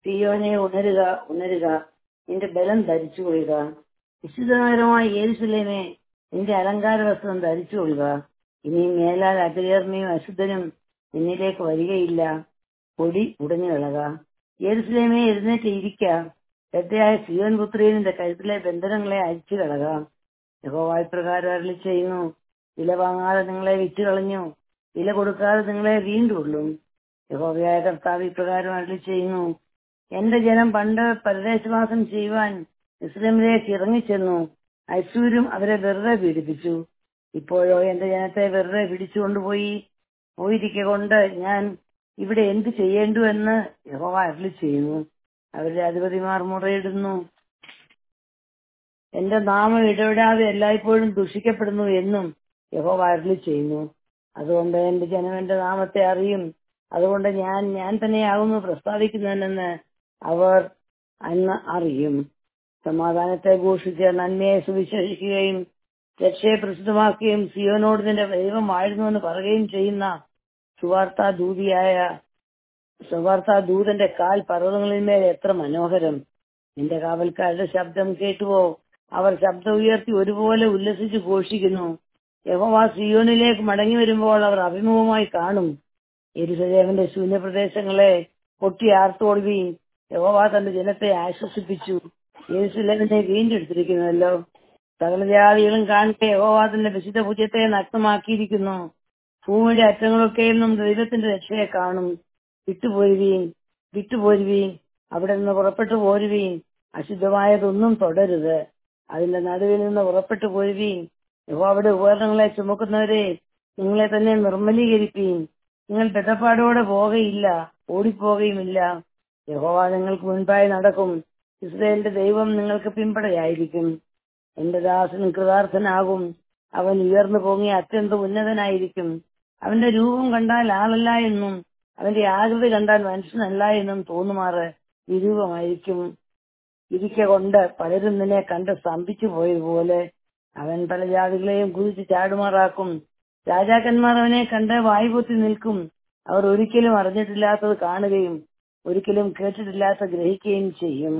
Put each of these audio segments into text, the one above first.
സിയോനെ ഉണരുക, ഉണരുക, നിന്റെ ബലം ധരിച്ചുകൊള്ളുക. വിശുദ്ധനഗരമായ യെരൂശലേമേ, നിന്റെ അലങ്കാര വസ്ത്രം ധരിച്ചുകൊള്ളുക. ഇനിയും മേലാൽ അഗ്രഹർമ്മിയും അശുദ്ധനും നിന്നിലേക്ക് വരികയില്ല. പൊടി ഉടഞ്ഞു കളക. യെരൂശലേമേ, എഴുന്നേറ്റ് ഇരിക്ക. ശ്രദ്ധയായ സിയോൻ പുത്രിയെ, നിന്റെ കഴുത്തിലെ ബന്ധനങ്ങളെ അഴിച്ചു കളക. യഹോവ ഇപ്രകാരം അരുളി ചെയ്യുന്നു: വില വാങ്ങാതെ നിങ്ങളെ വിറ്റുകളഞ്ഞു, വില കൊടുക്കാതെ നിങ്ങളെ വീണ്ടുകൊള്ളും. യഹോവയായ കർത്താവ് ഇപ്രകാരം അരുളി ചെയ്യുന്നു: എന്റെ ജനം പണ്ട് പരദേശവാസം ചെയ്യുവാൻ മിസ്രയീമിലേക്ക് ഇറങ്ങിച്ചെന്നു. അശ്ശൂരും അവരെ വെറുതെ പീഡിപ്പിച്ചു. ഇപ്പോഴോ എന്റെ ജനത്തെ വെറുതെ പോയിരിക്കൊണ്ട് ഞാൻ ഇവിടെ എന്ത് ചെയ്യേണ്ടു എന്ന് യഹോവ അരുളി ചെയ്യുന്നു. അവരുടെ അധിപതിമാർ മുറയിടുന്നു, എന്റെ നാമം ഇടവിടാതെ എല്ലായ്പ്പോഴും ദുഷിക്കപ്പെടുന്നു എന്നും യഹോവ അരുളി ചെയ്യുന്നു. അതുകൊണ്ട് എന്റെ ജനം എന്റെ നാമത്തെ അറിയും. അതുകൊണ്ട് ഞാൻ തന്നെയാകുന്നു പ്രസ്താവിക്കുന്നതെന്ന് അവർ അന്ന് അറിയും. സമാധാനത്തെ ഘോഷിച്ച് നന്മയെ സുവിശേഷിക്കുകയും രക്ഷയെ പ്രസിദ്ധമാക്കുകയും സിയോനോട് നിന്റെ ദൈവമായിരുന്നുവെന്ന് പറയുകയും ചെയ്യുന്ന സുവാർത്താദൂതന്റെ കാൽ പർവ്വതങ്ങളിന്മേൽ എത്ര മനോഹരം! നിന്റെ കാവൽക്കാരുടെ ശബ്ദം കേട്ടുവോ? അവർ ശബ്ദം ഉയർത്തി ഒരുപോലെ ഉല്ലസിച്ച് ഘോഷിക്കുന്നു. യഹോവ സിയോനിലേക്ക് മടങ്ങി വരുമ്പോൾ അവർ അഭിമുഖമായി കാണും. യെരൂശലേമിന്റെ ശൂന്യപ്രദേശങ്ങളെ പൊട്ടി ആർത്തോടുകയും യഹോവ തന്റെ ജനത്തെ ആശ്വസിപ്പിച്ചു. യെരൂശലേമിനെ വീണ്ടെടുത്തിരിക്കുന്നുവല്ലോ. സകല ജാതികളും കാണട്ടെ, യഹോവ തന്റെ വിശുദ്ധ ഭുജത്തെ നഗ്നമാക്കിയിരിക്കുന്നു. ഭൂമിയുടെ അറ്റങ്ങളൊക്കെയും നമ്മുടെ ദൈവത്തിന്റെ രക്ഷയെ കാണും. വിട്ടുപോരുവീൻ, അവിടെ നിന്ന് പുറപ്പെട്ടു പോരുവീൻ. അശുദ്ധമായതൊന്നും തുടരുത്. അതിന്റെ നടുവിൽ നിന്ന് പുറപ്പെട്ടു പോരുവീൻ. യഹോവയുടെ ഉപകരണങ്ങളെ ചുമക്കുന്നവരെ, നിങ്ങളെ തന്നെ നിർമ്മലീകരിപ്പീൻ. നിങ്ങൾ ബദ്ധപ്പാടോടെ പോകയില്ല, ഓടിപ്പോകുകയുമില്ല. യഹോവ നിങ്ങൾക്ക് മുൻപായി നടക്കും. ഇസ്രായേലിന്റെ ദൈവം നിങ്ങൾക്ക് പിമ്പടയായിരിക്കും. എന്റെ ദാസൻ കൃതാർത്ഥനാകും. അവൻ ഉയർന്നു പൊങ്ങി അത്യന്തം ഉന്നതനായിരിക്കും. അവന്റെ രൂപം കണ്ടാൽ ആളല്ല എന്നും അവന്റെ ആകൃതി കണ്ടാൽ മനുഷ്യനല്ല എന്നും തോന്നുമാറ് വിരൂപമായിരിക്കും. ഇരിക്ക കൊണ്ട് പലരും നിന്നെ കണ്ട് സ്തംഭിച്ചു പോയതുപോലെ അവൻ പല ജാതികളെയും കുതിച്ച് ചാടുമാറാക്കും. രാജാക്കന്മാർ അവനെ കണ്ട് വായ്പൊത്തി നിൽക്കും. അവർ ഒരിക്കലും അറിഞ്ഞിട്ടില്ലാത്തത് കാണുകയും ഒരിക്കലും കേട്ടിട്ടില്ലാത്ത ഗ്രഹിക്കുകയും ചെയ്യും.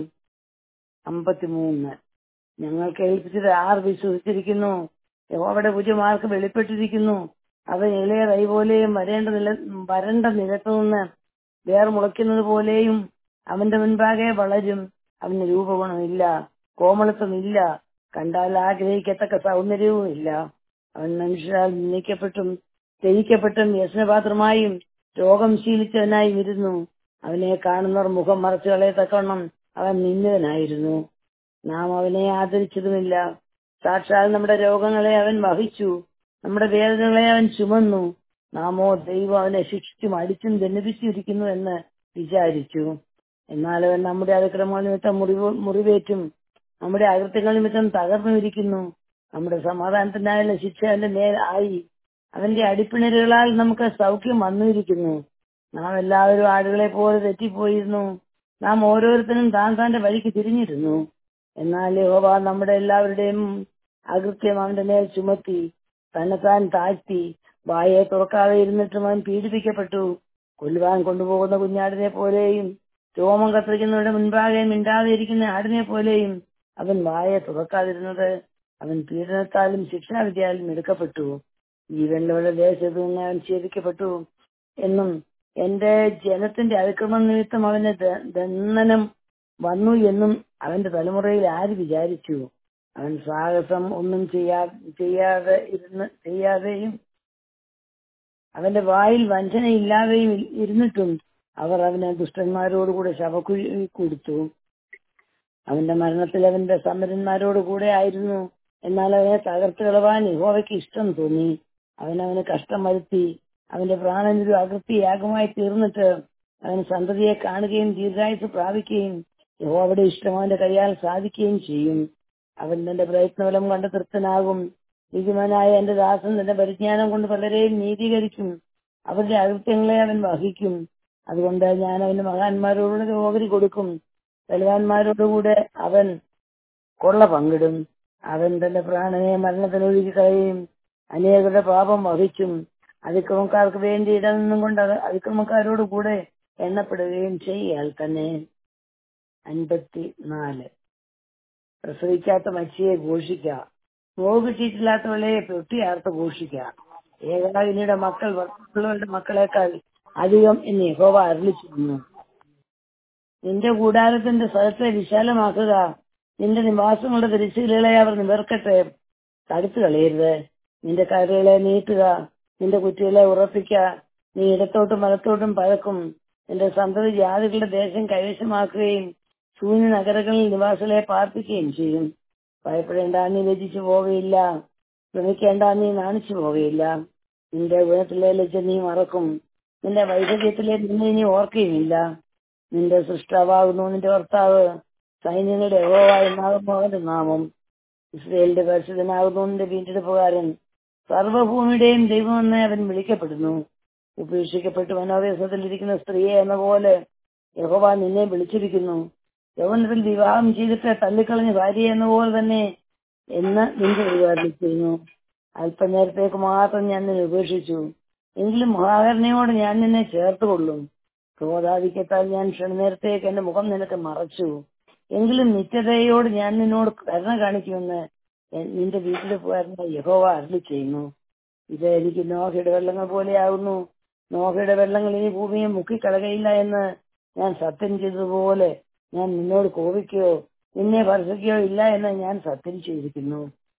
53. ഞങ്ങൾ കേൾപ്പിച്ചത് ആർ വിശ്വസിച്ചിരിക്കുന്നു? യഹോവയുടെ ഭുജം ആർക്ക് വെളിപ്പെട്ടിരിക്കുന്നു? അവൻ ഇളയ തൈ പോലെയും വരണ്ട നിലത്തുനിന്ന് വേർ മുളയ്ക്കുന്നത് പോലെയും അവന്റെ മുൻപാകെ വളരും. അവന് രൂപഗുണമില്ല, കോമളത്വമില്ല, കണ്ടാൽ ആഗ്രഹിക്കത്തക്ക സൗന്ദര്യവും ഇല്ല. അവൻ മനുഷ്യരാൽ നിന്ദിക്കപ്പെട്ടും ത്യജിക്കപ്പെട്ടും വ്യസനപാത്രമായും രോഗം ശീലിച്ചവനായും ഇരുന്നു. അവനെ കാണുന്നവർ മുഖം മറച്ചു കളയത്തക്കവണ്ണം അവൻ നിന്ദിതനായിരുന്നു. നാം അവനെ ആദരിച്ചതുമില്ല. സാക്ഷാൽ നമ്മുടെ രോഗങ്ങളെ അവൻ വഹിച്ചു, നമ്മുടെ വേദനകളെ അവൻ ചുമന്നു. നാമോ ദൈവം അവനെ ശിക്ഷിച്ചും അടിച്ചും ദണ്ഡിപ്പിച്ചിരിക്കുന്നു എന്ന് വിചാരിച്ചു. എന്നാൽ അവൻ നമ്മുടെ അതിക്രമങ്ങൾ നിമിത്തം മുറിവേറ്റും നമ്മുടെ അകൃത്യങ്ങൾ നിമിത്തം തകർന്നുമിരിക്കുന്നു. നമ്മുടെ സമാധാനത്തിനായുള്ള ശിക്ഷ അവന്റെ മേൽ ആയി. അവന്റെ അടിപ്പിണരുകളാൽ നമുക്ക് സൗഖ്യം വന്നിരിക്കുന്നു. നാം എല്ലാവരും ആടുകളെ പോലെ തെറ്റിപ്പോയിരുന്നു. നാം ഓരോരുത്തരും താന്റെ വഴിക്ക് തിരിഞ്ഞിരുന്നു. എന്നാൽ യഹോവ നമ്മുടെ എല്ലാവരുടെയും അകൃത്യം അവന്റെ മേൽ ചുമത്തി. തന്നെത്താൻ താഴ്ത്തി. വായെ തുറക്കാതെ ഇരുന്നിട്ടും അവൻ പീഡിപ്പിക്കപ്പെട്ടു. കൊല്ലുവാൻ കൊണ്ടുപോകുന്ന കുഞ്ഞാടിനെ പോലെയും രോമം കത്തിരിക്കുന്നവരുടെ മുൻപാകെ മിണ്ടാതെ ഇരിക്കുന്ന ആടിനെ പോലെയും അവൻ വായെ തുറക്കാതിരുന്നത്. അവൻ പീഡനത്താലും ശിക്ഷാവിധിയാലും എടുക്കപ്പെട്ടു. ജീവനുള്ളവരുടെ ദേശത്ത് നിന്ന് അവൻ ഛേദിക്കപ്പെട്ടു എന്നും എന്റെ ജനത്തിന്റെ അതിക്രമം നിമിത്തം അവന് ദണ്ഡനം വന്നു എന്നും അവന്റെ തലമുറയിൽ ആര് വിചാരിച്ചു? അവൻ സാഹസം ഒന്നും ചെയ്യാതെയും അവന്റെ വായിൽ വഞ്ചനയില്ലാതെയും ഇരുന്നിട്ടും അവർ അവന് ദുഷ്ടന്മാരോടുകൂടെ ശവക്കുഴി കൊടുത്തു. അവന്റെ മരണത്തിൽ അവന്റെ സമരന്മാരോടുകൂടെ ആയിരുന്നു. എന്നാൽ അവനെ തകർത്ത് കളവാൻ യഹോവയ്ക്ക് ഇഷ്ടം തോന്നി. അവന് കഷ്ടം വരുത്തി. അവന്റെ പ്രാണൻ ഒരു അകൃത്യയാഗമായി തീർന്നിട്ട് അവൻ സന്തതിയെ കാണുകയും ദീർഘായുസ് പ്രാപിക്കുകയും യഹോവയുടെ ഇഷ്ടം അവന്റെ കൈയാൽ സാധിക്കുകയും ചെയ്യും. അവൻ തന്റെ പ്രയത്നഫലം കണ്ട് തൃപ്തനാകും. നീതിമാനായ എന്റെ ദാസൻ തന്റെ പരിജ്ഞാനം കൊണ്ട് പലരെയും നീതീകരിക്കും. അവരുടെ അകൃത്യങ്ങളെ അവൻ വഹിക്കും. അതുകൊണ്ട് ഞാൻ അവന്റെ മഹാന്മാരോട് ഓഹരി കൊടുക്കും. ബലവാന്മാരോടുകൂടെ അവൻ കൊള്ള പങ്കിടും. അവൻ തന്റെ പ്രാണനെ മരണത്തിനൊഴുകി കളയും. അനേകരുടെ പാപം വഹിച്ചും അതിക്രമക്കാർക്ക് വേണ്ടി ഇടനിന്നും കൊണ്ട് അതിക്രമക്കാരോട് കൂടെ എണ്ണപ്പെടുകയും ചെയ്യാൽ തന്നെ. 54. പ്രസവിക്കാത്ത മച്ചിയെ ഘോഷിക്കുക, നോവ് കിട്ടിയിട്ടില്ലാത്തവളെ പൊട്ടിയാർത്ത് ഘോഷിക്കുക. ഏകാകിനിയുടെ മക്കൾ മറ്റുള്ളവരുടെ മക്കളെക്കാൾ അധികം എന്ന് യഹോവ അരുളിച്ചിരുന്നു. നിന്റെ കൂടാരത്തിന്റെ സ്ഥലത്തെ വിശാലമാക്കുക, നിന്റെ നിവാസങ്ങളുടെ തിരിച്ചുകളെ അവർ നിവർക്കട്ടെ. തടുത്തു കളയരുത്. നിന്റെ കയറുകളെ നീട്ടുക, നിന്റെ കുറ്റികളെ ഉറപ്പിക്കുക. നീ ഇടത്തോട്ടും വലത്തോട്ടും പഴക്കും. നിന്റെ സന്തതി ജാതികളുടെ ദേശം കൈവശമാക്കുകയും ശൂന്യ നഗരങ്ങളിൽ നിവാസികളെ പാർപ്പിക്കുകയും ചെയ്യും. ഭയപ്പെടേണ്ട, നീ ലജ്ജിച്ചു പോവുകയില്ല. ശ്രമിക്കേണ്ട, നീ നാണിച്ചു പോവുകയില്ല. നിന്റെ ഗുണത്തിലെ ലജ്ജ നീ മറക്കും. നിന്റെ വൈദഗ്ധ്യത്തിലെ നിന്നെ നീ ഓർക്കുകയുമില്ല. നിന്റെ സൃഷ്ടാവാകുന്നു നിന്റെ കർത്താവ്, സൈന്യങ്ങളുടെ യഹോവ എന്നാകുന്നു അവന്റെ നാമം. ഇസ്രയേലിന്റെ പരിശുദ്ധനാകുന്നു നിന്റെ വീണ്ടെടുപ്പുകാരൻ. സർവ്വഭൂമിയുടെയും ദൈവമെന്ന് അവൻ വിളിക്കപ്പെടുന്നു. ഉപേക്ഷിക്കപ്പെട്ട് മനോവ്യസനത്തിലിരിക്കുന്ന സ്ത്രീയെ എന്ന പോലെ യഹോവ നിന്നെ വിളിച്ചിരിക്കുന്നു. യൗവനത്തിൽ വിവാഹം ചെയ്തിട്ട് തള്ളിക്കളഞ്ഞ ഭാര്യ എന്ന പോലെ തന്നെ എന്ന് നിന്റെ വിചാരിച്ചിരുന്നു. അല്പനേരത്തേക്ക് മാത്രം ഞാൻ നിന്നെ ഉപേക്ഷിച്ചു, എങ്കിലും മഹാകരുണയോട് ഞാൻ നിന്നെ ചേർത്തുകൊള്ളും. ക്രോധാധിക്യത്താൽ ഞാൻ ക്ഷണനേരത്തേക്ക് എന്റെ മുഖം നിനക്ക് മറച്ചു, എങ്കിലും നിത്യതയോട് ഞാൻ നിന്നോട് കരുണ കാണിക്കുമെന്ന് നിന്റെ വീട്ടിലെപ്പുകാരനായ യഹോവ അരുളി ചെയ്യുന്നു. ഇത് എനിക്ക് നോഹയുടെ വെള്ളങ്ങൾ പോലെയാകുന്നു. നോഹയുടെ വെള്ളങ്ങൾ ഈ ഭൂമിയെ മുക്കിക്കളകയില്ല എന്ന് ഞാൻ സത്യം ചെയ്തതുപോലെ ഞാൻ നിന്നോട് കോപിക്കുകയോ നിന്നെ ഭർഷിക്കുകയോ ഇല്ല എന്ന് ഞാൻ സത്യം ചെയ്തിരിക്കുന്നു.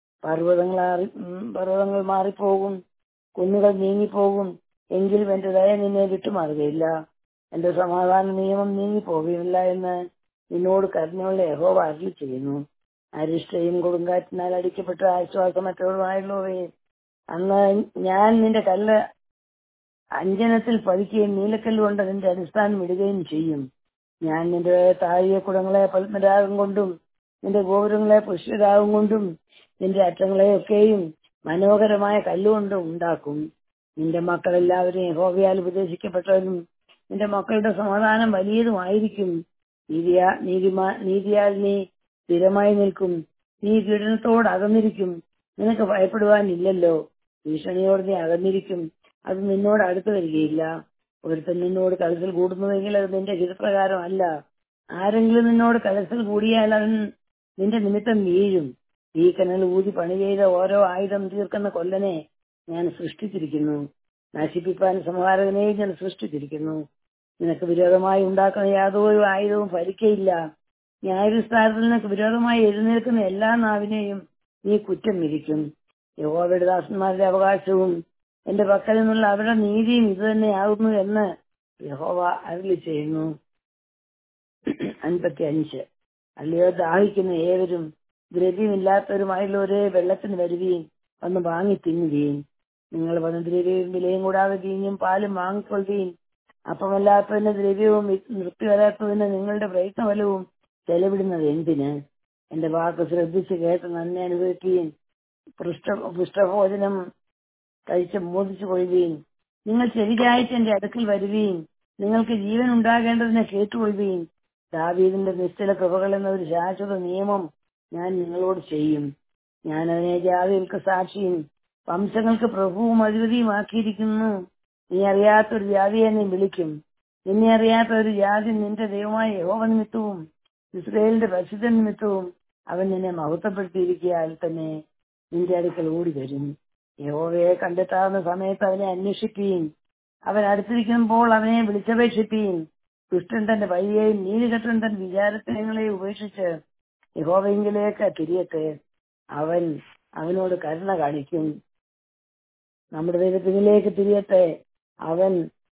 പർവ്വതങ്ങൾ മാറിപ്പോകും, കുന്നുകൾ നീങ്ങിപ്പോകും, എങ്കിലും എന്റെ ദയ നിന്നെ വിട്ടുമാറുകയില്ല. എന്റെ സമാധാന നിയമം നീങ്ങിപ്പോകുകയില്ല എന്ന് നിന്നോട് കരുണയുള്ള യഹോവ അരുളി ചെയ്യുന്നു. അരിഷ്ടയും കൊടുങ്കാറ്റിനാൽ അടിക്കപ്പെട്ട ആശ്വാസമറ്റവരുമായുള്ളവയെ, അന്ന് ഞാൻ നിന്റെ കല്ല് അഞ്ജനത്തിൽ പതിക്കുകയും നീലക്കല്ല് കൊണ്ട് നിന്റെ അടിസ്ഥാനം ഇടുകയും ചെയ്യും. ഞാൻ നിന്റെ താഴിക കുടങ്ങളെ പത്മരാഗം കൊണ്ടും നിന്റെ ഗോപുരങ്ങളെ പുഷ്പരാഗം കൊണ്ടും നിന്റെ അറ്റങ്ങളെയൊക്കെയും മനോഹരമായ കല്ലുകൊണ്ടും ഉണ്ടാക്കും. നിന്റെ മക്കളെല്ലാവരും യഹോവയാൽ ഉപദേശിക്കപ്പെട്ടവരും നിന്റെ മക്കളുടെ സമാധാനം വലിയതുമായിരിക്കും. നീതിയാൽ നീ സ്ഥിരമായി നിൽക്കും. നീ പീഡനത്തോട് അകന്നിരിക്കും, നിനക്ക് ഭയപ്പെടുവാനില്ലല്ലോ. ഭീഷണിയോട് നീ അകന്നിരിക്കും, അത് നിന്നോട് അടുത്ത് വരികയില്ല. ഒരുത്തൻ നിന്നോട് കലസിൽ കൂടുന്നുവെങ്കിൽ അത് നിന്റെ ഹിതപ്രകാരം അല്ല. ആരെങ്കിലും നിന്നോട് കലസിൽ കൂടിയാൽ അവൻ നിന്റെ നിമിത്തം വീഴും. ഈ കനൽ ഊതി പണി ചെയ്ത ഓരോ ആയുധം തീർക്കുന്ന കൊല്ലനെ ഞാൻ സൃഷ്ടിച്ചിരിക്കുന്നു. നശിപ്പിപ്പാൻ സംഹാരകനെയും ഞാൻ സൃഷ്ടിച്ചിരിക്കുന്നു. നിനക്ക് വിരോധമായി ഉണ്ടാക്കുന്ന യാതൊരു ആയുധവും ഫലിക്കയില്ല. ന്യായവിസ്താരത്തിൽ നിനക്ക് വിരോധമായി എഴുന്നേൽക്കുന്ന എല്ലാ നാവിനെയും നീ കുറ്റം വിധിക്കും. യഹോവയുടെ ദാസന്മാരുടെ അവകാശവും എന്റെ പക്കൽ നിന്നുള്ള അവരുടെ നീതിയും ഇത് തന്നെയാകുന്നു എന്ന് യഹോവ അരുളി ചെയ്യുന്നു. 55. അല്ലയോ ദാഹിക്കുന്ന ഏവരും ദ്രവ്യമില്ലാത്തവരുമായുള്ളവരെ വെള്ളത്തിന് വരുവീൻ, വന്ന് വാങ്ങി തിന്നുവീൻ. നിങ്ങൾ വന്ന് ദ്രവ്യവും വിലയും കൂടാതെ വീഞ്ഞും പാലും വാങ്ങിക്കൊള്ളുവീൻ. അപ്പമല്ലാത്തതിന് ദ്രവ്യവും നൃത്തി വരാത്തതിന് നിങ്ങളുടെ പ്രയത്നഫലവും ചെലവിടുന്നത് എന്തിന്? എന്റെ വാക്ക് ശ്രദ്ധിച്ച് കേട്ട് നന്ദി അനുഭവിക്കുകയും പുഷ്ടഭോജനം കഴിച്ച് മോദിച്ചു കൊള്ളുവീൻ. നിങ്ങൾ ചെവിചായ്ച്ച് എന്റെ അടുക്കൽ വരുവീൻ. നിങ്ങൾക്ക് ജീവൻ ഉണ്ടാകേണ്ടതിനെ കേട്ടുകൊള്ളുവീൻ. ദാവീദിന്റെ നിശ്ചല കൃപകൾ എന്ന ഒരു ശാശ്വത നിയമം ഞാൻ നിങ്ങളോട് ചെയ്യും. ഞാൻ അതിനെ ജാതികൾക്ക് സാക്ഷിയും വംശങ്ങൾക്ക് പ്രഭുവും അധിപതിയുമാക്കിയിരിക്കുന്നു. നീ അറിയാത്ത ഒരു ജാതിയെ നീ വിളിക്കും. നിന്നെ അറിയാത്ത ഒരു ജാതി നിന്റെ ദൈവമായ യഹോവ നിമിത്തവും ഇസ്രായേലിന്റെ പരിശുദ്ധ നിമിത്തവും അവൻ നിന്നെ മഹത്വപ്പെടുത്തിയിരിക്കയാൽ തന്നെ നിന്റെ അടുക്കൽ ഓടി വരും. യഹോവയെ കണ്ടെത്താവുന്ന സമയത്ത് അവനെ അന്വേഷിപ്പീൻ. അവൻ അടുത്തിരിക്കുമ്പോൾ അവനെ വിളിച്ചപേക്ഷിപ്പീൻ. ദുഷ്ടൻ തന്റെ വഴിയെയും നീതികെട്ടൻ തന്റെ വിചാരങ്ങളെയും ഉപേക്ഷിച്ച് യഹോവയെങ്കിലേക്ക് തിരിയട്ടെ. അവൻ അവനോട് കരുണ കാണിക്കും. നമ്മുടെ ദൈവത്തിലേക്ക് തിരിയട്ടെ. അവൻ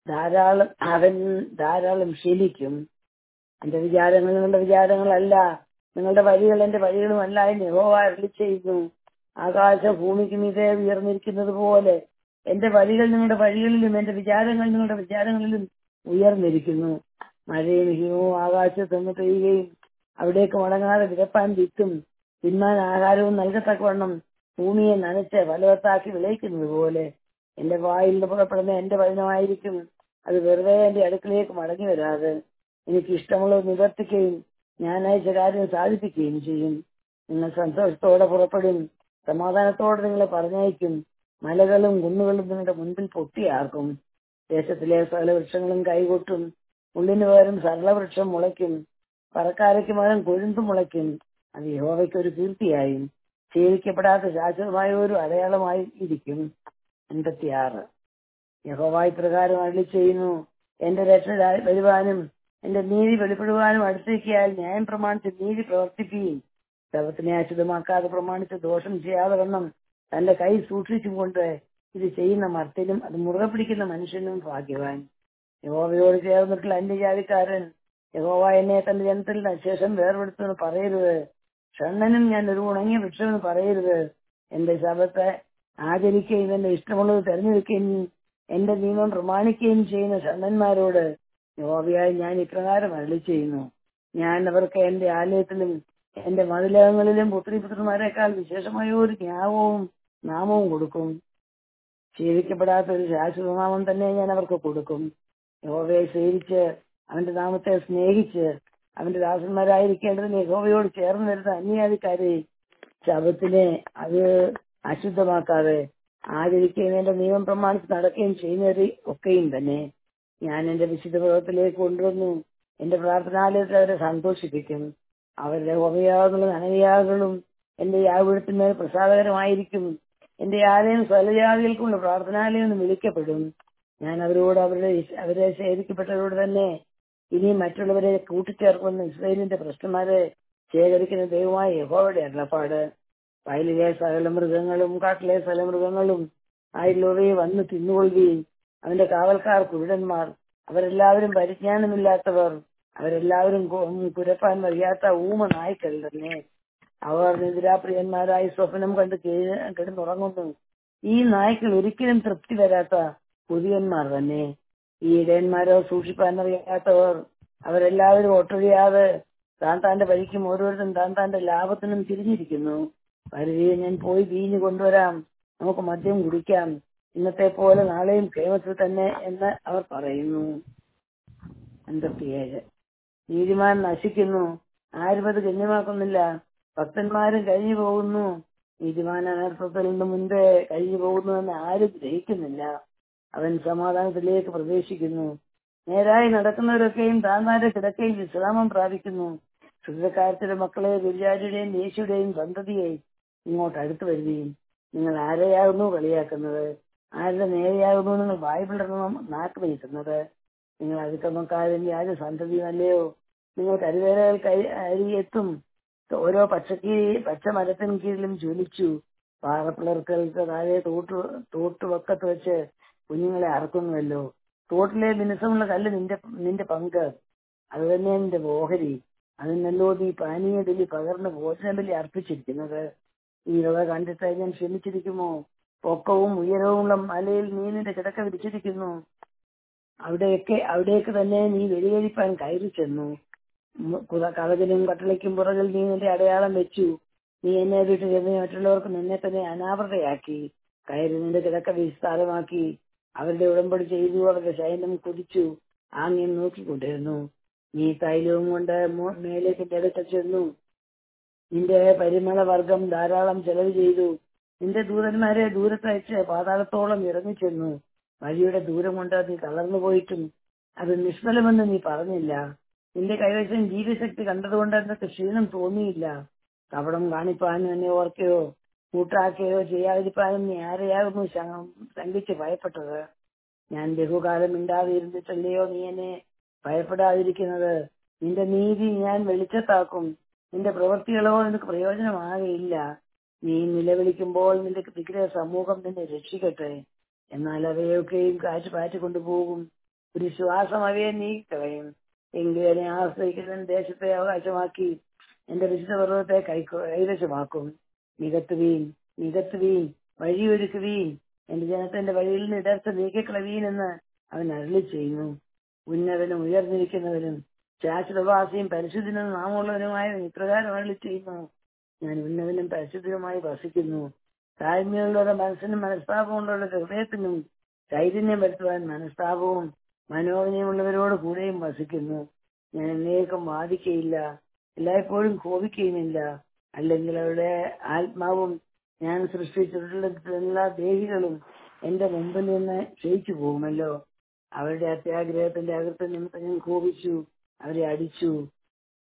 ധാരാളം ശീലിക്കും. എന്റെ വിചാരങ്ങൾ നിങ്ങളുടെ വിചാരങ്ങളല്ല, നിങ്ങളുടെ വഴികൾ എന്റെ വഴികളുമല്ല എന്ന് യഹോവ അരുളി ചെയ്യുന്നു. ആകാശം ഭൂമിക്ക് മീതെ ഉയർന്നിരിക്കുന്നത് പോലെ എന്റെ വഴികൾ നിങ്ങളുടെ വഴികളിലും എന്റെ വിചാരങ്ങൾ നിങ്ങളുടെ വിചാരങ്ങളിലും ഉയർന്നിരിക്കുന്നു. മഴയും ഹിമവും ആകാശത്ത് നിന്ന് പെയ്യുകയും അവിടേക്ക് മടങ്ങാതെ വിതപ്പാൻ വിത്തും തിന്നാൻ ആഹാരവും നൽകത്തക്കവണ്ണം ഭൂമിയെ നനച്ച് ഫലവത്താക്കി വിളയിക്കുന്നത് പോലെ എന്റെ വായിൽ നിന്ന് പുറപ്പെടുന്ന എന്റെ വചനമായിരിക്കും. അത് വെറുതെ എന്റെ അടുക്കളയിലേക്ക് മടങ്ങി വരാതെ എനിക്ക് ഇഷ്ടമുള്ളത് നിവർത്തിക്കുകയും ഞാൻ അയച്ച കാര്യം സാധിപ്പിക്കുകയും ചെയ്യും. നിങ്ങൾ സന്തോഷത്തോടെ പുറപ്പെടും, സമാധാനത്തോടെ നിങ്ങളെ പറഞ്ഞയക്കും. മലകളും കുന്നുകളും നിങ്ങളുടെ മുൻപിൽ പൊട്ടിയാർക്കും. ദേശത്തിലെ സകല വൃക്ഷങ്ങളും കൈകൊട്ടും, ഉള്ളിന് പകരം സരളവൃക്ഷം മുളയ്ക്കും. പറക്കാരയ്ക്ക് മകൻ കൊഴുന്തു മുളയ്ക്കും, അത് യഹോവയ്ക്ക് ഒരു കീർത്തിയായും ഛേദിക്കപ്പെടാത്ത ശാശ്വതമായ ഒരു അടയാളമായി ഇരിക്കും. 56. യഹോവ ഇപ്രകാരം അരുളി ചെയ്യുന്നു, എന്റെ രക്ഷ വരുവാനും എന്റെ നീതി വെളിപ്പെടുവാനും അടുത്തിരിക്കയാൽ ന്യായം പ്രമാണിച്ച് നീതി പ്രവർത്തിക്കുകയും ശബത്തിനെ അശുദ്ധമാക്കാതെ പ്രമാണിച്ച് ദോഷം ചെയ്യാതെ വണ്ണം തന്റെ കൈ സൂക്ഷിച്ചും കൊണ്ട് ഇത് ചെയ്യുന്ന മർത്യനും അത് മുറുകെ പിടിക്കുന്ന മനുഷ്യനും ഭാഗ്യവാൻ. യഹോവയോട് ചേർന്നിട്ടുള്ള അന്യജാതിക്കാരൻ യഹോവ എന്നെ തന്റെ ജനത്തിൽ ശേഷം വേർപെടുത്തുമെന്ന് പറയരുത്. ഷണ്ണനും ഞാൻ ഒരു ഉണങ്ങിയ വൃക്ഷമെന്ന് പറയരുത്. എന്റെ ശബത്തെ ആചരിക്കുകയും എന്റെ ഇഷ്ടമുള്ളത് തെരഞ്ഞെടുക്കുകയും എന്റെ നിയമം പ്രമാണിക്കുകയും ചെയ്യുന്ന ഷണ്ണന്മാരോട് യഹോവയായി ഞാൻ ഇപ്രകാരം അരുളി ചെയ്യുന്നു, ഞാൻ അവർക്ക് എന്റെ ആലയത്തിലും എന്റെ മതിലകങ്ങളിലും പുത്രിപുത്രന്മാരെക്കാൾ വിശേഷമായ ഒരു ജ്ഞാപകവും നാമവും കൊടുക്കും. ഛേദിക്കപ്പെടാത്ത ഒരു ശാശ്വതനാമം തന്നെ ഞാൻ അവർക്ക് കൊടുക്കും. യഹോവയെ സേവിച്ച് അവന്റെ നാമത്തെ സ്നേഹിച്ച് അവന്റെ ദാസന്മാരായിരിക്കേണ്ടതിന് യഹോവയോട് ചേർന്ന് വരുന്ന അന്യാധികാരെ ശബത്തിനെ അത് അശുദ്ധമാക്കാതെ ആചരിക്കുകയും എന്റെ നിയമം പ്രമാണിച്ച് നടക്കുകയും ചെയ്യുന്നവരെ ഒക്കെയും തന്നെ ഞാൻ എന്റെ വിശുദ്ധ പർവ്വതത്തിലേക്ക് കൊണ്ടുവന്നു എന്റെ പ്രാർത്ഥനാലയത്തിൽ അവരെ സന്തോഷിപ്പിക്കും. അവരുടെ ഹോമയാഗങ്ങളും അനയാഗങ്ങളും എന്റെ യാഗപീഠത്തിന്മേൽ പ്രസാദകരമായിരിക്കും. എന്റെ ആലയം സ്വലജാതികൾക്കുള്ള പ്രാർത്ഥനാലയം എന്ന് വിളിക്കപ്പെടും. ഞാൻ അവരെ ശേഖരിക്കപ്പെട്ടവരോട് തന്നെ ഇനി മറ്റുള്ളവരെ കൂട്ടിച്ചേർക്കുന്ന ഇസ്രായേലിന്റെ പ്രശ്നന്മാരെ ശേഖരിക്കുന്ന ദൈവമായ യഹോവയുടെ അരുളപ്പാട്. വയലിലെ സകല മൃഗങ്ങളും കാട്ടിലെ സകല മൃഗങ്ങളും ആയുള്ളവയെ വന്ന് തിന്നുകൊള്ളുകയും അവന്റെ കാവൽക്കാർ കുരുടന്മാർ, അവരെല്ലാവരും പരിജ്ഞാനമില്ലാത്തവർ, അവരെല്ലാവരും കുരപ്പാൻ വയ്യാത്ത ഊമ നായ്ക്കൾ തന്നെ. അവർ നിദ്രാപ്രിയന്മാരായി സ്വപ്നം കണ്ട് കിടന്നുറങ്ങുന്നു. ഈ നായ്ക്കൾ ഒരിക്കലും തൃപ്തി വരാത്ത പുതിയന്മാർ തന്നെ. ഈ ഇടയന്മാരോ സൂക്ഷിപ്പാൻ അറിയാത്തവർ, അവരെല്ലാവരും ഒട്ടൊഴിയാതെ താന്റെ വഴിക്കും ഓരോരുത്തരും താന്റെ ലാഭത്തിനും തിരിഞ്ഞിരിക്കുന്നു. വരുകയെ ഞാൻ പോയി വീഞ്ഞു കൊണ്ടുവരാം, നമുക്ക് മദ്യം കുടിക്കാം, ഇന്നത്തെ പോലെ നാളെയും ക്ഷേമത്തിൽ തന്നെ എന്ന് അവർ പറയുന്നു. 57. നീതിമാൻ നശിക്കുന്നു, ആരും അത് ഗണ്യമാക്കുന്നില്ല. ഭക്തന്മാരും കഴിഞ്ഞു പോകുന്നു. നീതിമാൻ അനർത്ഥത്തിൽ നിന്ന് മുൻപേ കഴിഞ്ഞു പോകുന്നുവെന്ന് ആരും ഗ്രഹിക്കുന്നില്ല. അവൻ സമാധാനത്തിലേക്ക് പ്രവേശിക്കുന്നു. നേരായി നടക്കുന്നവരൊക്കെയും താന്മാരുടെ കിടക്കയിൽ വിശ്രാമം പ്രാപിക്കുന്നു. ശുദ്ധക്കാരത്തിന്റെ മക്കളെ ഗുരുജാരിയുടെയും ദേശിയുടെയും സന്തതിയെ ഇങ്ങോട്ട് അടുത്തു വരികയും നിങ്ങൾ ആരെയാകുന്നു കളിയാക്കുന്നത്? ആരുടെ നേരെയാകുന്നു നിങ്ങൾ വായ് പിളർന്ന് നാക്ക് വീട്ടുന്നത്? നിങ്ങൾ അതിക്രമക്കാരും വ്യാജ സന്തതിയുമല്ലയോ? നിങ്ങൾ കരുവേലകൾ അരിയെത്തും ഓരോ പച്ചമരത്തിന് കീഴിലും ജ്വലിച്ചു. പാറപ്പിളർക്കൾക്ക് താഴെ തോട്ടുവക്കത്ത് വെച്ച് കുഞ്ഞുങ്ങളെ അറക്കുന്നുവല്ലോ. തോട്ടിലെ മിനുസമുള്ള കല്ല് നിന്റെ പങ്ക്, അത് തന്നെ നിന്റെ ഓഹരി. അതിനല്ലോ നീ പാനീയ ബലി പകർന്ന് ഭോജന ബലി അർപ്പിച്ചിരിക്കുന്നത്. ഈ വക കണ്ടിട്ട് ഞാൻ ക്ഷമിച്ചിരിക്കുമോ? പൊക്കവും ഉയരവുമുള്ള മലയിൽ നീ നിന്റെ കിടക്ക വിരിച്ചിരിക്കുന്നു. അവിടേക്ക് തന്നെ നീ വെടിവെടിപ്പാൻ കയറി ചെന്നു. കവചനും കട്ടളയ്ക്കും പുറകിൽ നീ നിന്റെ അടയാളം വെച്ചു. നീ എന്നെ വിട്ട് ചെന്ന് മറ്റുള്ളവർക്ക് നിന്നെ തന്നെ അനാവൃതയാക്കി. കയറി നിന്റെ കിടക്ക വിസ്താരമാക്കി. അവരുടെ ഉടമ്പടി ചെയ്തു, അവരുടെ ശയനം കുതിച്ചു ആംഗ്യം നോക്കിക്കൊണ്ടിരുന്നു. നീ തൈലവും കൊണ്ട് മേലേക്ക് എടുത്ത് ചെന്നു. നിന്റെ പരിമള വർഗം ധാരാളം ചെലവ് ചെയ്തു. നിന്റെ ദൂതന്മാരെ ദൂരത്തയച്ച് പാതാളത്തോളം ഇറങ്ങിച്ചെന്നു. വഴിയുടെ ദൂരം കൊണ്ട് നീ തളർന്നു പോയിട്ടും അത് നിഷ്ഫലമെന്ന് നീ പറഞ്ഞില്ല. നിന്റെ കൈവശം ജീവശക്തി കണ്ടതുകൊണ്ട് നിനക്ക് ക്ഷീണം തോന്നിയില്ല. കപടം കാണിപ്പാനും എന്നെ ഓർക്കയോ കൂട്ടാക്കുകയോ ചെയ്യാതിരിപ്പാനും നീ ആരെയാകുന്നു ശങ്കിച്ച് ഭയപ്പെട്ടത്? ഞാൻ ബഹുകാലം മിണ്ടാതെ ഇരുന്നിട്ടല്ലയോ നീ എന്നെ ഭയപ്പെടാതിരിക്കുന്നത്? നിന്റെ നീതി ഞാൻ വെളിച്ചത്താക്കും, നിന്റെ പ്രവൃത്തികളോ നിനക്ക് പ്രയോജനമാകയില്ല. നീ നിലവിളിക്കുമ്പോൾ നിന്റെ വിഗ്രഹ സമൂഹം നിന്നെ രക്ഷിക്കട്ടെ. എന്നാൽ അവയൊക്കെയും കാറ്റ് പാറ്റിക്കൊണ്ടുപോകും, ഒരു ശ്വാസം അവയെ നീക്കിക്കളയും. എങ്കിലും എന്നെ ആശ്രയിക്കുന്ന ദേശത്തെ അവകാശമാക്കി എന്റെ വിശുദ്ധ പർവ്വതത്തെ കൈവശമാക്കും. നികത്തുവീൻ, വഴിയൊരുക്കുവീൻ, എന്റെ ജനത്തിന്റെ വഴിയിൽ നിന്ന് ഇടർച്ച നീക്കിക്കളവീൻ എന്ന് അവൻ അരുളി ചെയ്യുന്നു. ഉന്നതനും ഉയർന്നിരിക്കുന്നവനും ശാശ്വതവാസിയും പരിശുദ്ധനും നാമമുള്ളവനുമായ ഇപ്രകാരം അരുളി ചെയ്യുന്നു, ഞാൻ ഉന്നതനും പരിശുദ്ധനുമായി വസിക്കുന്നു. താഴ്മയുള്ളവരുടെ മനസ്സിനും മനസ്താപമുള്ളവരുടെ ഹൃദയത്തിനും ചൈതന്യം വരുത്തുവാൻ മനസ്താപവും മനോവിനയമുള്ളവരോട് കൂടെയും വസിക്കുന്നു. ഞാൻ എന്നേക്കും വാദിക്കയില്ല, എല്ലായ്പ്പോഴും കോപിക്കുകയുമില്ല. അല്ലെങ്കിൽ അവരുടെ ആത്മാവും ഞാൻ സൃഷ്ടിച്ചിട്ടുള്ള എല്ലാ ദേഹികളും എന്റെ മുമ്പിൽ നിന്ന് ക്ഷയിച്ചു പോകുമല്ലോ. അവരുടെ അത്യാഗ്രഹത്തിന്റെ അകൃത്യ നിമിത്തം ഞാൻ കോപിച്ചു, അവരെ അടിച്ചു.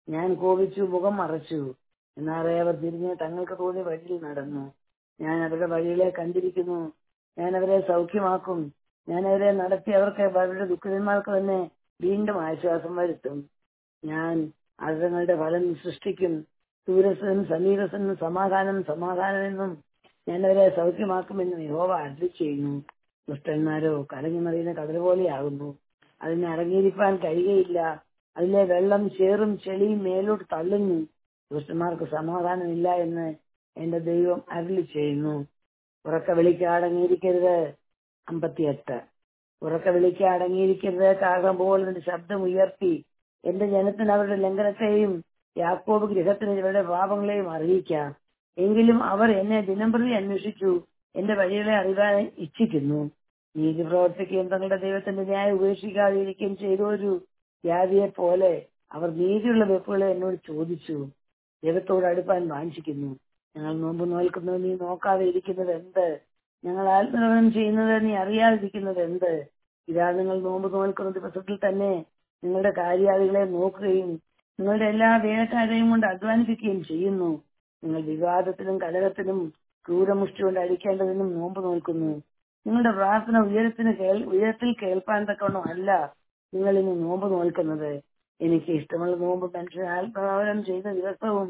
ഞാൻ കോപിച്ചു, മുഖം മറച്ചു. എന്നാറേ അവർ തിരിഞ്ഞ് തങ്ങൾക്ക് തോന്നിയ വഴിയിൽ നടന്നു. ഞാൻ അവരുടെ വഴികളെ കണ്ടിരിക്കുന്നു. ഞാൻ അവരെ സൗഖ്യമാക്കും. ഞാൻ അവരെ നടത്തി അവർക്ക് അവരുടെ ദുഃഖിതന്മാർക്ക് തന്നെ വീണ്ടും ആശ്വാസം വരുത്തും. ഞാൻ അധരങ്ങളുടെ ഫലം സൃഷ്ടിക്കും. ദൂരസ്ഥനും സമീപസ്ഥനും സമാധാനം സമാധാനമെന്നും ഞാൻ അവരെ സൗഖ്യമാക്കുമെന്നും യഹോവ അരുളി ചെയ്യുന്നു. ദുഷ്ടന്മാരോ കലങ്ങി മറിയുന്ന കടൽ പോലെയാകുന്നു. അതിനെ അടങ്ങിയിരിക്കാൻ കഴിയുകയില്ല. അതിലെ വെള്ളം ചേറും ചെളിയും മേലോട്ട് തള്ളുന്നു. ദുഷ്ടന്മാർക്ക് സമാധാനമില്ല എന്ന് എന്റെ ദൈവം അരുളി ചെയ്യുന്നു. ഉറക്ക വിളിക്ക് അടങ്ങിയിരിക്കരുത്. 58. ഉറക്ക വിളിക്ക് അടങ്ങിയിരിക്കരുത്. കാകം പോലെ നിന്റെ ശബ്ദം ഉയർത്തി എന്റെ ജനത്തിന് അവരുടെ ലംഘനത്തെയും യാക്കോബ് ഗൃഹത്തിന് ഇവരുടെ പാപങ്ങളെയും അറിയിക്കാം. എങ്കിലും അവർ എന്നെ ദിനംപ്രതി അന്വേഷിച്ചു എന്റെ വഴികളെ അറിയാൻ ഇച്ഛിക്കുന്നു. നീതി പ്രവർത്തിക്കുകയും തങ്ങളുടെ ദൈവത്തിന്റെ ന്യായം ഉപേക്ഷിക്കാതിരിക്കുകയും ചെയ്ത ഒരു വ്യാധിയെ പോലെ അവർ നീതിയുള്ള വെപ്പുകളെ എന്നോട് ചോദിച്ചു. ദൈവത്തോട് അടുപ്പാൻ വാഞ്ചിക്കുന്നു. ഞങ്ങൾ നോമ്പ് നോൽക്കുന്നത് നീ നോക്കാതെ ഇരിക്കുന്നത് എന്ത്? ഞങ്ങൾ ആത്മനിർഭരം ചെയ്യുന്നത് നീ അറിയാതിരിക്കുന്നത് എന്ത്? ഇതാ നിങ്ങൾ നോമ്പ് നോൽക്കുന്ന ദിവസത്തിൽ തന്നെ നിങ്ങളുടെ കാര്യാദികളെ നോക്കുകയും നിങ്ങളുടെ എല്ലാ വേലക്കാരെയും കൊണ്ട് അധ്വാനിപ്പിക്കുകയും ചെയ്യുന്നു. നിങ്ങൾ വിവാദത്തിനും കലഹത്തിനും ക്രൂരമുഷ്ടി കൊണ്ട് അടിക്കേണ്ടതിനും നോമ്പ് നോൽക്കുന്നു. നിങ്ങളുടെ പ്രാർത്ഥന ഉയരത്തിൽ കേൾപ്പാൻ തക്കവണ്ണം അല്ല നിങ്ങൾ ഇനി നോമ്പ് നോൽക്കുന്നത്. എനിക്ക് ഇഷ്ടമുള്ള നോമ്പ് മനുഷ്യൻ ആത്മാവനം ചെയ്ത ദിവസവും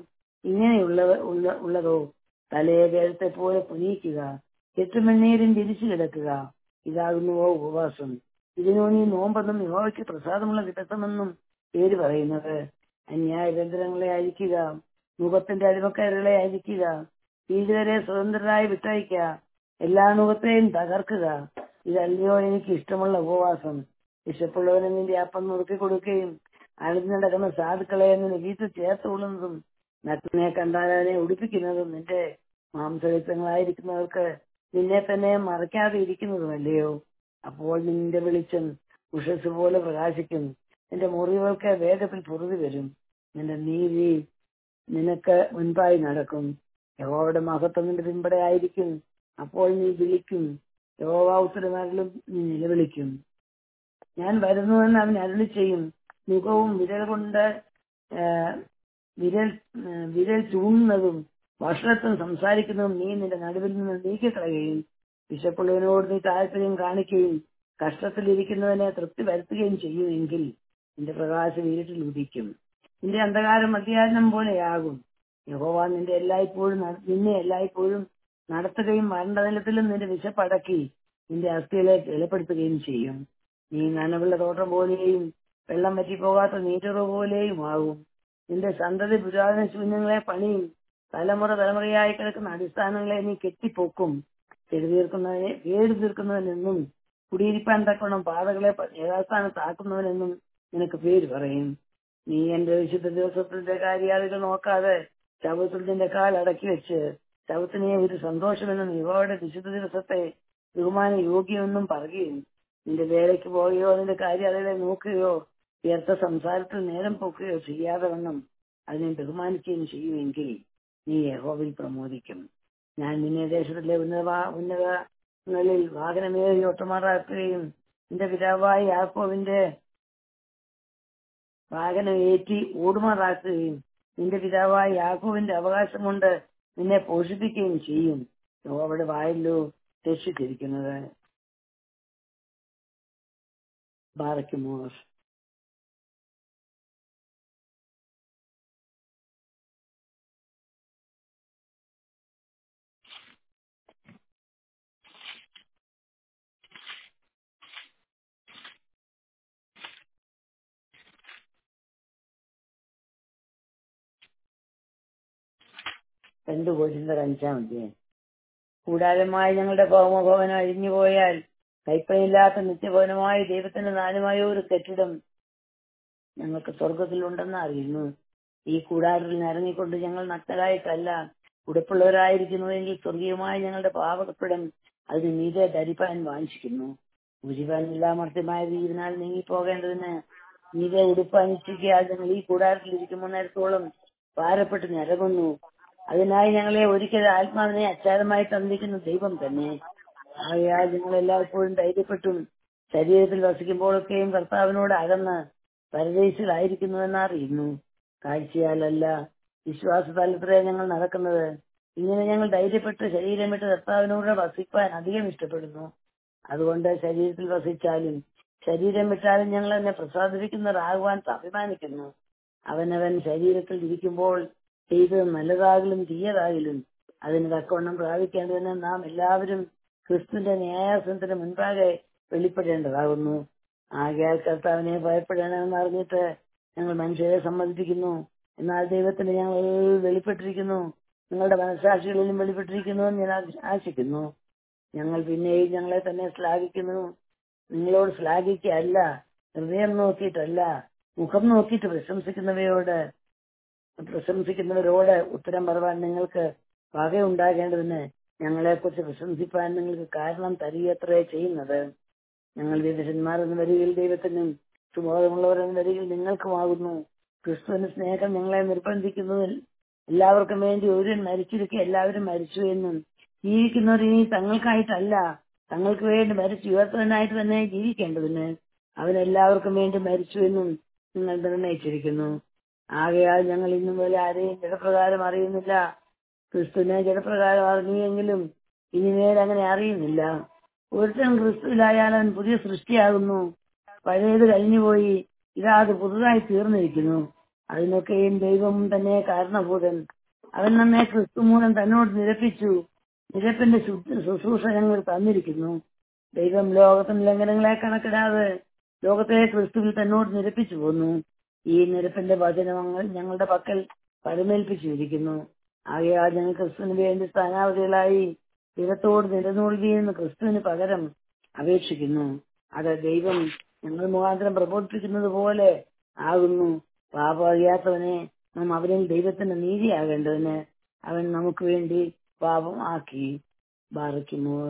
ഉള്ളതോ തലയെ വേദത്തെ പോലെ പുനിയിക്കുക, കെട്ടുമണ്ണീരും തിരിച്ചു കിടക്കുക. ഇതാകുന്നുവോ ഉപവാസം? ഇതിനോ നീ നോമ്പെന്നും യഹോവയ്ക്ക് പ്രസാദമുള്ള ദിവസമെന്നും പേര് പറയുന്നത്? അന്യായ ബന്ധനങ്ങളെ അഴിക്കുക, മുഖത്തിന്റെ അടിമക്കയറുകളെ അഴിക്കുക, പീഡിതരെ സ്വതന്ത്രരായി വിട്ടയക്കുക, എല്ലാ മുഖത്തെയും തകർക്കുക. ഇതല്ലയോ എനിക്ക് ഇഷ്ടമുള്ള ഉപവാസം? വിശപ്പുള്ളവനെ നിന്റെ അപ്പം നുറുക്കി കൊടുക്കുകയും അണിഞ്ഞു നടക്കുന്ന സാധുക്കളെ നിന്റെ വീട്ടിൽ ചേർത്തുകൊള്ളുന്നതും നഗ്നനെ കണ്ടാൽ അതിനെ ഉടുപ്പിക്കുന്നതും നിന്റെ മാംസയുക്തങ്ങളായിരിക്കുന്നവർക്ക് നിന്നെ തന്നെ മറയ്ക്കാതെ ഇരിക്കുന്നതുമല്ലയോ? അപ്പോൾ നിന്റെ വെളിച്ചം ഉഷസ് പോലെ പ്രകാശിക്കും. നിന്റെ മുറിവുകൾക്ക് വേഗത്തിൽ പൊറുതി വരും. നിന്റെ നീതി നിനക്ക് മുൻപായി നടക്കും. യഹോവയുടെ മഹത്വം നിന്റെ പിൻപടെ ആയിരിക്കും. അപ്പോൾ നീ വിളിക്കും, യഹോവ ഉത്തരമരുളും. നീ നിലവിളിക്കും, ഞാൻ വരുന്നുവെന്ന് അവൻ അരുളി ചെയ്യും. മുഖവും വിരൽ ചൂണ്ടുന്നതും ഭക്ഷണത്തിൽ സംസാരിക്കുന്നതും നീ നിന്റെ നടുവിൽ നിന്ന് നീക്കിക്കളയുകയും വിശപ്പുള്ളവനോട് നീ താല്പര്യം കാണിക്കുകയും കഷ്ടത്തിലിരിക്കുന്നവനെ തൃപ്തി വരുത്തുകയും ചെയ്യുമെങ്കിൽ നിന്റെ പ്രകാശം ഇരുട്ടിൽ ഉദിക്കും. നിന്റെ അന്ധകാരം മധ്യാഹ്നം പോലെയാകും. യഹോവ നിന്നെ എല്ലായ്പ്പോഴും നടത്തുകയും മരണതലത്തിലും നിന്റെ വിശപ്പടക്കി നിന്റെ അസ്ഥികളെ ബലപ്പെടുത്തുകയും ചെയ്യും. നീ നനവുള്ള തോട്ടം പോലെയും വെള്ളം വറ്റിപ്പോകാത്ത നീറ്റുറവ് പോലെയും ആകും. നിന്റെ സന്തതി പുരാതന ശൂന്യങ്ങളെ പണിയും. തലമുറ തലമുറയായി കിടക്കുന്ന അടിസ്ഥാനങ്ങളെ നീ കെട്ടിപ്പൊക്കും. കേട് തീർക്കുന്നവനെന്നും കുടിയിരിപ്പാൻ തക്കവണ്ണം പാതകളെ യഥാസ്ഥാനത്താക്കുന്നവനെന്നും നിനക്ക് പേര് പറയും. നീ എന്റെ വിശുദ്ധ ദിവസത്തിന്റെ കാര്യാദികൾ നോക്കാതെ ശബ്ദത്തിൽ നിന്റെ കാൽ അടക്കി വെച്ച് ശബ്ദത്തിനെ ഒരു സന്തോഷമെന്നും യഹോവയുടെ വിശുദ്ധ ദിവസത്തെ ബഹുമാന യോഗ്യമെന്നും പറയുകയും നിന്റെ വേലയ്ക്ക് പോവുകയോ നിന്റെ കാര്യാദികളെ നോക്കുകയോ വ്യർത്ഥ സംസാരത്തിൽ നേരം പോക്കുകയോ ചെയ്യാതെ വണ്ണം അതിനെ ബഹുമാനിക്കുകയും ചെയ്യുമെങ്കിൽ നീ യഹോവയിൽ പ്രമോദിക്കും. ഞാൻ നിന്നെ ദേശത്തിലെ ഉന്നതങ്ങളിൽ വാഹനമേറി ഒട്ടമാറാക്കുകയും നിന്റെ പിതാവായ യാക്കോബിന്റെ വാഹനമേറ്റി ഓടുമാറാക്കുകയും നിന്റെ പിതാവായ യാക്കോബിന്റെ അവകാശം കൊണ്ട് നിന്നെ പോഷിപ്പിക്കുകയും ചെയ്യും. യഹോവയുടെ വായിലോ രക്ഷിച്ചിരിക്കുന്നത്. ബാറയ്ക്കുമോർ. രണ്ട് കോരിന്തർ 5-ാം അധ്യായം. കൂടാരമായി ഞങ്ങളുടെ ഭൗമഭവനം അഴിഞ്ഞുപോയാൽ കൈപ്പയില്ലാത്ത നിത്യഭവനമായ ദൈവത്തിന്റെ നാലുമായ ഒരു കെട്ടിടം ഞങ്ങൾക്ക് സ്വർഗത്തിലുണ്ടെന്ന് അറിയുന്നു. ഈ കൂടാരത്തിൽ ഇറങ്ങിക്കൊണ്ട് ഞങ്ങൾ നഗ്നരായിട്ടല്ല ഉടുപ്പുള്ളവരായിരിക്കുന്നുവെങ്കിൽ സ്വർഗീയമായ ഞങ്ങളുടെ പാവകപ്പെടം അതിന് മീതെ ധരിപ്പാൻ വാഞ്ചിക്കുന്നു. ഉരുവാൻ എല്ലാമർത്യമായ ഇതിനാൽ നീങ്ങിപ്പോകേണ്ടതിന് മീതെ ഉടുപ്പാൻ ഇച്ഛിക്കാൽ ഞങ്ങൾ ഈ കൂടാരത്തിൽ ഇരിക്കുമ്പോൾ നേരത്തോളം ഭാരപ്പെട്ട് ഞരകുന്നു. അതിനായി ഞങ്ങളെ ഒരിക്കൽ ആത്മാവിനെ അച്ചാരമായി തന്നിരിക്കുന്ന ദൈവം തന്നെ. ആകയാൽ നിങ്ങൾ എല്ലായ്പ്പോഴും ധൈര്യപ്പെട്ടും ശരീരത്തിൽ വസിക്കുമ്പോഴൊക്കെയും കർത്താവിനോട് അകന്ന് പരദേശികളായിരിക്കുന്നുവെന്ന് അറിയുന്നു. കാഴ്ചയാലല്ല, വിശ്വാസത്താലത്രേ ഞങ്ങൾ നടക്കുന്നത്. ഇങ്ങനെ ഞങ്ങൾ ധൈര്യപ്പെട്ട് ശരീരം വിട്ട് കർത്താവിനോട് വസിപ്പാൻ അധികം ഇഷ്ടപ്പെടുന്നു. അതുകൊണ്ട് ശരീരത്തിൽ വസിച്ചാലും ശരീരം വിട്ടാലും ഞങ്ങൾ എന്നെ പ്രസാദിപ്പിക്കുന്നവരാകുവാൻ അഭിമാനിക്കുന്നു. അവനവൻ ശരീരത്തിൽ ഇരിക്കുമ്പോൾ ചെയ്തത് നല്ലതാകലും തീയതാകലും അതിന് തക്കവണ്ണം പ്രാപിക്കേണ്ടതിന് നാം എല്ലാവരും ക്രിസ്തുവിന്റെ ന്യായാസനത്തിന് മുൻപാകെ വെളിപ്പെടേണ്ടതാകുന്നു. ആകയാൽ കർത്താവിനെ ഭയപ്പെടണമെന്ന് അറിഞ്ഞിട്ട് ഞങ്ങൾ മനുഷ്യരെ സമ്മതിപ്പിക്കുന്നു. എന്നാൽ ദൈവത്തിന് ഞങ്ങൾ വെളിപ്പെട്ടിരിക്കുന്നു, നിങ്ങളുടെ മനസ്സാക്ഷികളിലും വെളിപ്പെട്ടിരിക്കുന്നു എന്ന് ഞാൻ ആശിക്കുന്നു. ഞങ്ങൾ പിന്നെയും ഞങ്ങളെ തന്നെ ശ്ലാഘിക്കുന്നു. നിങ്ങളോട് ശ്ലാഘിക്കല്ല, ഹൃദയം നോക്കിയിട്ടല്ല, മുഖം നോക്കിയിട്ട് പ്രശംസിക്കുന്നവരോട് ഉത്തരം പറവാൻ നിങ്ങൾക്ക് വകയുണ്ടാകേണ്ടതിന് ഞങ്ങളെക്കുറിച്ച് പ്രശംസിപ്പാൻ നിങ്ങൾക്ക് കാരണം തരികയത്രേ ചെയ്യുന്നത്. ഞങ്ങൾ വിദഗ്ധന്മാർ എന്ന വരികിൽ ദൈവത്തിനും സുബോധമുള്ളവർ എന്ന വരികിൽ നിങ്ങൾക്കുമാകുന്നു. ക്രിസ്തുവിന്റെ സ്നേഹം ഞങ്ങളെ നിർബന്ധിക്കുന്നതിൽ എല്ലാവർക്കും വേണ്ടി ഒരുവൻ മരിച്ചിരിക്കെ എല്ലാവരും മരിച്ചു എന്നും ജീവിക്കുന്നവർ ഇനി തങ്ങൾക്കായിട്ടല്ല തങ്ങൾക്ക് വേണ്ടി മരിച്ചു ഉയർത്തവനായിട്ട് തന്നെ ജീവിക്കേണ്ടതിന് അവൻ എല്ലാവർക്കും വേണ്ടി മരിച്ചു എന്നും നിങ്ങൾ നിർണയിച്ചിരിക്കുന്നു. ആകയാൽ ഞങ്ങൾ ഇന്നും പോലെ ആരെയും ജഡപ്രകാരം അറിയുന്നില്ല. ക്രിസ്തുവിനെ ജഡപ്രകാരം അറിഞ്ഞുവെങ്കിലും ഇനിമേൽ അങ്ങനെ അറിയുന്നില്ല. ഒരുത്തൻ ക്രിസ്തുവിലായാൽ അവൻ പുതിയ സൃഷ്ടിയാകുന്നു, പഴയത് കഴിഞ്ഞുപോയി, ഇതാ അത് പുതുതായി തീർന്നിരിക്കുന്നു. അതിനൊക്കെയും ദൈവം തന്നെ കാരണഭൂതൻ. അവൻ നമ്മെ ക്രിസ്തു മൂലം തന്നോട് നിരപ്പിച്ചു. നിരപ്പിന്റെ ശുശ്രൂഷ ഞങ്ങൾ തന്നിരിക്കുന്നു. ദൈവം ലോകത്തിന് ലംഘനങ്ങളെ കണക്കിടാതെ ലോകത്തെ ക്രിസ്തുവിൽ തന്നോട് നിരപ്പിച്ചു പോന്നു. ഈ നിരപ്പിന്റെ വചനങ്ങൾ ഞങ്ങളുടെ പക്കൽ പരമേൽപ്പിച്ചിരിക്കുന്നു. ആകയാൽ ഞങ്ങൾ ക്രിസ്തുവിന് വേണ്ടി സ്ഥാനാവധികളായി ദൈവത്തോട് നിലനിൽക്കുകയെന്ന് ക്രിസ്തുവിന് പകരം അപേക്ഷിക്കുന്നു. അത് ദൈവം ഞങ്ങൾ മുഖാന്തരം പ്രബോധിപ്പിക്കുന്നത് പോലെ ആകുന്നു. പാപം അറിയാത്തവനെ നാം അവനിൽ ദൈവത്തിന്റെ നീതിയാകേണ്ടതിന് അവൻ നമുക്ക് വേണ്ടി പാപം ആക്കി. ബാറയ്ക്കുമോർ.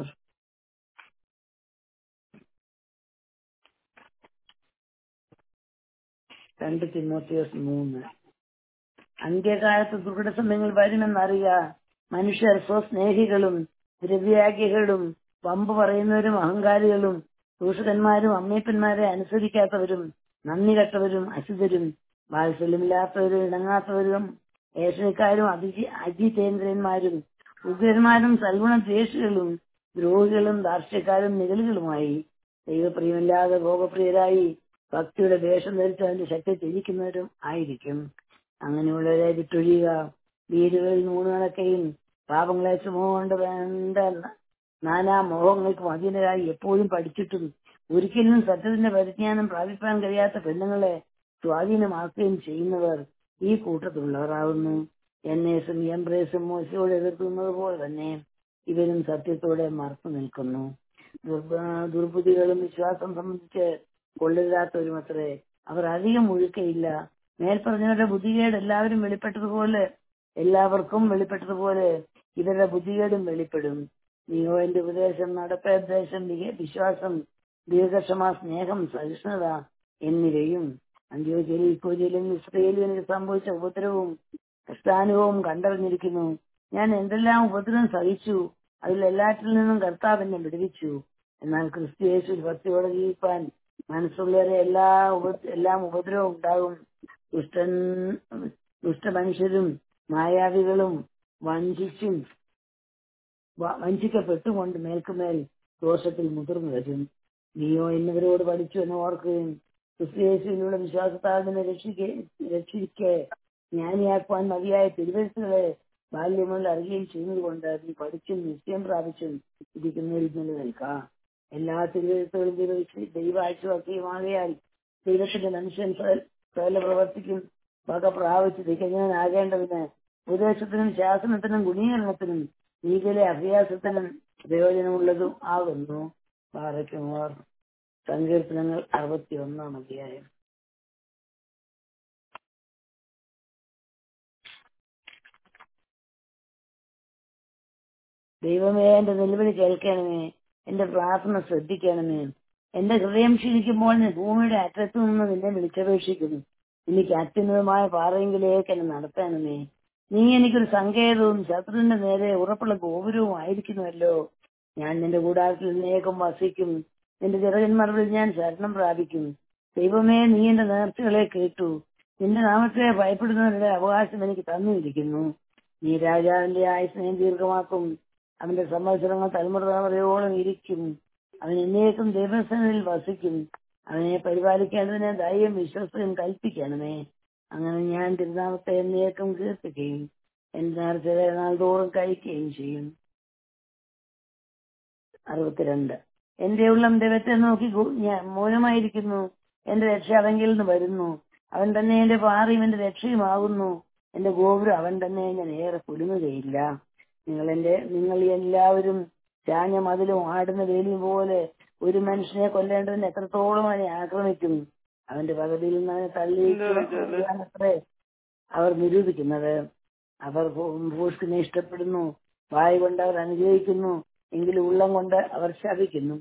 2 തിമോത്തിയോസ് 3. അന്ത്യകാലത്ത് ദുർഘടസമയങ്ങൾ വരുമെന്നറിയുക. മനുഷ്യർ സ്വസ്നേഹികളും ദ്രവ്യാഗ്രഹികളും വമ്പ് പറയുന്നവരും അഹങ്കാരികളും ദൂഷകന്മാരും അമ്മയപ്പന്മാരെ അനുസരിക്കാത്തവരും നന്ദി കെട്ടവരും അശുദ്ധരും വാത്സല്യമില്ലാത്തവരും ഇണങ്ങാത്തവരും ഏഷണിക്കാരും അജിതേന്ദ്രന്മാരും ഉഗ്രന്മാരും സൽഗുണദ്വേഷികളും ദ്രോഹികളും ധാർഷ്ട്യക്കാരും നിഴലുകളുമായി ദൈവപ്രിയമില്ലാതെ ഭോഗപ്രിയരായി ഭക്തിയുടെ വേഷം ധരിച്ച് അതിന്റെ ശക്തി ത്യജിക്കുന്നവരും ആയിരിക്കും. അങ്ങനെയുള്ളവരെ വിട്ടൊഴിയുക. വീടുകളിൽ നൂണുകണക്കെയും പാപങ്ങളെ ചുമകൊണ്ട് വേണ്ട നാനാ മോഹങ്ങൾക്കും അധീനരായി എപ്പോഴും പഠിച്ചിട്ടും ഒരിക്കലും സത്യത്തിന്റെ പരിജ്ഞാനം പ്രാപിപ്പാൻ കഴിയാത്ത പെണ്ണുങ്ങളെ സ്വാധീനമാക്കുകയും ചെയ്യുന്നവർ ഈ കൂട്ടത്തിലുള്ളവരാകുന്നു. എന്നേസും എംബ്രേസും മോശയോട് എതിർക്കുന്നത് പോലെ തന്നെ ഇവരും സത്യത്തോടെ മറച്ചു നിൽക്കുന്നു. ദുർബുദ്ധികളും വിശ്വാസം സംബന്ധിച്ച് കൊള്ളരുതാത്തവരും അത്രേ. അവർ അധികം ഒഴുക്കയില്ല. മേൽപ്പറഞ്ഞവരുടെ ബുദ്ധികേട് എല്ലാവർക്കും വെളിപ്പെട്ടതുപോലെ ഇവരുടെ ബുദ്ധികേടും വെളിപ്പെടും. നീയോന്റെ ഉപദേശം, നടപ്പേദേശം, വിശ്വാസം, ദീർഘക്ഷമ, സ്നേഹം, സഹിഷ്ണുത എന്നിവയും അന്ത്യോക്യയിലും ഇക്കോന്യയിലും ഇസ്രായേലിലും എനിക്ക് സംഭവിച്ച ഉപദ്രവവും കഷ്ടാനുഭവവും കണ്ടറിഞ്ഞിരിക്കുന്നു. ഞാൻ എന്തെല്ലാം ഉപദ്രവം സഹിച്ചു, അതിലെല്ലാറ്റിൽ നിന്നും കർത്താവ് എന്നെ വിടുവിച്ചു. എന്നാൽ ക്രിസ്തു യേശുവിൽ ഭക്തിയോടെ ജീവിപ്പാൻ മനസ്സുള്ളവരെ എല്ലാം ഉപദ്രവം ഉണ്ടാകും. ദുഷ്ടമനുഷ്യരും മായാവികളും വഞ്ചിക്കപ്പെട്ടുകൊണ്ട് മേൽക്കുമേൽ ദോഷത്തിൽ മുതിർന്നു വരും. നീയോ എന്നിവരോട് പഠിച്ചു എന്ന് ഓർക്കുകയും ക്രിസ്തുയേശുവിനുള്ള വിശ്വാസത്താൽ നിന്നെ രക്ഷിക്കെ ജ്ഞാനിയാക്കുവാൻ മതിയായ തിരുവഴുത്തുകളെ ബാല്യം മുതൽ അറിയുകയും ചെയ്യുന്നതുകൊണ്ട് നീ പഠിച്ചും നിശ്ചയം പ്രാപിച്ചും ഇരിക്കുന്നതിൽ നിലനിൽക്കാം. എല്ലാ തിരുവഴുത്തുകളും ദൈവാഴ്ചയാൽ ദൈവത്തിന്റെ മനുഷ്യൻ സകല പ്രവർത്തിക്കും വക പ്രാപിച്ച് തികഞ്ഞവനാകേണ്ടതിന് ഉപദേശത്തിനും ശാസനത്തിനും ഗുണീകരണത്തിനും നീതിയിലെ അഭ്യാസത്തിനും പ്രയോജനമുള്ളതും ആകുന്നു. ബാറയ്ക്കുമോർ. സങ്കീർത്തനങ്ങൾ 61-ാം അധ്യായം. ദൈവമേ, എന്റെ നിലവിളി കേൾക്കണമേ, എന്റെ പ്രാർത്ഥന ശ്രദ്ധിക്കണമേ. എന്റെ ഹൃദയം ക്ഷീണിക്കുമ്പോൾ ഞാൻ ഭൂമിയുടെ അറ്റത്തു നിന്ന് നിന്നെ വിളിച്ചപേക്ഷിക്കുന്നു. എനിക്ക് അത്യുന്നതമായ പാറയെങ്കിലേക്ക് എന്നെ നടത്തണമേ. നീ എനിക്കൊരു സങ്കേതവും ശത്രുവിന്റെ നേരെ ഉറപ്പുള്ള ഗോപുരവും ആയിരിക്കുന്നുവല്ലോ. ഞാൻ നിന്റെ കൂടാരത്തിൽ എന്നേക്കും വസിക്കും. നിന്റെ ചിറകന്മാർവിൽ ഞാൻ ശരണം പ്രാപിക്കും. ദൈവമേ, നീ എന്റെ നേർച്ചകളെ കേട്ടു. നിന്റെ നാമത്തെ ഭയപ്പെടുന്നവരുടെ അവകാശം എനിക്ക് തന്നിരിക്കുന്നു. നീ രാജാവിന്റെ ആയുസ്സിനെയും ദീർഘമാക്കും. അവന്റെ സംവത്സരങ്ങൾ തലമുറയോളം ഇരിക്കും. അവൻ എന്നേക്കും ദൈവസനയിൽ വസിക്കും. അവനെ പരിപാലിക്കേണ്ടതിന് ദയയും വിശ്വസ്തയും കൽപ്പിക്കണമേ. അങ്ങനെ ഞാൻ തിരുനാമത്തെ എന്നേക്കും കീർത്തിക്കുകയും എന്റെ നേരത്തെ നാൾ തോറും കഴിക്കുകയും ചെയ്യും. 62. എന്റെ ഉള്ളം ദൈവത്തെ നോക്കി മൗനമായിരിക്കുന്നു. എന്റെ രക്ഷ അവങ്കിൽ നിന്ന് വരുന്നു. അവൻ തന്നെ എന്റെ പാറയും എന്റെ രക്ഷയുമാകുന്നു. എന്റെ ഗോപുരം അവൻ തന്നെ, ഞാൻ ഏറെ കുലുങ്ങുകയില്ല. നിങ്ങൾ എല്ലാവരും ചാഞ്ഞ മതിലും ആടുന്ന വേലി പോലെ ഒരു മനുഷ്യനെ കൊല്ലേണ്ടതിന് എത്രത്തോളം അവനെ ആക്രമിക്കും. അവന്റെ പദവിയിൽ നിന്ന് അവനെ തള്ളിയിട്ടേ അവർ നിരൂപിക്കുന്നത്. അവർ ഭൂഷ്കിനെ ഇഷ്ടപ്പെടുന്നു. വായ് കൊണ്ട് അവർ അനുഗ്രഹിക്കുന്നു, എങ്കിലും ഉള്ളം കൊണ്ട് അവർ ശപിക്കുന്നു.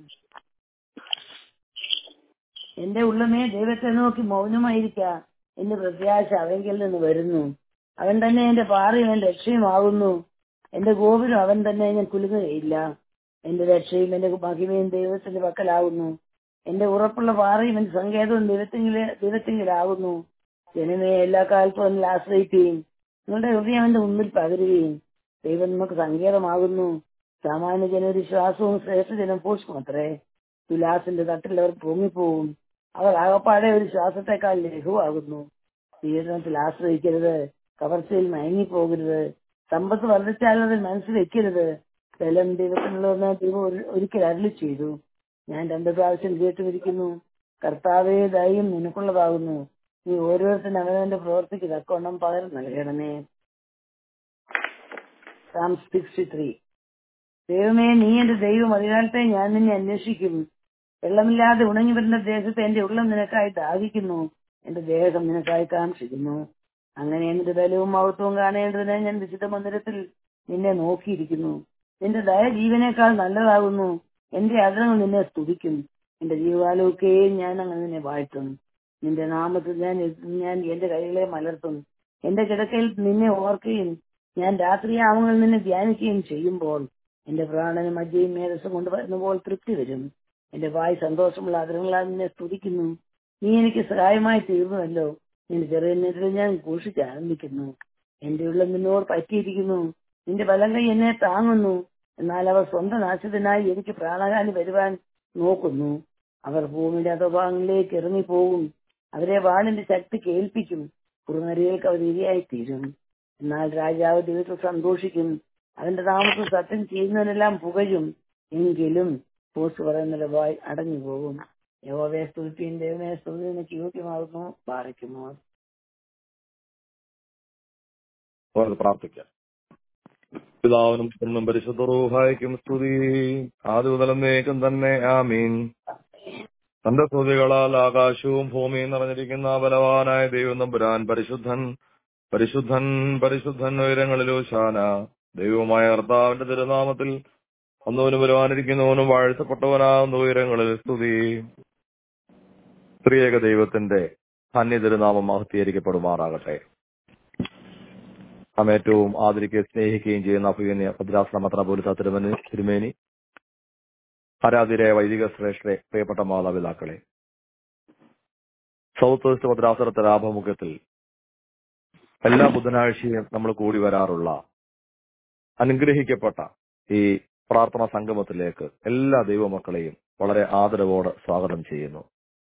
എന്റെ ഉള്ളമേ ദൈവത്തെ നോക്കി മൗനമായിരിക്ക. എന്റെ പ്രത്യാശ അവങ്കിൽ നിന്ന് വരുന്നു. അവൻ തന്നെ എന്റെ പാറയും എന്റെ രക്ഷയുമാകുന്നു. എന്റെ ഗോപുരം അവൻ തന്നെ, ഞാൻ കുലുങ്ങുകയില്ല. എന്റെ രക്ഷയും എന്റെ മഹിമയും ദൈവത്തിന്റെ പക്കലാകുന്നു. എന്റെ ഉറപ്പുള്ള പാറയും എന്റെ സങ്കേതവും ദൈവത്തിങ്കിലാകുന്നു. ജനമേ, എല്ലാ കാലത്തും എന്നിൽ ആശ്രയിക്കുകയും നിങ്ങളുടെ ഹൃദയം അവന്റെ മുമ്പിൽ പകരുകയും. ദൈവം നമുക്ക് സങ്കേതമാകുന്നു. സാമാന്യ ജനൊരു ശ്വാസവും ശ്രേഷ്ഠജനം പോഷുമത്രേ. തുലാസിന്റെ തട്ടിൽ അവർ പൊങ്ങിപ്പോവും. അവർ ആകപ്പാടെ ഒരു ശ്വാസത്തെക്കാൾ ലഘുവാകുന്നു. പീഡനത്തിൽ ആശ്രയിക്കരുത്, കവർച്ചയിൽ മയങ്ങിപ്പോകരുത്. സമ്പത്ത് വർദ്ധിച്ചാൽ അതിൽ മനസ്സിൽ വെക്കരുത്. ബലം ദൈവത്തിനുള്ളതെന്ന് ദൈവം ഒരിക്കൽ അരുളി ചെയ്തു. ഞാൻ 2 പ്രാവശ്യം കേട്ടുമിരിക്കുന്നു. കർത്താവേ, ദയയും നിനക്കുള്ളതാകുന്നു. നീ ഓരോരുത്തരും അവനവന്റെ പ്രവൃത്തിക്ക് തക്കവണ്ണം പകരം നൽകണമേ. Psalm 63. ദൈവമേ, നീ എന്റെ ദൈവം, അതിനാലത്തെ ഞാൻ നിന്നെ അന്വേഷിക്കും. വെള്ളമില്ലാതെ ഉണങ്ങി വരുന്ന ദേശത്ത് എന്റെ ഉള്ളം നിനക്കായി ദാഹിക്കുന്നു. എന്റെ ദേഹം നിനക്കായി കാക്ഷിക്കുന്നു. അങ്ങനെ എന്റെ ബലവും മഹത്വവും കാണേണ്ടതിന് ഞാൻ വിശുദ്ധ മന്ദിരത്തിൽ നിന്നെ നോക്കിയിരിക്കുന്നു. നിന്റെ ദയ ജീവനേക്കാൾ നല്ലതാകുന്നു. എന്റെ അധരങ്ങൾ നിന്നെ സ്തുതിക്കും. എന്റെ ജീവകാലമൊക്കെയും ഞാൻ അങ്ങനെ നിന്നെ വാഴ്ത്തും. നിന്റെ നാമത്തിൽ ഞാൻ എന്റെ കൈകളെ മലർത്തും. എന്റെ കിടക്കയിൽ നിന്നെ ഓർക്കുകയും ഞാൻ രാത്രിയാമങ്ങളിൽ നിന്നെ ധ്യാനിക്കുകയും ചെയ്യുമ്പോൾ എന്റെ പ്രാണനും മജ്ജയും മേധസ്സും കൊണ്ടുവരുമ്പോൾ തൃപ്തി വരും. എന്റെ വായ് സന്തോഷമുള്ള ആദരങ്ങളാൽ നിന്നെ സ്തുതിക്കുന്നു. നീ എനിക്ക് സഹായമായി തീർന്നുവല്ലോ. നിന്റെ ചെറിയ നേരത്തിൽ ഞാൻ ഘോഷിച്ച് ആനന്ദിക്കുന്നു. എന്റെ ഉള്ളം നിന്നോട് പറ്റിയിരിക്കുന്നു. നിന്റെ വലം കൈ എന്നെ താങ്ങുന്നു. എന്നാൽ അവർ സ്വന്തം നാശത്തിനായി എനിക്ക് പ്രാണഹാനി വരുവാൻ നോക്കുന്നു. അവർ ഭൂമിയുടെ അധോഭാഗങ്ങളിലേക്ക് ഇറങ്ങിപ്പോകും. അവരെ വാളിന്റെ ശക്തി കേൾപ്പിക്കും. കുറുനരികൾക്ക് അവർ ഇരയായി തീരും. എന്നാൽ രാജാവ് ദൈവത്തിൽ സന്തോഷിക്കും. അവന്റെ നാമത്തിൽ സത്യം ചെയ്യുന്നതിനെല്ലാം പുകഴും. എങ്കിലും പോസ്റ്റ് പറയുന്നവരുടെ വായ് അടഞ്ഞു പോകും. യഹോവയെ സ്തുതിപ്പിൻ, ദൈവമേ സ്തുതി നിനക്ക് യോഗ്യമാകുന്നു. പാറയ്ക്കുമോ. പ്രാർത്ഥിക്കാം. പിതാവിനും പുത്രനും പരിശുദ്ധ റൂഹായിക്കും സ്തുതി, ആദ്യ മുതലെന്നേക്കും തന്നെ. ആമീൻ. തന്റെ സ്തുതികളാൽ ആകാശവും ഭൂമിയും നിറഞ്ഞിരിക്കുന്ന ബലവാനായ ദൈവം തമ്പുരാൻ പരിശുദ്ധൻ പരിശുദ്ധൻ പരിശുദ്ധൻ ഉയരങ്ങളിലോ ശാന. ദൈവമായ കർത്താവിന്റെ തിരുനാമത്തിൽ ഒന്നവനും വരുവാനിരിക്കുന്നവനും വാഴ്ത്തപ്പെട്ടവനാകുന്ന ഉയരങ്ങളിൽ സ്തുതി. ത്രിയേക ദൈവത്തിന്റെ ധന്യ തിരുനാമം മഹത്വീകരിക്കപ്പെടുമാറാകട്ടെ. നാം ഏറ്റവും ആദരിക്കുകയും സ്നേഹിക്കുകയും ചെയ്യുന്ന അഭിനയ ഭദ്രാസന മെത്രാപ്പോലീത്ത തിരുമേനി, ആരാധ്യരായ വൈദിക ശ്രേഷ്ഠരെ, പ്രിയപ്പെട്ട മാതാപിതാക്കളെ, സൗത്ത് വെസ്റ്റ് ഭദ്രാസനത്തിന്റെ ആഭിമുഖ്യത്തിൽ എല്ലാ ബുധനാഴ്ചയും നമ്മൾ കൂടി വരാറുള്ള അനുഗ്രഹിക്കപ്പെട്ട ഈ പ്രാർത്ഥനാ സംഗമത്തിലേക്ക് എല്ലാ ദൈവമക്കളെയും വളരെ ആദരവോടെ സ്വാഗതം ചെയ്യുന്നു.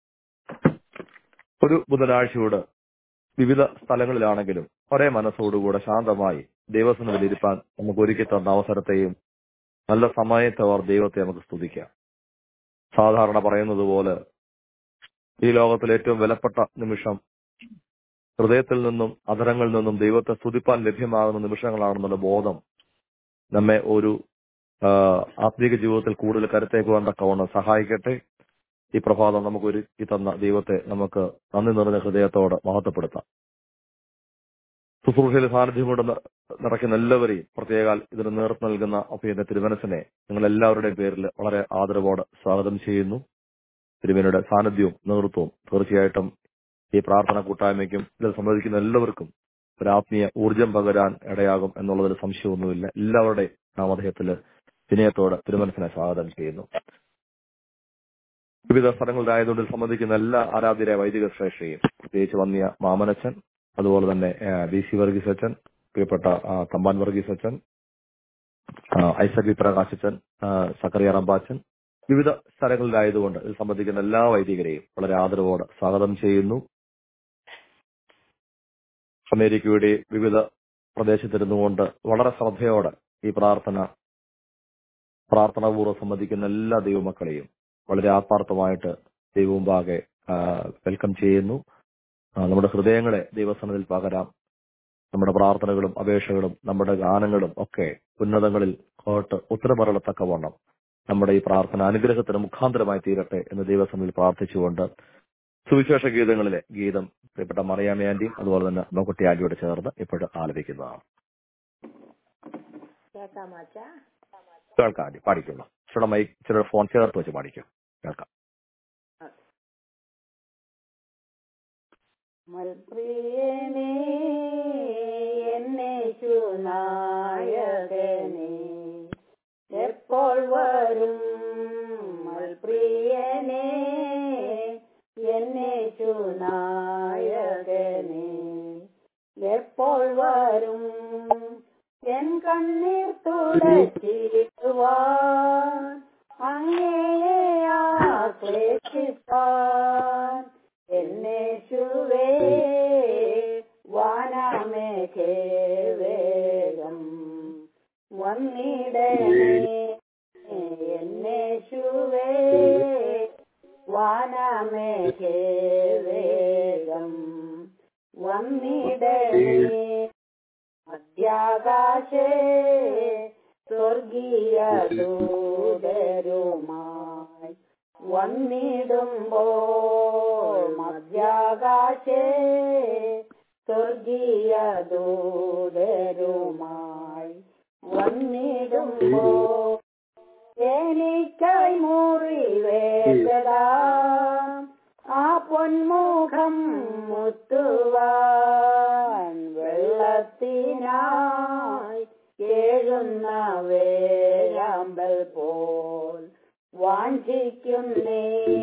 ഒരു ബുധനാഴ്ചയോട് വിവിധ സ്ഥലങ്ങളിലാണെങ്കിലും ഒരേ മനസ്സോടുകൂടെ ശാന്തമായി ദൈവസന്നിധിയിൽ ഇരിപ്പാൻ നമുക്ക് ഒരുക്കി തന്ന അവസരത്തെയും നല്ല സമയത്ത് അവർ ദൈവത്തെ നമുക്ക് സ്തുതിക്കാം. സാധാരണ പറയുന്നത് പോലെ ഈ ലോകത്തിലെ ഏറ്റവും വിലപ്പെട്ട നിമിഷം ഹൃദയത്തിൽ നിന്നും അധരങ്ങളിൽ നിന്നും ദൈവത്തെ സ്തുതിപ്പാൻ ലഭ്യമാകുന്ന നിമിഷങ്ങളാണെന്നുള്ള ബോധം നമ്മെ ഒരു ആത്മീക ജീവിതത്തിൽ കൂടുതൽ കരുത്തേക്കുവാൻ തക്കവണ്ണം സഹായിക്കട്ടെ. ഈ പ്രഭാതം നമുക്ക് ഒരുക്കി തന്ന ദൈവത്തെ നമുക്ക് നന്ദി നിറഞ്ഞ ഹൃദയത്തോടെ മഹത്വപ്പെടുത്താം. ശുശ്രൂഷയിൽ സാന്നിധ്യം കൊണ്ട് നിറയ്ക്കുന്ന എല്ലാവരെയും, പ്രത്യേകാൽ ഇതിന് നേതൃത്വം നൽകുന്ന അഭിനന്ദ തിരുമനസിനെ നിങ്ങളെല്ലാവരുടെയും പേരിൽ വളരെ ആദരവോടെ സ്വാഗതം ചെയ്യുന്നു. തിരുമേനിയുടെ സാന്നിധ്യവും നേതൃത്വവും തീർച്ചയായിട്ടും ഈ പ്രാർത്ഥന കൂട്ടായ്മയ്ക്കും ഇതിൽ സംബന്ധിക്കുന്ന എല്ലാവർക്കും ഒരു ആത്മീയ ഊർജം പകരാൻ ഇടയാകും എന്നുള്ളതിൽ സംശയമൊന്നുമില്ല. എല്ലാവരുടെയും നാമധേയത്തിൽ വിനയത്തോടെ തിരുമനസിനെ സ്വാഗതം ചെയ്യുന്നു. വിവിധ സ്ഥലങ്ങളിലായതുകൊണ്ട് സംബന്ധിക്കുന്ന എല്ലാ ആരാധ്യരായ വൈദിക ശ്രേഷ്ഠയും, പ്രത്യേകിച്ച് വന്നിയ മാമനച്ചൻ, അതുപോലെ തന്നെ BC വർഗീസ് അച്ഛൻ, പ്രിയപ്പെട്ട തമ്പാൻ വർഗീസ് അച്ഛൻ, ഐസക് പ്രകാശച്ചൻ, സക്കറിയ റമ്പാച്ചൻ, വിവിധ സ്ഥലങ്ങളിലായതുകൊണ്ട് ഇത് സംബന്ധിക്കുന്ന എല്ലാ വൈദികരെയും വളരെ ആദരവോടെ സ്വാഗതം ചെയ്യുന്നു. അമേരിക്കയുടെ വിവിധ പ്രദേശത്തിരുന്നുകൊണ്ട് വളരെ ശ്രദ്ധയോടെ ഈ പ്രാർത്ഥനാപൂർവ്വം സംബന്ധിക്കുന്ന എല്ലാ ദൈവമക്കളെയും വളരെ ആത്മാർത്ഥമായിട്ട് ദൈവമുമ്പാകെ വെൽക്കം ചെയ്യുന്നു. നമ്മുടെ ഹൃദയങ്ങളെ ദൈവസന്നിധിയിൽ പകരാം. നമ്മുടെ പ്രാർത്ഥനകളും അപേക്ഷകളും നമ്മുടെ ഗാനങ്ങളും ഒക്കെ ഉന്നതങ്ങളിൽ ഉത്തരമരളത്തക്കവണ്ണം നമ്മുടെ ഈ പ്രാർത്ഥന അനുഗ്രഹത്തിന് മുഖാന്തരമായി തീരട്ടെ എന്ന് ദൈവസന്നിധിയിൽ പ്രാർത്ഥിച്ചുകൊണ്ട് സുവിശേഷ ഗീതങ്ങളിലെ ഗീതം പ്രിയപ്പെട്ട മറിയാമ്മ ആന്റിയും അതുപോലെ തന്നെ നോക്കുട്ടി ആന്റിയോട് ചേർന്ന് ഇപ്പോഴും ആലപിക്കുന്നതാണ്. കേൾക്കാം ആന്റി, പാടിക്കുള്ളൂ. ചില ഫോൺ ചേർത്ത് വെച്ച് പാടിക്കും. കേൾക്കാം. മൽപ്രിയനേ എന്നേശുനായകനേ എപ്പോൾ വരും? മൽപ്രിയനേ എന്നേശുനായകനേ എപ്പോൾ വരും? എൻ കണ്ണീർ തുടച്ചിടുവാൻ അങ്ങയെ ആശ്ലേഷിപ്പാൻ എന്നേശുവേ വാനമേഘേ വേഗം വന്നിടണേ. എന്നേശുവേ വാനമേഘേ വേഗം വന്നിടണേ. മധ്യാകാശേ സ്വർഗീയ ദൂതരുമായി വന്നിടുമ്പോൾ, മധ്യാകാശേ സ്വർഗീയ ദൂതരുമായി വന്നിടുമ്പോൾ, എനിക്കായി മുറിവേറ്റതാ ആ പൊന്മുഖം മുത്തുവാൻ വെള്ളത്തിനായി കേഴുന്ന വേഴാമ്പൽ പോൽ വാഞ്ചിക്കുന്നേ.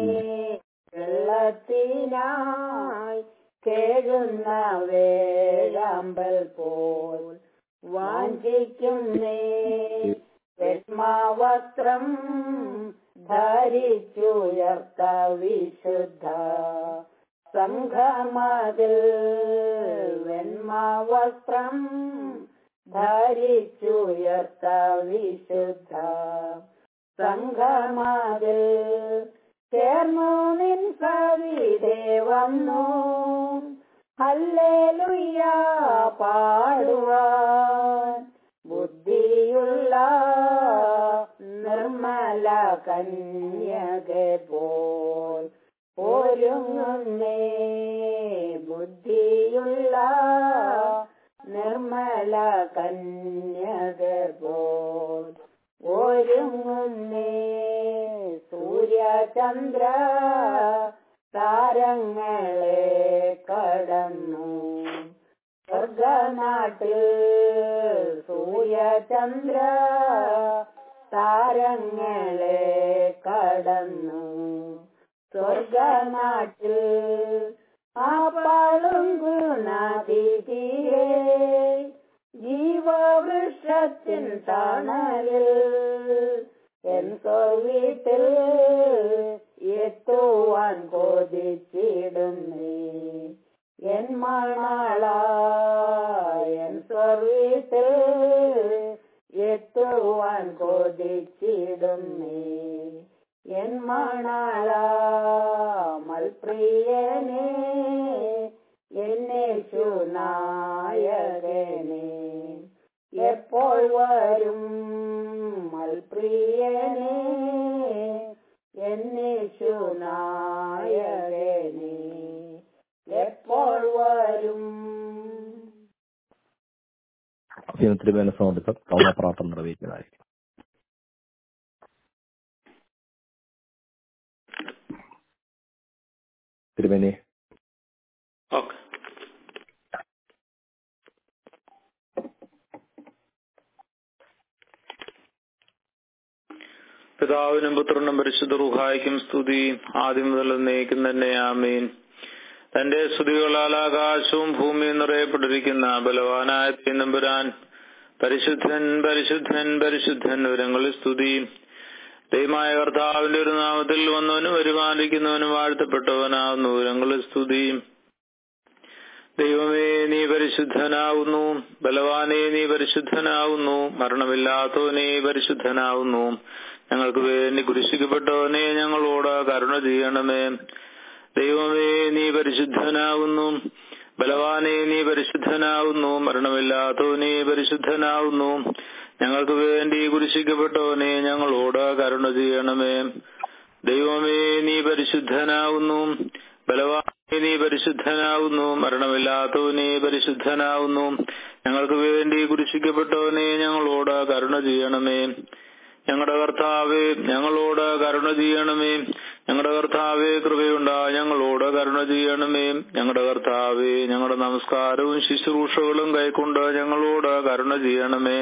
വെള്ളത്തിനായി കേഴുന്ന വേഴാമ്പൽ പോൽ വാഞ്ചിക്കുന്നേ. വെണ്മാവസ്ത്രം ധരിച്ചുയർത്ത വിശുദ്ധ സംഘമതിൽ, വെണ്മാവസ്ത്രം ധരിച്ചുയർത്ത വിശുദ്ധ സംഘമതിൽ ചേർന്നു നിൻ സവിധേ വന്നു ഹല്ലേലൂയ പാടുവാൻ. ബുദ്ധിയുള്ള നിർമ്മല കന്യകെ പോൽ ഒരുങ്ങുന്നേ. ബുദ്ധിയുള്ള നിർമ്മല കന്യകെ പോൽ ഒരുങ്ങുന്നേ. സൂര്യചന്ദ്ര താരങ്ങളെ കടന്നു സ്വർഗനാട്ടിൽ. സൂര്യചന്ദ്ര താരങ്ങളെ കടന്നു സ്വർഗനാട്ടിൽ. ആ പളുങ്കുനദീതീരെ ജീവവൃക്ഷത്തിൻ തണലിൽ എൻ വീട്ടിൽ എത്തുവാൻ കൊതിച്ചിടുന്നേ. എൻ മണാള എൻ വീട്ടിൽ എത്തുവാൻ കൊതിച്ചിടുന്നേ. എൻ മണാള മൽപ്രിയനേ എന്നേശുനായകനേ എപ്പോൾ വരും? മൽപ്രിയനേ എന്നേശുനായകനേ എപ്പോൾ വരും? തിരുമേനസോണ്ട് കൗമ പ്രാർത്ഥന നിർവഹിക്കുന്നതായിരിക്കും. തിരുമേനി. പിതാവിനും പുത്രനും പരിശുദ്ധ റൂഹായ്ക്കും സ്തുതി, ആദ്യം മുതൽ എന്നേക്കും തന്നെ ആമേൻ. തന്റെ സ്തുതികളാൽ ആകാശവും ഭൂമിയും നിറയപ്പെട്ടിരിക്കുന്ന ബലവാനായ തമ്പുരാൻ, പരിശുദ്ധൻ പരിശുദ്ധൻ പരിശുദ്ധൻ ഉയരങ്ങളിൽ സ്തുതി. ദൈവമായ കർത്താവിന്റെ ഒരു നാമത്തിൽ വന്നവനും വരുമാനിക്കുന്നവനും വാഴ്ത്തപ്പെട്ടവനാകുന്നു. ഉയരങ്ങളിൽ സ്തുതി. ദൈവമേ, നീ പരിശുദ്ധനാവുന്നു. ബലവാനേ, നീ പരിശുദ്ധനാവുന്നു. മരണമില്ലാത്തവനേ, പരിശുദ്ധനാവുന്നു. ഞങ്ങൾക്ക് വേണ്ടി കുരിശിക്കപ്പെട്ടവനെ, ഞങ്ങളോട് കരുണ ചെയ്യണമേ. ദൈവമേ, നീ പരിശുദ്ധനാവുന്നു. ബലവാനേ, നീ പരിശുദ്ധനാവുന്നു. മരണമില്ലാത്തവനേ, പരിശുദ്ധനാവുന്നു. ഞങ്ങൾക്ക് വേണ്ടി കുരിശിക്കപ്പെട്ടവനെ, ഞങ്ങളോട് കരുണ ചെയ്യണമേ. ദൈവമേ, നീ പരിശുദ്ധനാവുന്നു. ബലവാനേ, നീ പരിശുദ്ധനാവുന്നു. മരണമില്ലാത്തവനേ, പരിശുദ്ധനാവുന്നു. ഞങ്ങൾക്ക് വേണ്ടി കുരിശിക്കപ്പെട്ടവനെ, ഞങ്ങളോട് കരുണ ചെയ്യണമേ. ഞങ്ങളുടെ കർത്താവേ, ഞങ്ങളോട് കരുണ ചെയ്യണമേ. ഞങ്ങളുടെ കർത്താവേ, കൃപയുണ്ടാ ഞങ്ങളോട് കരുണ ചെയ്യണമേ. ഞങ്ങളുടെ കർത്താവേ, ഞങ്ങളുടെ നമസ്കാരവും ശുശ്രൂഷകളും കൈക്കൊണ്ട് ഞങ്ങളോട് കരുണ ചെയ്യണമേ.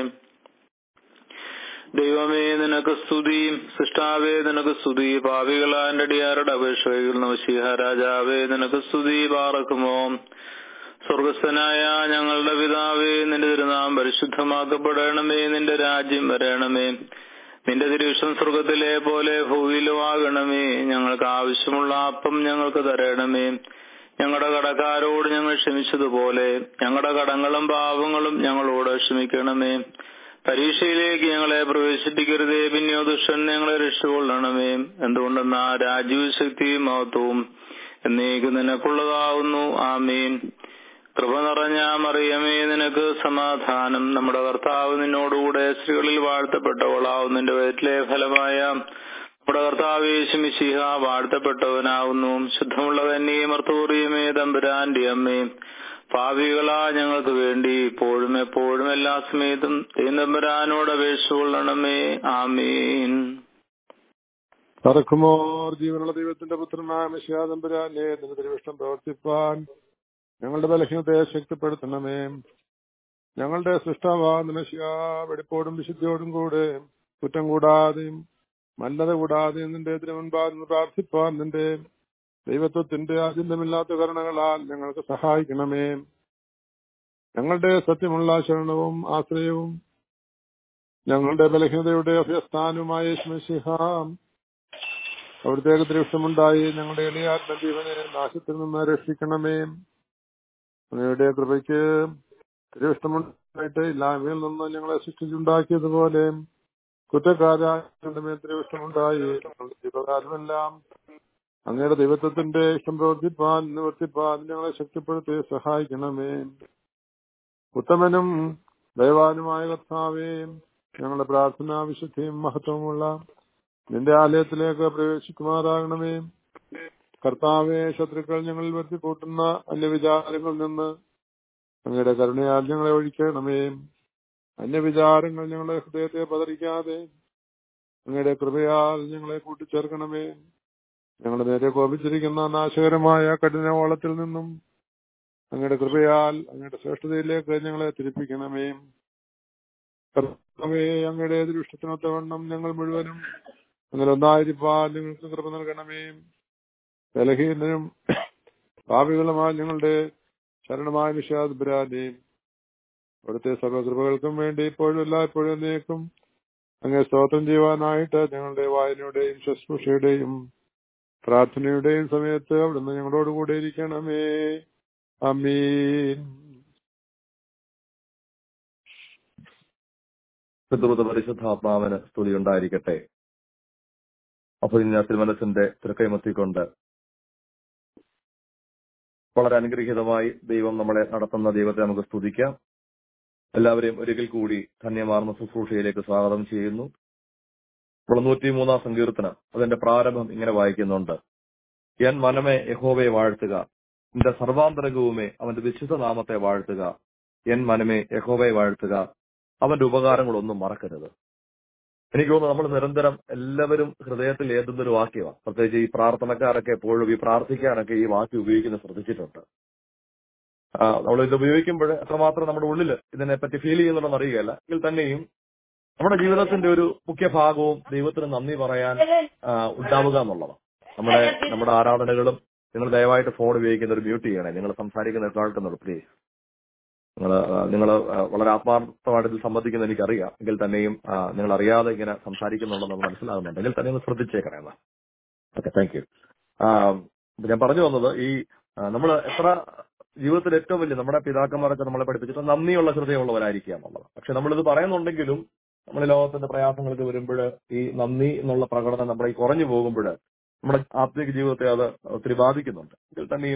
ദൈവമേ, നിനക്ക് സ്തുതി. സൃഷ്ടാവേ, നിനക്ക് സ്തുതി. പാപികളാന്റെ അടിയാരുടെ അപേക്ഷയുള്ള മശീഹ രാജാവേ, നിനക്ക് സ്തുതി. പാറക്കുമോ. സ്വർഗസ്ഥനായ ഞങ്ങളുടെ പിതാവേ, നിന്റെ തിരുനാമം പരിശുദ്ധമാക്കപ്പെടണമേ. നിന്റെ രാജ്യം വരണമേ. നിന്റെ തിരുവിഷ്ടം സ്വർഗത്തിലെ പോലെ ഭൂമിയിലും ആകണമേ. ഞങ്ങൾക്ക് ആവശ്യമുള്ള അപ്പം ഞങ്ങൾക്ക് തരണമേ. ഞങ്ങളുടെ കടക്കാരോട് ഞങ്ങൾ ക്ഷമിച്ചതുപോലെ ഞങ്ങളുടെ കടങ്ങളും പാപങ്ങളും ഞങ്ങളോട് ക്ഷമിക്കണമേ. പരീക്ഷയിലേക്ക് ഞങ്ങളെ പ്രവേശിപ്പിക്കരുതേ, പിന്നെയോ ദുഷ്ടൻ ഞങ്ങളെ രക്ഷിക്കൊള്ളണമേ. എന്തുകൊണ്ടെന്നാ രാജ്യവും ശക്തിയും മഹത്വവും എന്നേക്കും നിനക്കുള്ളതാവുന്നു. ആമേൻ. കൃപ നിറഞ്ഞ മറിയമേ, നിനക്ക് സമാധാനം. നമ്മുടെ കർത്താവ് നിന്നോടുകൂടെ സ്ത്രീകളിൽ വാഴ്ത്തപ്പെട്ടവളാവുന്നു. നിന്റെ വയറ്റിലെ ഫലമായ നമ്മുടെ കർത്താവ് യേശു മിശിഹ വാഴ്ത്തപ്പെട്ടവനാവുന്നു. ശുദ്ധമുള്ള കന്യകേ മർത്തോറിയമേ, തമ്പുരാന്റെ അമ്മേ, പാപികളാ ഞങ്ങൾക്ക് വേണ്ടി ഇപ്പോഴും എപ്പോഴും എല്ലാ സമയത്തും തമ്പുരാനോട് അപേക്ഷിച്ചുകൊള്ളണമേ. ആമേൻ. പറക്കുമോർ ജീവനുള്ള ദൈവത്തിന്റെ പുത്രനായ മിശിഹാ തമ്പുരാനെ, നിന്റെ തിരുവിഷ്ടം പ്രവർത്തിപ്പാൻ ഞങ്ങളുടെ ബലഹീനതയെ ശക്തിപ്പെടുത്തണമേ. ഞങ്ങളുടെ സൃഷ്ടാവാകുന്ന മിശിഹാ, വെടിപ്പോടും വിശുദ്ധിയോടും കൂടെ കുറ്റം കൂടാതെയും മല്ലത കൂടാതെയും നിന്റെ തിരുമുൻപാകെ പ്രാർത്ഥിപ്പാൻ നിന്റെ ദൈവത്വത്തിന്റെ അചിന്തമില്ലാത്ത കരുണകളാൽ ഞങ്ങൾക്ക് സഹായിക്കണമേ. ഞങ്ങളുടെ സത്യമുള്ള ശരണവും ആശ്രയവും ഞങ്ങളുടെ ബലഹീനതയുടെ അഭയസ്ഥാനവുമായ യേശു മിശിഹാ, അവിടുത്തെ ദൃഷ്ടമുണ്ടായി ഞങ്ങളുടെ എളിയ ആത്മജീവനെ നാശത്തിൽ നിന്ന് രക്ഷിക്കണമേ. അങ്ങയുടെ കൃപയ്ക്ക് തിരുവിഷ്ടമുണ്ടായിട്ട് ഇല്ലായ്മയിൽ നിന്ന് ഞങ്ങളെ സൃഷ്ടിച്ചുണ്ടാക്കിയതുപോലെ കുറ്റക്കാരായ മേൽ തിരുവിഷ്ടമുണ്ടായി ജീവകാലമെല്ലാം അങ്ങയുടെ ദൈവത്വത്തിന്റെ ഇഷ്ടം പ്രവർത്തിപ്പാൻ നിവർത്തിപ്പാൻ ഞങ്ങളെ ശക്തിപ്പെടുത്തി സഹായിക്കണമേ. ഉത്തമനും ദൈവാനുമായ കർത്താവേ, ഞങ്ങളുടെ പ്രാർത്ഥന വിശുദ്ധിയും മഹത്വമുള്ള നിന്റെ ആലയത്തിലേക്ക് പ്രവേശിക്കുമാറാകണമേ. കർത്താവേ, ശത്രുക്കൾ ഞങ്ങളിൽ വരുത്തിക്കൂട്ടുന്ന അന്യവിചാരങ്ങളിൽ നിന്ന് അങ്ങയുടെ കരുണയാൽ ഞങ്ങളെ ഒഴിക്കണമേ. അന്യവിചാരങ്ങൾ ഞങ്ങളുടെ ഹൃദയത്തെ പതറിക്കാതെ അങ്ങയുടെ കൃപയാൽ ഞങ്ങളെ കൂട്ടിച്ചേർക്കണമേ. ഞങ്ങളുടെ നേരെ കോപിച്ചിരിക്കുന്ന നാശകരമായ കഠിനവോളത്തിൽ നിന്നും അങ്ങയുടെ കൃപയാൽ അങ്ങയുടെ ശ്രേഷ്ഠതയിലേക്ക് ഞങ്ങളെ തിരിപ്പിക്കണമേ. കർത്താവേ, അങ്ങയുടെ ദൃഷ്ടത്തിനൊത്തവണ്ണം ഞങ്ങൾ മുഴുവനും അങ്ങനെ ഒന്നായിരിക്കാൻ നിങ്ങൾക്ക് കൃപ നൽകണമേ. ബലഹീനനും പാപികളുമായ ഞങ്ങളുടെ ശരണമായ മിശിഹാ തമ്പുരാനെ, അവിടുത്തെ സർവ്വകൃപകൾക്കും വേണ്ടി ഇപ്പോഴും എല്ലായ്പ്പോഴും എന്നേക്കും അങ്ങേ സ്തോത്രം ചെയ്യുവാനായിട്ട് ഞങ്ങളുടെ വായനയുടെയും ശുശ്രൂഷയുടെയും പ്രാർത്ഥനയുടെയും സമയത്ത് അവിടുന്ന് ഞങ്ങളോടുകൂടെ ഇരിക്കണമേ. ആമീൻ. പരിശുദ്ധാത്മാവിന് സ്തുതി ഉണ്ടായിരിക്കട്ടെ. അപ്പോൾ ഇന്ന് തിരുമനസിന്റെ തിരുക്കൈമത്തിക്കൊണ്ട് വളരെ അനുഗ്രഹീതമായി ദൈവം നമ്മളെ നടത്തുന്ന ദൈവത്തെ നമുക്ക് സ്തുതിക്കാം. എല്ലാവരെയും ഒരിക്കൽ കൂടി ധന്യമാർന്ന ശുശ്രൂഷയിലേക്ക് സ്വാഗതം ചെയ്യുന്നു. ഇപ്പോൾ 103 സങ്കീർത്തനം അതിന്റെ പ്രാരംഭം ഇങ്ങനെ വായിക്കുന്നുണ്ട്: എൻ മനമേ യഹോവയെ വാഴ്ത്തുക, എന്റെ സർവാന്തരംഗവുമേ അവന്റെ വിശുദ്ധ നാമത്തെ വാഴ്ത്തുക. എൻ മനമേ യഹോവയെ വാഴ്ത്തുക, അവന്റെ ഉപകാരങ്ങളൊന്നും മറക്കരുത്. എനിക്ക് തോന്നുന്നു നമ്മൾ നിരന്തരം എല്ലാവരും ഹൃദയത്തിൽ ഏതുന്നൊരു വാക്യമാണ്. പ്രത്യേകിച്ച് ഈ പ്രാർത്ഥനക്കാരൊക്കെ എപ്പോഴും ഈ പ്രാർത്ഥിക്കാനൊക്കെ ഈ വാക്യം ഉപയോഗിക്കുന്നത് ശ്രദ്ധിച്ചിട്ടുണ്ട്. നമ്മൾ ഇത് ഉപയോഗിക്കുമ്പോൾ എത്രമാത്രം നമ്മുടെ ഉള്ളിൽ ഇതിനെപ്പറ്റി ഫീൽ ചെയ്യുന്നുണ്ടെന്ന് അറിയുകയല്ല. എങ്കിൽ തന്നെയും നമ്മുടെ ജീവിതത്തിന്റെ ഒരു മുഖ്യ ഭാഗവും ദൈവത്തിന് നന്ദി പറയാൻ ഉണ്ടാവുക എന്നുള്ളതാണ്. നമ്മുടെ ആരാധനകളും നിങ്ങൾ ദയവായിട്ട് ഫോൺ ഉപയോഗിക്കുന്ന ഒരു മ്യൂട്ട് ചെയ്യണേ. നിങ്ങൾ സംസാരിക്കുന്ന കേൾക്കുന്നുള്ളൂ പ്ലീസ്. നിങ്ങൾ വളരെ ആത്മാർത്ഥമായിട്ട് ഇതിൽ സംബന്ധിക്കുന്ന എനിക്കറിയാം. എങ്കിൽ തന്നെയും നിങ്ങൾ അറിയാതെ ഇങ്ങനെ സംസാരിക്കുന്നുണ്ടെന്ന് മനസ്സിലാകുന്നുണ്ട്. എങ്കിൽ തന്നെ ഒന്ന് ശ്രദ്ധിച്ചേക്കണേ. Okay, thank you. ഞാൻ പറഞ്ഞു വന്നത് ഈ നമ്മൾ എത്ര ജീവിതത്തിൽ ഏറ്റവും വലിയ നമ്മുടെ പിതാക്കന്മാരൊക്കെ നമ്മളെ പഠിപ്പിച്ചിട്ട് നന്ദിയുള്ള ഹൃദയമുള്ളവരായിരിക്കുക എന്നുള്ളത്. പക്ഷെ നമ്മളിത് പറയുന്നുണ്ടെങ്കിലും നമ്മൾ ലോകത്തിന്റെ പ്രയാസങ്ങൾക്ക് വരുമ്പോൾ ഈ നന്ദി എന്നുള്ള പ്രകടനം നമ്മുടെ ഈ കുറഞ്ഞു പോകുമ്പോൾ നമ്മുടെ ആത്മീയ ജീവിതത്തെ അത് ഒത്തിരി ബാധിക്കുന്നുണ്ട്. എങ്കിൽ തന്നെയും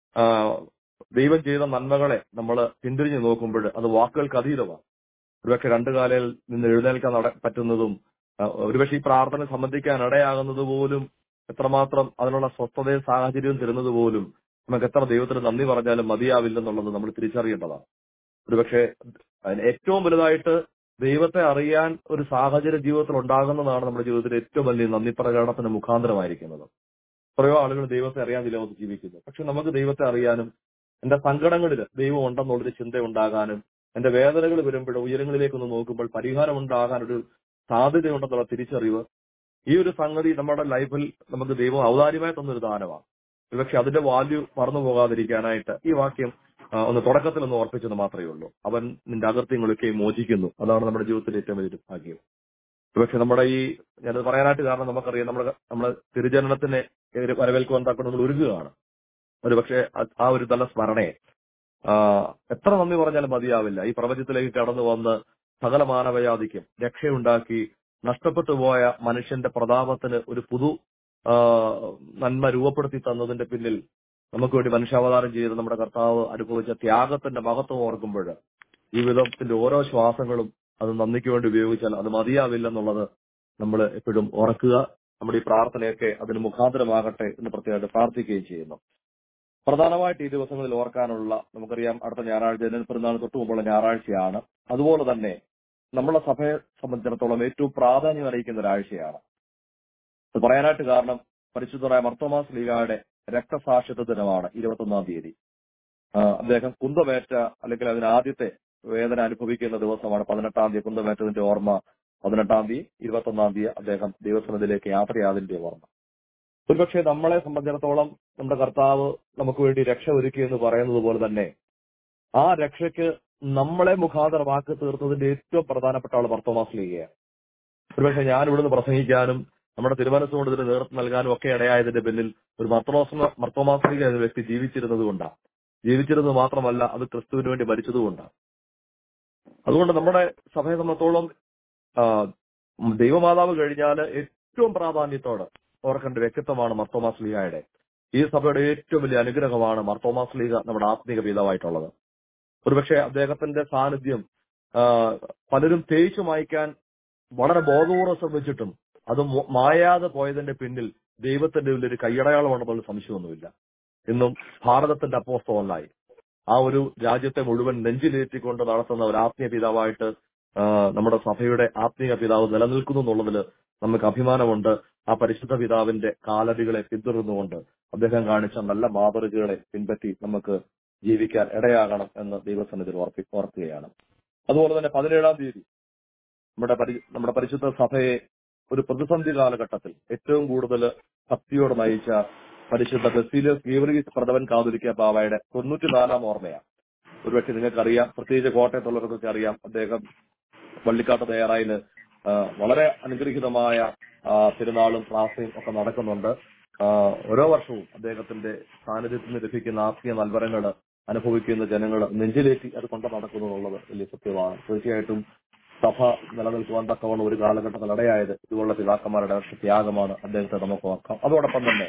ദൈവം ചെയ്ത നന്മകളെ നമ്മൾ പിന്തിരിഞ്ഞു നോക്കുമ്പോൾ അത് വാക്കുകൾക്ക് അതീതമാണ്. ഒരുപക്ഷെ രണ്ടു കാലയിൽ നിന്ന് എഴുന്നേൽക്കാൻ പറ്റുന്നതും ഒരുപക്ഷെ ഈ പ്രാർത്ഥന സംബന്ധിക്കാൻ ഇടയാകുന്നത് പോലും എത്രമാത്രം അതിനുള്ള സ്വസ്ഥതയും സാഹചര്യവും തരുന്നത് പോലും നമുക്ക് എത്ര ദൈവത്തിന് നന്ദി പറഞ്ഞാലും മതിയാവില്ലെന്നുള്ളത് നമ്മൾ തിരിച്ചറിയേണ്ടതാണ്. ഒരുപക്ഷെ ഏറ്റവും വലുതായിട്ട് ദൈവത്തെ അറിയാൻ ഒരു സാഹചര്യ ജീവിതത്തിൽ ഉണ്ടാകുന്നതാണ് നമ്മുടെ ജീവിതത്തിൽ ഏറ്റവും വലിയ നന്ദി പ്രകടനത്തിന് മുഖാന്തരമായിരിക്കുന്നത്. എത്രയോ ആളുകൾ ദൈവത്തെ അറിയാൻ ഈ ലോകത്ത് ജീവിക്കുന്നു. പക്ഷെ നമുക്ക് ദൈവത്തെ അറിയാനും എന്റെ സങ്കടങ്ങളിൽ ദൈവം ഉണ്ടെന്നുള്ളൊരു ചിന്ത ഉണ്ടാകാനും എന്റെ വേദനകൾ വരുമ്പോൾ ഉയരങ്ങളിലേക്കൊന്ന് നോക്കുമ്പോൾ പരിഹാരം ഉണ്ടാകാനൊരു സാധ്യതയുണ്ടെന്നുള്ള തിരിച്ചറിവ്, ഈ ഒരു സംഗതി നമ്മുടെ ലൈഫിൽ നമുക്ക് ദൈവം ഔദാര്യമായി തന്നൊരു ദാനമാണ്. പക്ഷെ അതിന്റെ വാല്യൂ മറന്നു പോകാതിരിക്കാനായിട്ട് ഈ വാക്യം ഒന്ന് തുടക്കത്തിൽ ഒന്ന് ഓർപ്പിച്ചെന്ന് മാത്രമേ ഉള്ളൂ. അവൻ നിന്റെ അകൃത്യങ്ങളൊക്കെ മോചിക്കുന്നു. അതാണ് നമ്മുടെ ജീവിതത്തിലെ ഏറ്റവും വലിയൊരു ഭാഗ്യം. പക്ഷെ നമ്മുടെ ഈ ഞാനത് പറയാനായിട്ട് കാരണം നമുക്കറിയാം, നമ്മളെ തിരുജനനത്തിനെ വരവേൽക്കുവാൻ തക്ക നമ്മൾ ഒരുങ്ങുകയാണ്. ഒരു പക്ഷെ ആ ഒരു നല്ല സ്മരണയെ എത്ര നന്ദി പറഞ്ഞാലും മതിയാവില്ല. ഈ പ്രപഞ്ചത്തിലേക്ക് കടന്നു വന്ന് സകല മാനവജാതിക്കും രക്ഷയുണ്ടാക്കി നഷ്ടപ്പെട്ടു പോയ മനുഷ്യന്റെ പ്രതാപത്തിന് ഒരു പുതു നന്മ രൂപപ്പെടുത്തി തന്നതിന്റെ പിന്നിൽ നമുക്ക് വേണ്ടി മനുഷ്യാവതാരം ചെയ്ത് നമ്മുടെ കർത്താവ് അനുഭവിച്ച ത്യാഗത്തിന്റെ മഹത്വം ഓർക്കുമ്പോൾ ജീവിതത്തിന്റെ ഓരോ ശ്വാസങ്ങളും അത് നന്ദിക്ക് വേണ്ടി ഉപയോഗിച്ചാൽ അത് മതിയാവില്ലെന്നുള്ളത് നമ്മൾ എപ്പോഴും ഓർക്കുക. നമ്മുടെ ഈ പ്രാർത്ഥനയൊക്കെ അതിന് മുഖാന്തരമാകട്ടെ എന്ന് പ്രത്യേകമായിട്ട് പ്രാർത്ഥിക്കുകയും ചെയ്യുന്നു. പ്രധാനമായിട്ട് ഈ ദിവസങ്ങളിൽ ഓർക്കാനുള്ള, നമുക്കറിയാം അടുത്ത ഞായറാഴ്ച ജനനപ്പെരുന്നാൾ തൊട്ട് മുമ്പുള്ള ഞായറാഴ്ചയാണ്. അതുപോലെ തന്നെ നമ്മളെ സഭയെ സംബന്ധിച്ചിടത്തോളം ഏറ്റവും പ്രാധാന്യം അറിയിക്കുന്ന ഒരാഴ്ചയാണ്. അത് പറയാനായിട്ട് കാരണം പരിശുദ്ധരായ മർത്തോമാ ശ്ലീഹായുടെ രക്തസാക്ഷിത്വ ദിനമാണ് 21-ാം തീയതി. അദ്ദേഹം കുന്തമേറ്റ അല്ലെങ്കിൽ അതിന് ആദ്യത്തെ വേദന അനുഭവിക്കുന്ന ദിവസമാണ് 18-ാം തീയതി. കുന്തമേറ്റതിന്റെ ഓർമ്മ 18-ാം തീയതി, 21-ാം തീയതി അദ്ദേഹം ദൈവസന്നിധിയിലേക്ക് യാത്രയാതിന്റെ ഓർമ്മ. ഒരുപക്ഷെ നമ്മളെ സംബന്ധിച്ചിടത്തോളം നമ്മുടെ കർത്താവ് നമുക്ക് വേണ്ടി രക്ഷ ഒരുക്കി എന്ന് പറയുന്നത് പോലെ തന്നെ ആ രക്ഷയ്ക്ക് നമ്മളെ മുഖാന്തരമാക്കി തീർത്തതിന്റെ ഏറ്റവും പ്രധാനപ്പെട്ട ആൾ മർത്തോമാ ശ്ലീഹയാണ്. ഒരുപക്ഷെ ഞാൻ ഇവിടുന്ന് പ്രസംഗിക്കാനും നമ്മുടെ തിരുമനസ്സുകൊണ്ട് ഇതിന് നേതൃത്വം നൽകാനും ഒക്കെ ഇടയായതിന്റെ പിന്നിൽ ഒരു മർത്തോമാ ശ്ലീഹ എന്ന വ്യക്തി ജീവിച്ചിരുന്നത് കൊണ്ടാണ്. ജീവിച്ചിരുന്നത് മാത്രമല്ല, അത് ക്രിസ്തുവിന് വേണ്ടി മരിച്ചതുകൊണ്ടാണ്. അതുകൊണ്ട് നമ്മുടെ സഭയെ സംബന്ധിച്ചോളം ദൈവമാതാവ് കഴിഞ്ഞാൽ ഏറ്റവും പ്രാധാന്യത്തോടെ ഓർക്കേണ്ട വ്യക്തിത്വമാണ് മർത്തോമാ ശ്ലീഹയുടെ. ഈ സഭയുടെ ഏറ്റവും വലിയ അനുഗ്രഹമാണ് മർത്തോമാ ശ്ലീഹ നമ്മുടെ ആത്മീക പിതാവായിട്ടുള്ളത്. ഒരുപക്ഷെ അദ്ദേഹത്തിന്റെ സാന്നിധ്യം പലരും തേച്ചു മായ്ക്കാൻ വളരെ ബോധപൂർവ്വം ശ്രമിച്ചിട്ടും അത് മായാതെ പോയതിന്റെ പിന്നിൽ ദൈവത്തിന്റെ ഉള്ളൊരു കയ്യടയാളമുണ്ടെന്നുള്ള സംശയമൊന്നുമില്ല. ഇന്നും ഭാരതത്തിന്റെ അപ്പോസ്തലനായി ആ ഒരു രാജ്യത്തെ മുഴുവൻ നെഞ്ചിലേറ്റിക്കൊണ്ട് നടത്തുന്ന ഒരു ആത്മീയ പിതാവായിട്ട് നമ്മുടെ സഭയുടെ ആത്മീയ പിതാവ് നിലനിൽക്കുന്നു എന്നുള്ളതിൽ നമുക്ക് അഭിമാനമുണ്ട്. ആ പരിശുദ്ധ പിതാവിന്റെ കാലടികളെ പിന്തുടർന്നുകൊണ്ട് അദ്ദേഹം കാണിച്ച നല്ല മാതൃകകളെ പിൻപറ്റി നമുക്ക് ജീവിക്കാൻ ഇടയാകണം എന്ന് ദൈവസന്നിധിയിൽ ഓർക്കുകയാണ്. അതുപോലെ തന്നെ 17-ാം തീയതി നമ്മുടെ പരിശുദ്ധ സഭയെ ഒരു പ്രതിസന്ധി കാലഘട്ടത്തിൽ ഏറ്റവും കൂടുതൽ ഭക്തിയോട് നയിച്ച പരിശുദ്ധ ബസീലിയോസ് ഗീവർഗീസ് പ്രഥമൻ കാതോലിക്ക ബാവയുടെ 94-ാം ഓർമ്മയാണ്. ഒരുപക്ഷെ നിങ്ങൾക്കറിയാം, പ്രത്യേകിച്ച് കോട്ടയത്തുള്ളവർക്കൊക്കെ അറിയാം, അദ്ദേഹം വള്ളിക്കാട്ട് തയ്യാറായില് വളരെ അനുഗ്രഹീതമായ തിരുനാളും പ്രാർത്ഥനയും ഒക്കെ നടക്കുന്നുണ്ട്. ഓരോ വർഷവും അദ്ദേഹത്തിന്റെ സാന്നിധ്യത്തിൽ നിന്ന് ലഭിക്കുന്ന ആത്മീയ നൽവരങ്ങൾ അനുഭവിക്കുന്ന ജനങ്ങൾ നെഞ്ചിലേറ്റി അത് കൊണ്ട് നടക്കുന്നു എന്നുള്ളത് വലിയ സത്യമാണ്. തീർച്ചയായിട്ടും സഭ നിലനിൽക്കുവാൻ തക്കവണ്ണം ഒരു കാലഘട്ടത്തിൽ ഇടയായത് ഇതുപോലുള്ള പിതാക്കന്മാരുടെ ത്യാഗമാണ്. അദ്ദേഹത്തെ നമുക്ക് ഓർക്കാം. അതോടൊപ്പം തന്നെ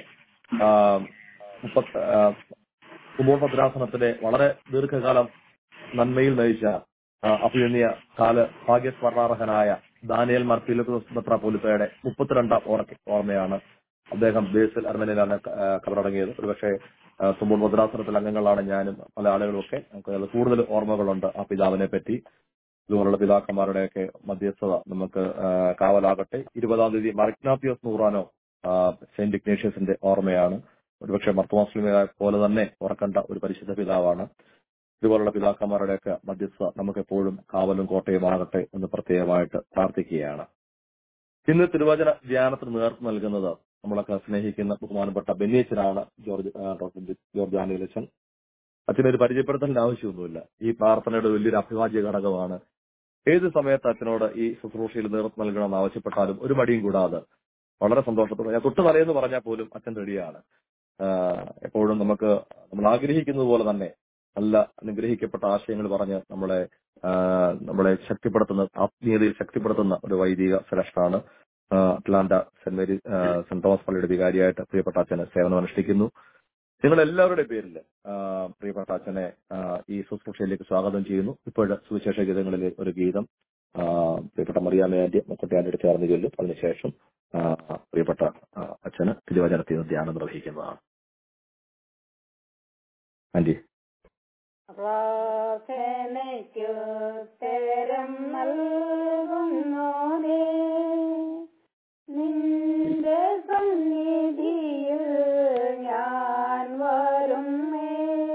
ഭദ്രാസനത്തിലെ വളരെ ദീർഘകാലം നന്മയിൽ നയിച്ച അഭിനന്ദിയ ഭാഗ്യസ്മരണാർഹനായ ദാനിയേൽ മാർ പീലത്തോസ് മെത്രാപ്പോലീത്തയുടെ 32-ാം ഓർമ്മയാണ്. അദ്ദേഹം ബേസിൽ അർമേനിയിലാണ് കബറടങ്ങിയത്. ഒരുപക്ഷെ തുമ്പൂർ ഭദ്രാസനത്തിലെ അംഗങ്ങളാണ് ഞാനും പല ആളുകളും ഒക്കെ. നമുക്ക് കൂടുതൽ ഓർമ്മകളുണ്ട് ആ പിതാവിനെ പറ്റി. ഇതുപോലുള്ള പിതാക്കന്മാരുടെയൊക്കെ മധ്യസ്ഥത നമുക്ക് കാവലാകട്ടെ. 20-ാം തീയതി മാർ ഇഗ്നാത്തിയോസ് നൂറാനോ സെന്റ് ഇഗ്നേഷ്യസിന്റെ ഓർമ്മയാണ്. ഒരുപക്ഷെ മർത്തോമാ ശ്ലീഹയെ പോലെ തന്നെ ഓർക്കേണ്ട ഒരു പരിശുദ്ധ പിതാവാണ്. ഇതുപോലുള്ള പിതാക്കന്മാരുടെയൊക്കെ മധ്യസ്ഥ നമുക്കെപ്പോഴും കാവലും കോട്ടയുമാകട്ടെ എന്ന് പ്രത്യേകമായിട്ട് പ്രാർത്ഥിക്കുകയാണ്. ഇന്ന് തിരുവചന ധ്യാനത്തിന് നേതൃത്വം നൽകുന്നത് നമ്മളൊക്കെ സ്നേഹിക്കുന്ന ബഹുമാനപ്പെട്ട ബെന്നിയച്ചനാണ്. Doctor George ആനിയലച്ചൻ. അച്ഛനൊരു പരിചയപ്പെടുത്തേണ്ട ആവശ്യമൊന്നുമില്ല. ഈ പ്രാർത്ഥനയുടെ വലിയൊരു അഭിവാജ്യ ഘടകമാണ്. ഏത് സമയത്ത് അച്ഛനോട് ഈ ശുശ്രൂഷയിൽ നേതൃത്വം നൽകണമെന്ന് ആവശ്യപ്പെട്ടാലും ഒരു മടിയും കൂടാതെ വളരെ സന്തോഷത്തോടെ, ഞാൻ തൊട്ട് തലേന്ന് പറഞ്ഞാൽ പോലും അച്ഛൻ റെഡിയാണ്. എപ്പോഴും നമ്മൾ ആഗ്രഹിക്കുന്നത് പോലെ തന്നെ നല്ല അനുഗ്രഹിക്കപ്പെട്ട ആശയങ്ങൾ പറഞ്ഞ് നമ്മളെ ശക്തിപ്പെടുത്തുന്ന, ആത്മീയതയിൽ ശക്തിപ്പെടുത്തുന്ന ഒരു വൈദിക ശ്രേഷ്ഠാണ്. അറ്റ്ലാന്റ സെന്റ് തോമസ് പള്ളിയുടെ വികാരിയായിട്ട് പ്രിയപ്പെട്ട അച്ഛന് സേവനം അനുഷ്ഠിക്കുന്നു. നിങ്ങളെല്ലാവരുടെ പേരിൽ പ്രിയപ്പെട്ട അച്ഛനെ ഈ ശുശ്രൂഷയിലേക്ക് സ്വാഗതം ചെയ്യുന്നു. ഇപ്പോഴത്തെ സുവിശേഷ ഗീതങ്ങളിലെ ഒരു ഗീതം പ്രിയപ്പെട്ട മറിയാമ്മയാന്റെ മുക്കുട്ടിയാന്റെ ചേർന്ന് ചൊല്ലും. അതിനുശേഷം പ്രിയപ്പെട്ട അച്ഛന് തിരുവചനത്തിൽ നിന്ന് ധ്യാനം നിർവഹിക്കുന്നതാണ്. ആന്റി. പ്രാർത്ഥനയ്ക്കുത്തരം നൽകുന്നോനേ, നിന്റെ സന്നിധിയിൽ ഞാൻ വരുന്നേ.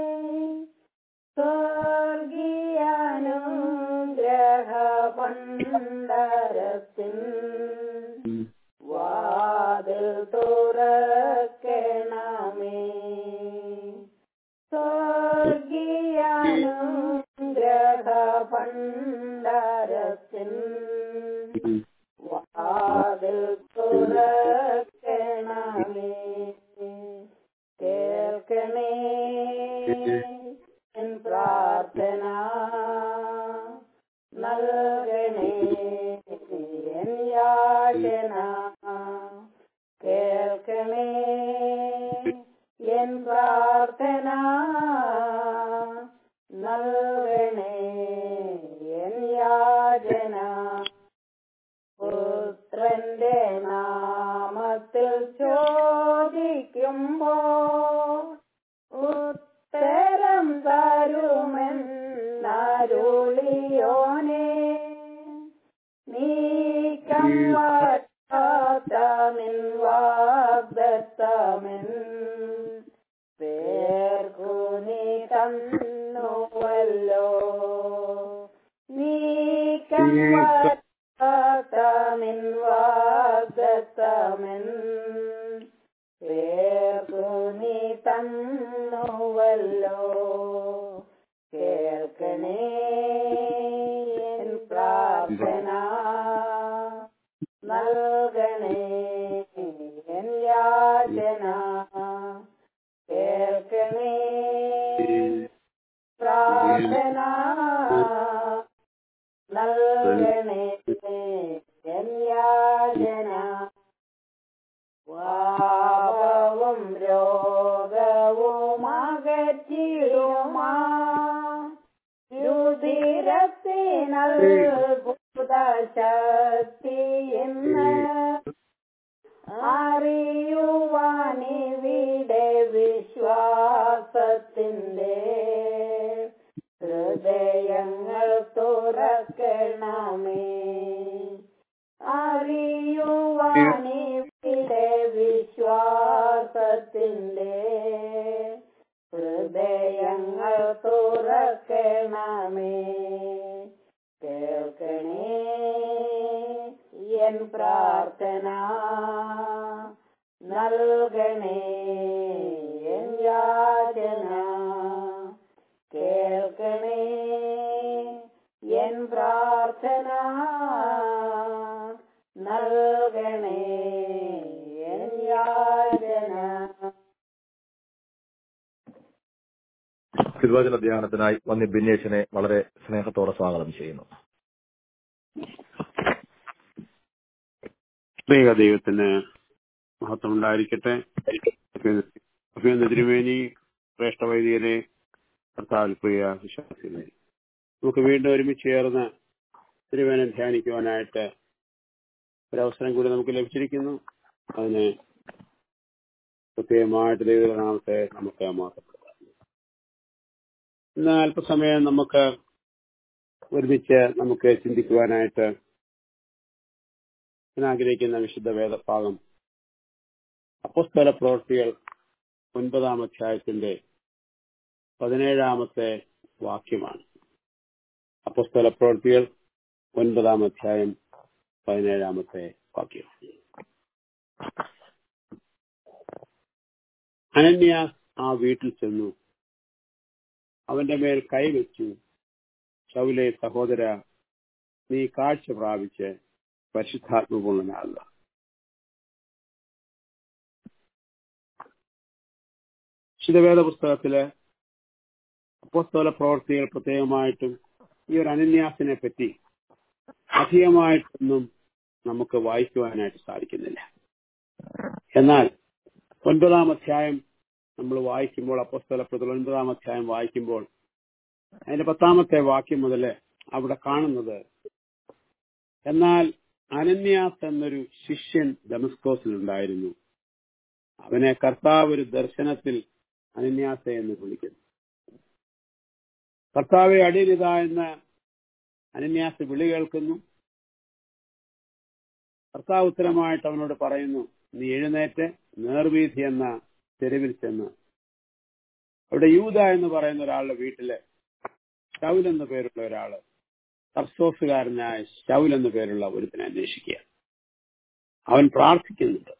സ്വർഗീയാനുഗ്രഹ ഭണ്ഡാരത്തിൻ വാതിൽ തുറക്കണമേ. സ്വർഗീയാനുഗ്രഹ ഭണ്ഡാരത്തിൻ വാതിൽ തുറക്കണമേ. കേൾക്കണേ എൻ പ്രാർത്ഥന, നൽകണേ എൻ യാചന. കേൾക്കണേ എൻ പ്രാർത്ഥന, നൽകണേ എൻ യാചന. പുത്രന്റെ നാമത്തിൽ ചോദിക്കുമ്പോ ഉത്തരം തരുമെന്നരുളിയോനേ. നീക്കം വരാത്ത നിൻ വാഗ്ദത്തമെൻ പേർക്കു നീ തന്നുവല്ലോ. നീക്കം വരാത്ത നിൻ വാഗ്ദത്തമെൻ പേർക്കു നീ തന്നുവല്ലോ. കേൾക്കണേ എൻ പ്രാർത്ഥന, നൽകണേ എൻ യാചന. കേൾക്കണേ പ്രാർത്ഥന, നൽകണേ എൻ യാചന. പാപവും രോഗവും അകറ്റിടുമാ രുധിരത്തിനൽ ഭൂതശക്തി എന്ന് അറിയുവാനിവിടെ വിശ്വാസത്തിന്റെ ഹൃദയങ്ങൾ തുറക്കണമേ. അറിയുവാനിവിടെ വിശ്വാസത്തിന്റെ ഹൃദയങ്ങൾ തുറക്കണമേ. കേൾക്കണേ എൻ പ്രാർത്ഥന, നൽകണേ എൻ യാചന. കേൾക്കണേ എൻ പ്രാർത്ഥന, നൽകണേ എൻ യാചന. തിരുവചന ധ്യാനത്തിനായി വന്നി ബിന്നേശനെ വളരെ സ്നേഹത്തോടെ സ്വാഗതം ചെയ്യുന്നു. ദൈവത്തിന് മഹത്വം ഉണ്ടായിരിക്കട്ടെ. തിരുമേനി, ശ്രേഷ്ഠ വൈദികരെ, കർത്താവിൽ പ്രിയ വിശ്വാസികളെ, നമുക്ക് വീണ്ടും ഒരുമിച്ച് ചേർന്ന് തിരുവേനെ ധ്യാനിക്കുവാനായിട്ട് ഒരവസരം കൂടി നമുക്ക് ലഭിച്ചിരിക്കുന്നു. അതിന് പ്രത്യേകമായിട്ട് ദൈവനാമത്തെ നമുക്ക് മാത്രപ്പെടുത്താം. ഇന്ന് അല്പസമയം നമുക്ക് ഒരുമിച്ച് നമുക്ക് ചിന്തിക്കുവാനായിട്ട് ഞാൻ ആഗ്രഹിക്കുന്ന വിശുദ്ധ വേദഭാഗം അപ്പോസ്തല പ്രവൃത്തികൾ 9-ാം അധ്യായത്തിന്റെ 17-ാമത്തെ വാക്യമാണ്. അപ്പോസ്തല പ്രവൃത്തികൾ 9-ാം അധ്യായം 17-ാമത്തെ വാക്യം. അനന്യാസ് ആ വീട്ടിൽ ചെന്നു, അവന്റെ മേൽ കൈവച്ചു, ശൗലേ സഹോദര, നീ കാഴ്ച പ്രാപിച്ച് പരിശുദ്ധാത്മപൂർണനാകുക. വിശുദ്ധവേദ പുസ്തകത്തില് അപ്പോസ്തല പ്രവൃത്തികൾ പ്രത്യേകമായിട്ടും ഈ ഒരു അനന്യാസിനെ പറ്റി അധികമായിട്ടൊന്നും നമുക്ക് വായിക്കുവാനായിട്ട് സാധിക്കുന്നില്ല. എന്നാൽ 9-ാം അധ്യായം നമ്മൾ വായിക്കുമ്പോൾ, അപ്പോസ്തല പ്രവൃത്തികൾ 9-ാം അധ്യായം വായിക്കുമ്പോൾ അതിന്റെ 10-ാമത്തെ വാക്യം മുതൽ അവിടെ കാണുന്നത്, എന്നാൽ അനന്യാസ് എന്നൊരു ശിഷ്യൻ ദമസ്കോസിൽ ഉണ്ടായിരുന്നു. അവനെ കർത്താവ് ഒരു ദർശനത്തിൽ അനന്യാസെ എന്ന് വിളിക്കുന്നു. കർത്താവെ അടിയനിത എന്ന് അനന്യാസ് വിളി കേൾക്കുന്നു. കർത്താവ് ഉത്തരമായിട്ട് അവനോട് പറയുന്നു, നീ എഴുന്നേറ്റ് നേർവീഥി എന്ന തെരുവിൽ ചെന്ന് അവിടെ യൂദ എന്ന് പറയുന്ന ഒരാളുടെ വീട്ടില് ശൗൽ എന്ന പേരുള്ള ഒരാള്, തർസോസുകാരനായ ശൗൽ എന്ന പേരുള്ള ഒരുത്തിനെ അന്വേഷിക്കുക. അവൻ പ്രാർത്ഥിക്കുന്നുണ്ട്.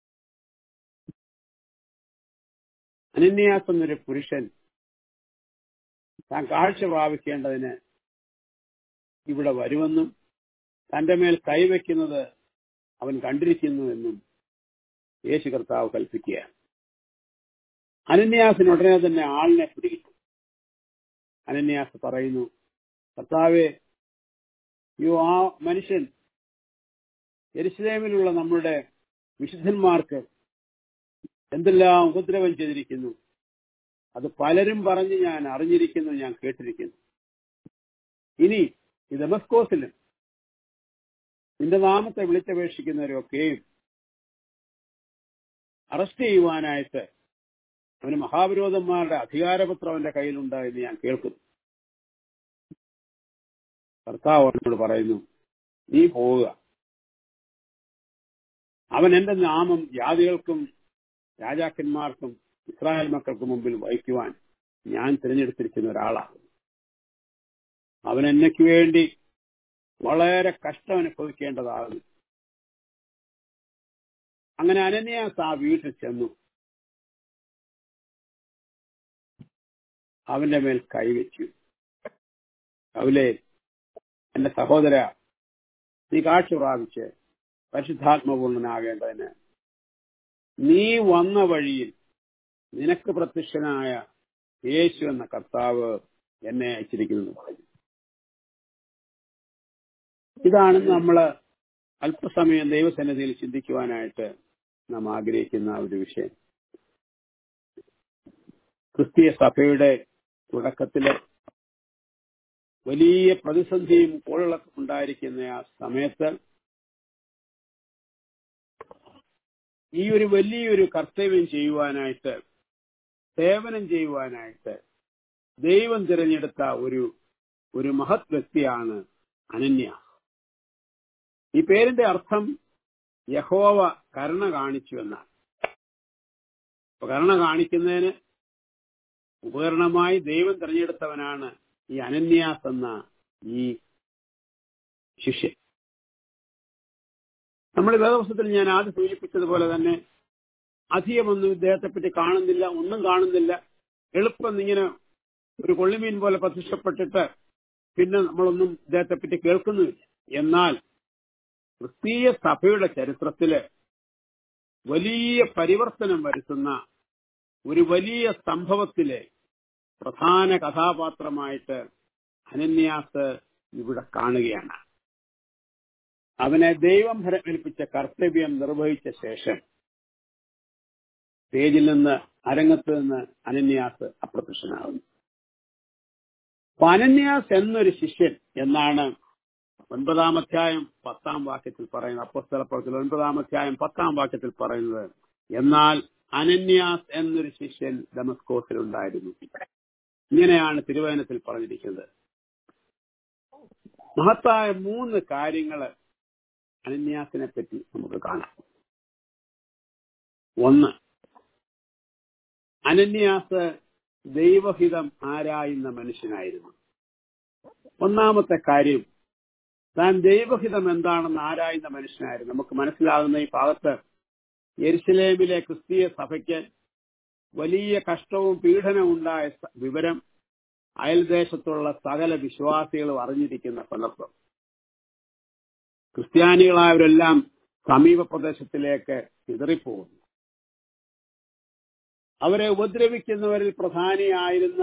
അനന്യാസ് എന്നൊരു പുരുഷൻ താൻ കാഴ്ച പ്രാപിക്കേണ്ടതിന് ഇവിടെ വരുമെന്നും തന്റെ മേൽ കൈവയ്ക്കുന്നത് അവൻ കണ്ടിരിക്കുന്നുവെന്നും യേശു കർത്താവ് കൽപ്പിക്കുക. അനന്യാസിന് ഉടനെ തന്നെ ആളിനെ പിടികിട്ടും. അനന്യാസ് പറയുന്നു, കർത്താവെ, ആ മനുഷ്യൻ യെരുശലേമിലുള്ള നമ്മുടെ വിശുദ്ധന്മാർക്ക് എന്തെല്ലാം ഉപദ്രവം ചെയ്തിരിക്കുന്നു, അത് പലരും പറഞ്ഞ് ഞാൻ അറിഞ്ഞിരിക്കുന്നു, ഞാൻ കേട്ടിരിക്കുന്നു. ഇനി ഈ ദമസ്കോസിലും നിന്റെ നാമത്തെ വിളിച്ചപേക്ഷിക്കുന്നവരൊക്കെയും അറസ്റ്റ് ചെയ്യുവാനായിട്ട് അവന് മഹാവിരോധന്മാരുടെ അധികാരപത്രം അവന്റെ കയ്യിലുണ്ട് എന്ന് ഞാൻ കേൾക്കുന്നു. കർത്താവ് അവനോട് പറയുന്നു, നീ പോവുക. അവൻ എന്റെ നാമം ജാതികൾക്കും രാജാക്കന്മാർക്കും ഇസ്രായേൽ മക്കൾക്ക് മുമ്പിൽ വഹിക്കുവാൻ ഞാൻ തിരഞ്ഞെടുത്തിരിക്കുന്ന ഒരാളാണ്. അവൻ എന്നയ്ക്ക് വേണ്ടി വളരെ കഷ്ടം അനുഭവിക്കേണ്ടതാകുന്നു. അങ്ങനെ അനന്യാസ് ആ വീട്ടിൽ ചെന്നു അവന്റെ മേൽ കൈവച്ചു. ശൗലേ, എന്റെ സഹോദര, നീ കാഴ്ച പ്രാപിച്ച് പരിശുദ്ധാത്മപൂർണനാകേണ്ടതിന് നീ വന്ന വഴിയിൽ നിനക്ക് പ്രത്യക്ഷനായ യേശു എന്ന കർത്താവ് എന്നെ അയച്ചിരിക്കുന്നു പറഞ്ഞു. ഇതാണ് നമ്മൾ അല്പസമയം ദൈവസന്നിധിയിൽ ചിന്തിക്കുവാനായിട്ട് നാം ആഗ്രഹിക്കുന്ന ഒരു വിഷയം. ക്രിസ്തീയ സഭയുടെ തുടക്കത്തില് വലിയ പ്രതിസന്ധിയും കോളിളക്കം ഉണ്ടായിരിക്കുന്ന ആ സമയത്ത് ഈ ഒരു വലിയൊരു കർത്തവ്യം ചെയ്യുവാനായിട്ട്, സേവനം ചെയ്യുവാനായിട്ട് ദൈവം തിരഞ്ഞെടുത്ത ഒരു മഹത് വ്യക്തിയാണ് അനന്യാസ്. ഈ പേരിന്റെ അർത്ഥം യഹോവ കരുണ കാണിച്ചു എന്നാണ്. കരുണ കാണിക്കുന്നതിന് ഉപകരണമായി ദൈവം തിരഞ്ഞെടുത്തവനാണ് ഈ അനന്യാസ് എന്ന ഈ ശിഷ്യൻ. നമ്മൾ വേദപുസ്തകത്തിൽ ഞാൻ ആദ്യം സൂചിപ്പിച്ചതുപോലെ തന്നെ അധികമൊന്നും ഇദ്ദേഹത്തെപ്പറ്റി കാണുന്നില്ല, ഒന്നും കാണുന്നില്ല. എളുപ്പം ഇങ്ങനെ ഒരു കൊള്ളിമീൻ പോലെ പ്രത്യക്ഷപ്പെട്ടിട്ട് പിന്നെ നമ്മളൊന്നും ഇദ്ദേഹത്തെപ്പറ്റി കേൾക്കുന്നുമില്ല. എന്നാൽ ക്രിസ്തീയ സഭയുടെ ചരിത്രത്തില് വലിയ പരിവർത്തനം വരുത്തുന്ന ഒരു വലിയ സംഭവത്തിലെ പ്രധാന കഥാപാത്രമായിട്ട് അനന്യാസ് ഇവിടെ കാണുകയാണ്. അവനെ ദൈവം ഏൽപ്പിച്ച കർത്തവ്യം നിർവഹിച്ച ശേഷം സ്റ്റേജിൽ നിന്ന്, അരങ്ങത്ത് നിന്ന് അനന്യാസ് അപ്രത്യക്ഷനാകുന്നു. അപ്പൊ അനന്യാസ് എന്നൊരു ശിഷ്യൻ എന്നാണ് 9-ാം അധ്യായം 10-ാം വാക്യത്തിൽ പറയുന്നത്. അപ്പോസ്തല പ്രവൃത്തികൾ 9-ാം അധ്യായം 10-ാം വാക്യത്തിൽ പറയുന്നത്, എന്നാൽ അനന്യാസ് എന്നൊരു ശിഷ്യൻ ദമസ്കോസിൽ ഉണ്ടായിരുന്നു. ഇങ്ങനെയാണ് തിരുവചനത്തിൽ പറഞ്ഞിരിക്കുന്നത്. മഹത്തായ 3 കാര്യങ്ങള് അനന്യാസിനെ പറ്റി നമുക്ക് കാണാം. ഒന്ന്, അനന്യാസ് ദൈവഹിതം ആരായുന്ന മനുഷ്യനായിരുന്നു. ഒന്നാമത്തെ കാര്യം, താൻ ദൈവഹിതം എന്താണെന്ന് ആരായുന്ന മനുഷ്യനായിരുന്നു. നമുക്ക് മനസ്സിലാകുന്ന ഈ ഭാഗത്ത് യെരുശലേമിലെ ക്രിസ്തീയ സഭയ്ക്ക് വലിയ കഷ്ടവും പീഡനവും ഉണ്ടായ വിവരം അയൽദേശത്തുള്ള സകല വിശ്വാസികളും അറിഞ്ഞിരിക്കുന്ന സന്ദർഭം. ക്രിസ്ത്യാനികളായവരെല്ലാം സമീപ പ്രദേശത്തിലേക്ക് ചിതറിപ്പോകുന്നു. അവരെ ഉപദ്രവിക്കുന്നവരിൽ പ്രധാനിയായിരുന്ന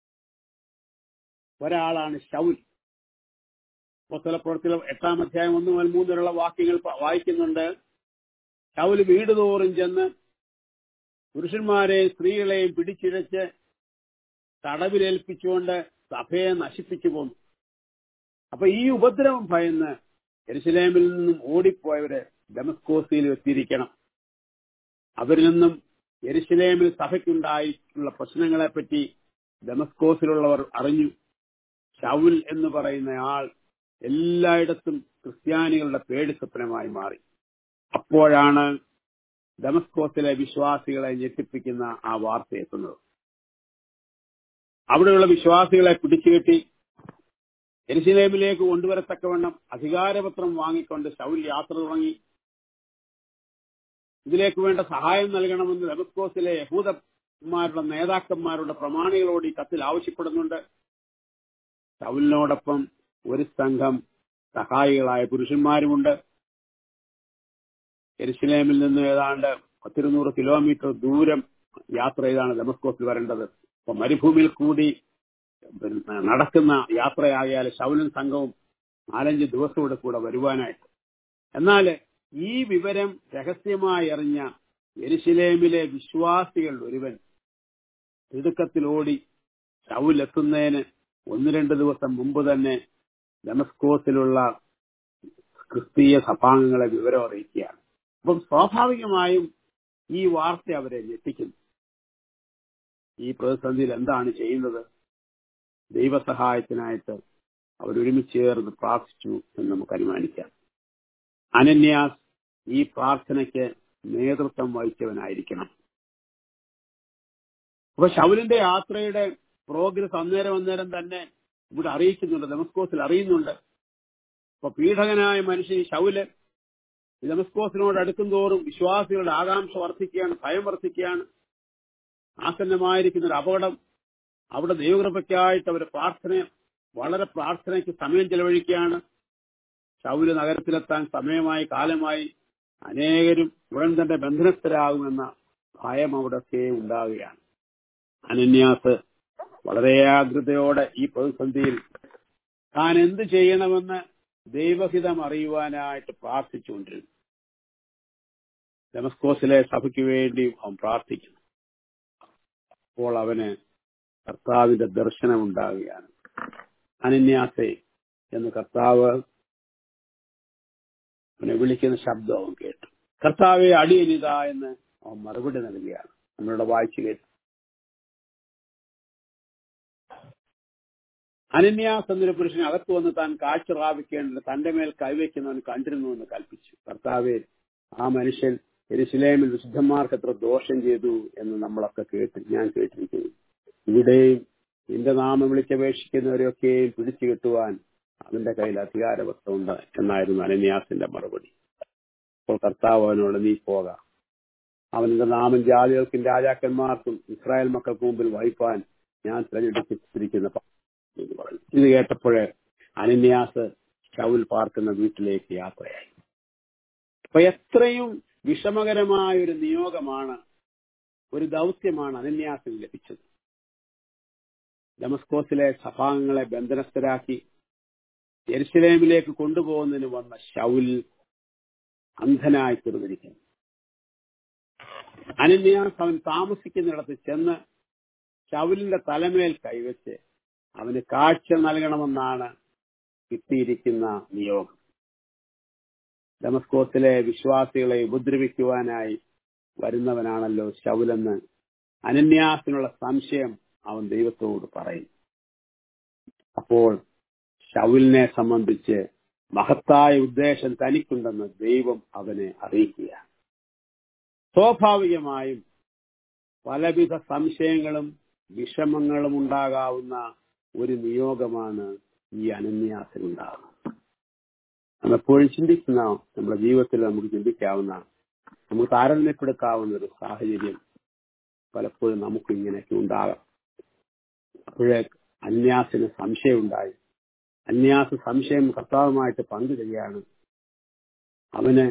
ഒരാളാണ് ശൗൽ. അപ്പോസ്തലപ്രവൃത്തികൾ 8-ാം അധ്യായം 1 മുതൽ 3 വരെയുള്ള വാക്യങ്ങൾ വായിക്കുന്നുണ്ട്. ശൗൽ വീട് തോറും ചെന്ന് പുരുഷന്മാരെയും സ്ത്രീകളെയും പിടിച്ചിഴച്ച് തടവിലേൽപ്പിച്ചുകൊണ്ട് സഭയെ നശിപ്പിച്ചു പോന്നു. അപ്പൊ ഈ ഉപദ്രവം ഭയന്ന് യെരുശലേമിൽ നിന്നും ഓടിപ്പോയവര് ദമസ്കോസിൽ എത്തിയിരിക്കണം. അവരിൽ നിന്നും യെരുശലേമിൽ സഭയ്ക്കുണ്ടായിട്ടുള്ള പ്രശ്നങ്ങളെപ്പറ്റി ദമസ്കോസിലുള്ളവർ അറിഞ്ഞു. ശൗൽ എന്ന് പറയുന്ന ആൾ എല്ലായിടത്തും ക്രിസ്ത്യാനികളുടെ പേടിസ്വപ്നമായി മാറി. അപ്പോഴാണ് ദമസ്കോസിലെ വിശ്വാസികളെ ഞെട്ടിപ്പിക്കുന്ന ആ വാർത്ത എത്തുന്നത്. അവിടെയുള്ള വിശ്വാസികളെ പിടിച്ചുകെട്ടി യെരുശലേമിലേക്ക് കൊണ്ടുവരത്തക്കവണ്ണം അധികാരപത്രം വാങ്ങിക്കൊണ്ട് ശൗൽ യാത്ര തുടങ്ങി. ഇതിലേക്ക് വേണ്ട സഹായം നൽകണമെന്ന് ദമസ്കോസിലെ യഹൂദന്മാരുടെ നേതാക്കന്മാരുടെ പ്രമാണികളോട് ഈ കത്തിൽ ആവശ്യപ്പെടുന്നുണ്ട്. ശൗലിനോടൊപ്പം ഒരു സംഘം സഹായികളായ പുരുഷന്മാരുമുണ്ട്. യെരുശലേമിൽ നിന്ന് ഏതാണ്ട് 100 കിലോമീറ്റർ ദൂരം യാത്ര ചെയ്താണ് ദമസ്കോസിൽ വരേണ്ടത്. അപ്പൊ മരുഭൂമിയിൽ കൂടി നടക്കുന്ന യാത്രയായാൽ ശൗലും സംഘവും 4-5 ദിവസത്തോടെ കൂടെ വരുവാനായിട്ട്. എന്നാൽ ഈ വിവരം രഹസ്യമായി അറിഞ്ഞ യെരുശലേമിലെ വിശ്വാസികൾ ഒരുവൻ തിടുക്കത്തിലോടി ശൗൽ എത്തുന്നതിന് 1-2 ദിവസം മുമ്പ് തന്നെ ദമസ്കോസിലുള്ള ക്രിസ്തീയ സഭാംഗങ്ങളെ വിവരം അറിയിക്കുകയാണ്. അപ്പം സ്വാഭാവികമായും ഈ വാർത്ത അവരെ ഞെട്ടിക്കുന്നു. ഈ പ്രതിസന്ധിയിൽ എന്താണ് ചെയ്യുന്നത്? ദൈവസഹായത്തിനായിട്ട് അവരൊരുമിച്ച് ചേർന്ന് പ്രാർത്ഥിച്ചു എന്ന് നമുക്ക് അനുമാനിക്കാം. അനന്യാസ് ഈ പ്രാർത്ഥനയ്ക്ക് നേതൃത്വം വഹിച്ചവനായിരിക്കണം. അപ്പൊ ശൗലിന്റെ യാത്രയുടെ പ്രോഗ്രസ് അന്നേരം തന്നെ ഇവിടെ അറിയിക്കുന്നുണ്ട്, ദമസ്കോസിൽ അറിയുന്നുണ്ട്. അപ്പൊ പീഡകനായ മനുഷ്യൻ ശൗല് ദമസ്കോസിനോട് അടുക്കും തോറും വിശ്വാസികളുടെ ആകാംക്ഷ വർദ്ധിക്കുകയാണ്, ഭയം വർദ്ധിക്കുകയാണ്. ആസന്നമായിരിക്കുന്ന ഒരു അപകടം. അവിടെ ദൈവകൃപയ്ക്കായിട്ട് അവർ വളരെ പ്രാർത്ഥനയ്ക്ക് സമയം ചെലവഴിക്കുകയാണ്. ശൗല് നഗരത്തിലെത്താൻ സമയമായി, കാലമായി. അനേകരും ഉടൻ തന്നെ ബന്ധനസ്ഥരാകുമെന്ന ഭയം അവിടെയൊക്കെ ഉണ്ടാവുകയാണ്. അനന്യാസ് വളരെ ജാഗ്രതയോടെ ഈ പ്രതിസന്ധിയിൽ താൻ എന്ത് ചെയ്യണമെന്ന് ദൈവഹിതം അറിയുവാനായിട്ട് പ്രാർത്ഥിച്ചുകൊണ്ടിരുന്നു. ദമസ്കോസിലെ സഭയ്ക്ക് വേണ്ടി അവൻ പ്രാർത്ഥിക്കുന്നു. അപ്പോൾ അവന് കർത്താവിന്റെ ദർശനം ഉണ്ടാവുകയാണ്. അനന്യാസേ എന്ന് കർത്താവ് അവനെ വിളിക്കുന്ന ശബ്ദം അവൻ കേട്ടു. കർത്താവെ, അടിയനിത എന്ന് അവൻ മറുപടി നൽകുകയാണ്. നമ്മളുടെ വായിച്ചു കേട്ടു. അനന്യാസ് എന്നൊരു പുരുഷനെ അകത്ത് വന്ന് താൻ കാഴ്ച പ്രാപിക്കേണ്ടത് തന്റെ മേൽ കൈവയ്ക്കുന്നവൻ കണ്ടിരുന്നു എന്ന് കൽപ്പിച്ചു. കർത്താവെ, ആ മനുഷ്യൻ യെരുശലേമിൽ വിശുദ്ധന്മാർക്ക് എത്ര ദോഷം ചെയ്തു എന്ന് നമ്മളൊക്കെ ഞാൻ കേട്ടിരിക്കുന്നു. ഇവിടെയും നിന്റെ നാമം വിളിച്ചപേക്ഷിക്കുന്നവരെയൊക്കെയും പിടിച്ചു കെട്ടുവാൻ അവന്റെ കയ്യിൽ അധികാരപത്രമുണ്ട് എന്നായിരുന്നു അനന്യാസിന്റെ മറുപടി. അപ്പോൾ കർത്താവ് അവനോട്, നീ പോകാം, അവന്റെ നാമം ജാതികൾക്കും രാജാക്കന്മാർക്കും ഇസ്രായേൽ മക്കൾക്ക് മുമ്പിൽ വഹിപ്പാൻ ഞാൻ തിരഞ്ഞെടുപ്പിച്ചിരിക്കുന്ന എന്ന് പറഞ്ഞു. ഇത് കേട്ടപ്പോഴേ അനന്യാസ് ശൗൽ പാർക്കുന്ന വീട്ടിലേക്ക് യാത്രയായി. അപ്പൊ എത്രയും വിഷമകരമായ ഒരു നിയോഗമാണ്, ഒരു ദൗത്യമാണ് അനന്യാസിന് ലഭിച്ചത്. ദമസ്കോസിലെ സഭാംഗങ്ങളെ ബന്ധനസ്ഥരാക്കി യെരുശലേമിലേക്ക് കൊണ്ടുപോകുന്നതിന് വന്ന ശൗൽ അന്ധനായി തീർന്നിരിക്കുന്നു. അനന്യാസ് അവൻ താമസിക്കുന്നിടത്ത് ചെന്ന് ശൗലിന്റെ തലമേൽ കൈവച്ച് അവന് കാഴ്ച നൽകണമെന്നാണ് കിട്ടിയിരിക്കുന്ന നിയോഗം. ദമസ്കോസിലെ വിശ്വാസികളെ ഉപദ്രവിക്കുവാനായി വരുന്നവനാണല്ലോ ശൗലെന്ന് അനന്യാസിനുള്ള സംശയം അവൻ ദൈവത്തോട് പറയും. അപ്പോൾ ശൗലിനെ സംബന്ധിച്ച് മഹത്തായ ഉദ്ദേശം തനിക്കുണ്ടെന്ന് ദൈവം അവനെ അറിയിക്കുക. സ്വാഭാവികമായും പലവിധ സംശയങ്ങളും വിഷമങ്ങളും ഉണ്ടാകാവുന്ന ഒരു നിയോഗമാണ് ഈ അനന്യാസിനുണ്ടാകുന്നത്. നമ്മളെപ്പോഴും ചിന്തിക്കുന്ന, നമ്മുടെ ജീവിതത്തിൽ നമുക്ക് ചിന്തിക്കാവുന്ന, നമുക്ക് താരതമ്യപ്പെടുത്താവുന്ന ഒരു സാഹചര്യം പലപ്പോഴും നമുക്ക് ഇങ്ങനെയൊക്കെ ഉണ്ടാകാം. അപ്പോഴേ അന്യാസിന് സംശയമുണ്ടായി. അന്യാസ് സംശയം കർത്താവുമായിട്ട് പങ്കുചെയ്യാണ്. അവന്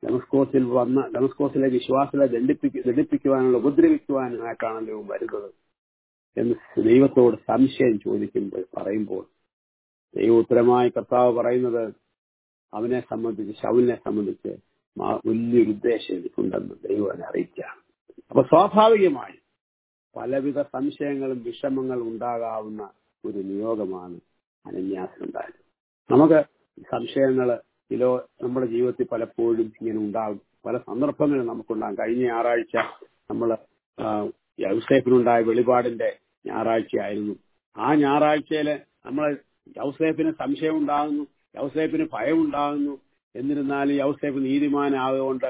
ഡമസ്കോസിലെ വിശ്വാസികളെ ദണ്ഡിപ്പിക്കുവാനുള്ള, ഉപദ്രവിക്കുവാനായിട്ടാണല്ലോ വരുന്നത് എന്ന് ദൈവത്തോട് സംശയം പറയുമ്പോൾ ദൈവോത്തരമായി കർത്താവ് പറയുന്നത് അവനെ സംബന്ധിച്ച്, ശൗലിനെ സംബന്ധിച്ച് വലിയൊരു ഉദ്ദേശം എനിക്കുണ്ടെന്ന് ദൈവം അവനെ അറിയിക്കുകയാണ്. അപ്പൊ സ്വാഭാവികമായി പലവിധ സംശയങ്ങളും വിഷമങ്ങളും ഉണ്ടാകാവുന്ന ഒരു നിയോഗമാണ് അനന്യാസിനുണ്ടായത്. നമുക്ക് സംശയങ്ങൾ നമ്മുടെ ജീവിതത്തിൽ പലപ്പോഴും ഇങ്ങനെ ഉണ്ടാകും. പല സന്ദർഭങ്ങളും നമുക്കുണ്ടാകും. കഴിഞ്ഞ ഞായറാഴ്ച നമ്മൾ യൗസേപ്പിനുണ്ടായ വെളിപാടിന്റെ ഞായറാഴ്ചയായിരുന്നു. ആ ഞായറാഴ്ചയില് നമ്മൾ യൗസേപ്പിന് സംശയം ഉണ്ടാകുന്നു, യൗസേപ്പിന് ഭയം ഉണ്ടാകുന്നു. എന്നിരുന്നാലും യൗസേപ്പ് നീതിമാനാകൊണ്ട്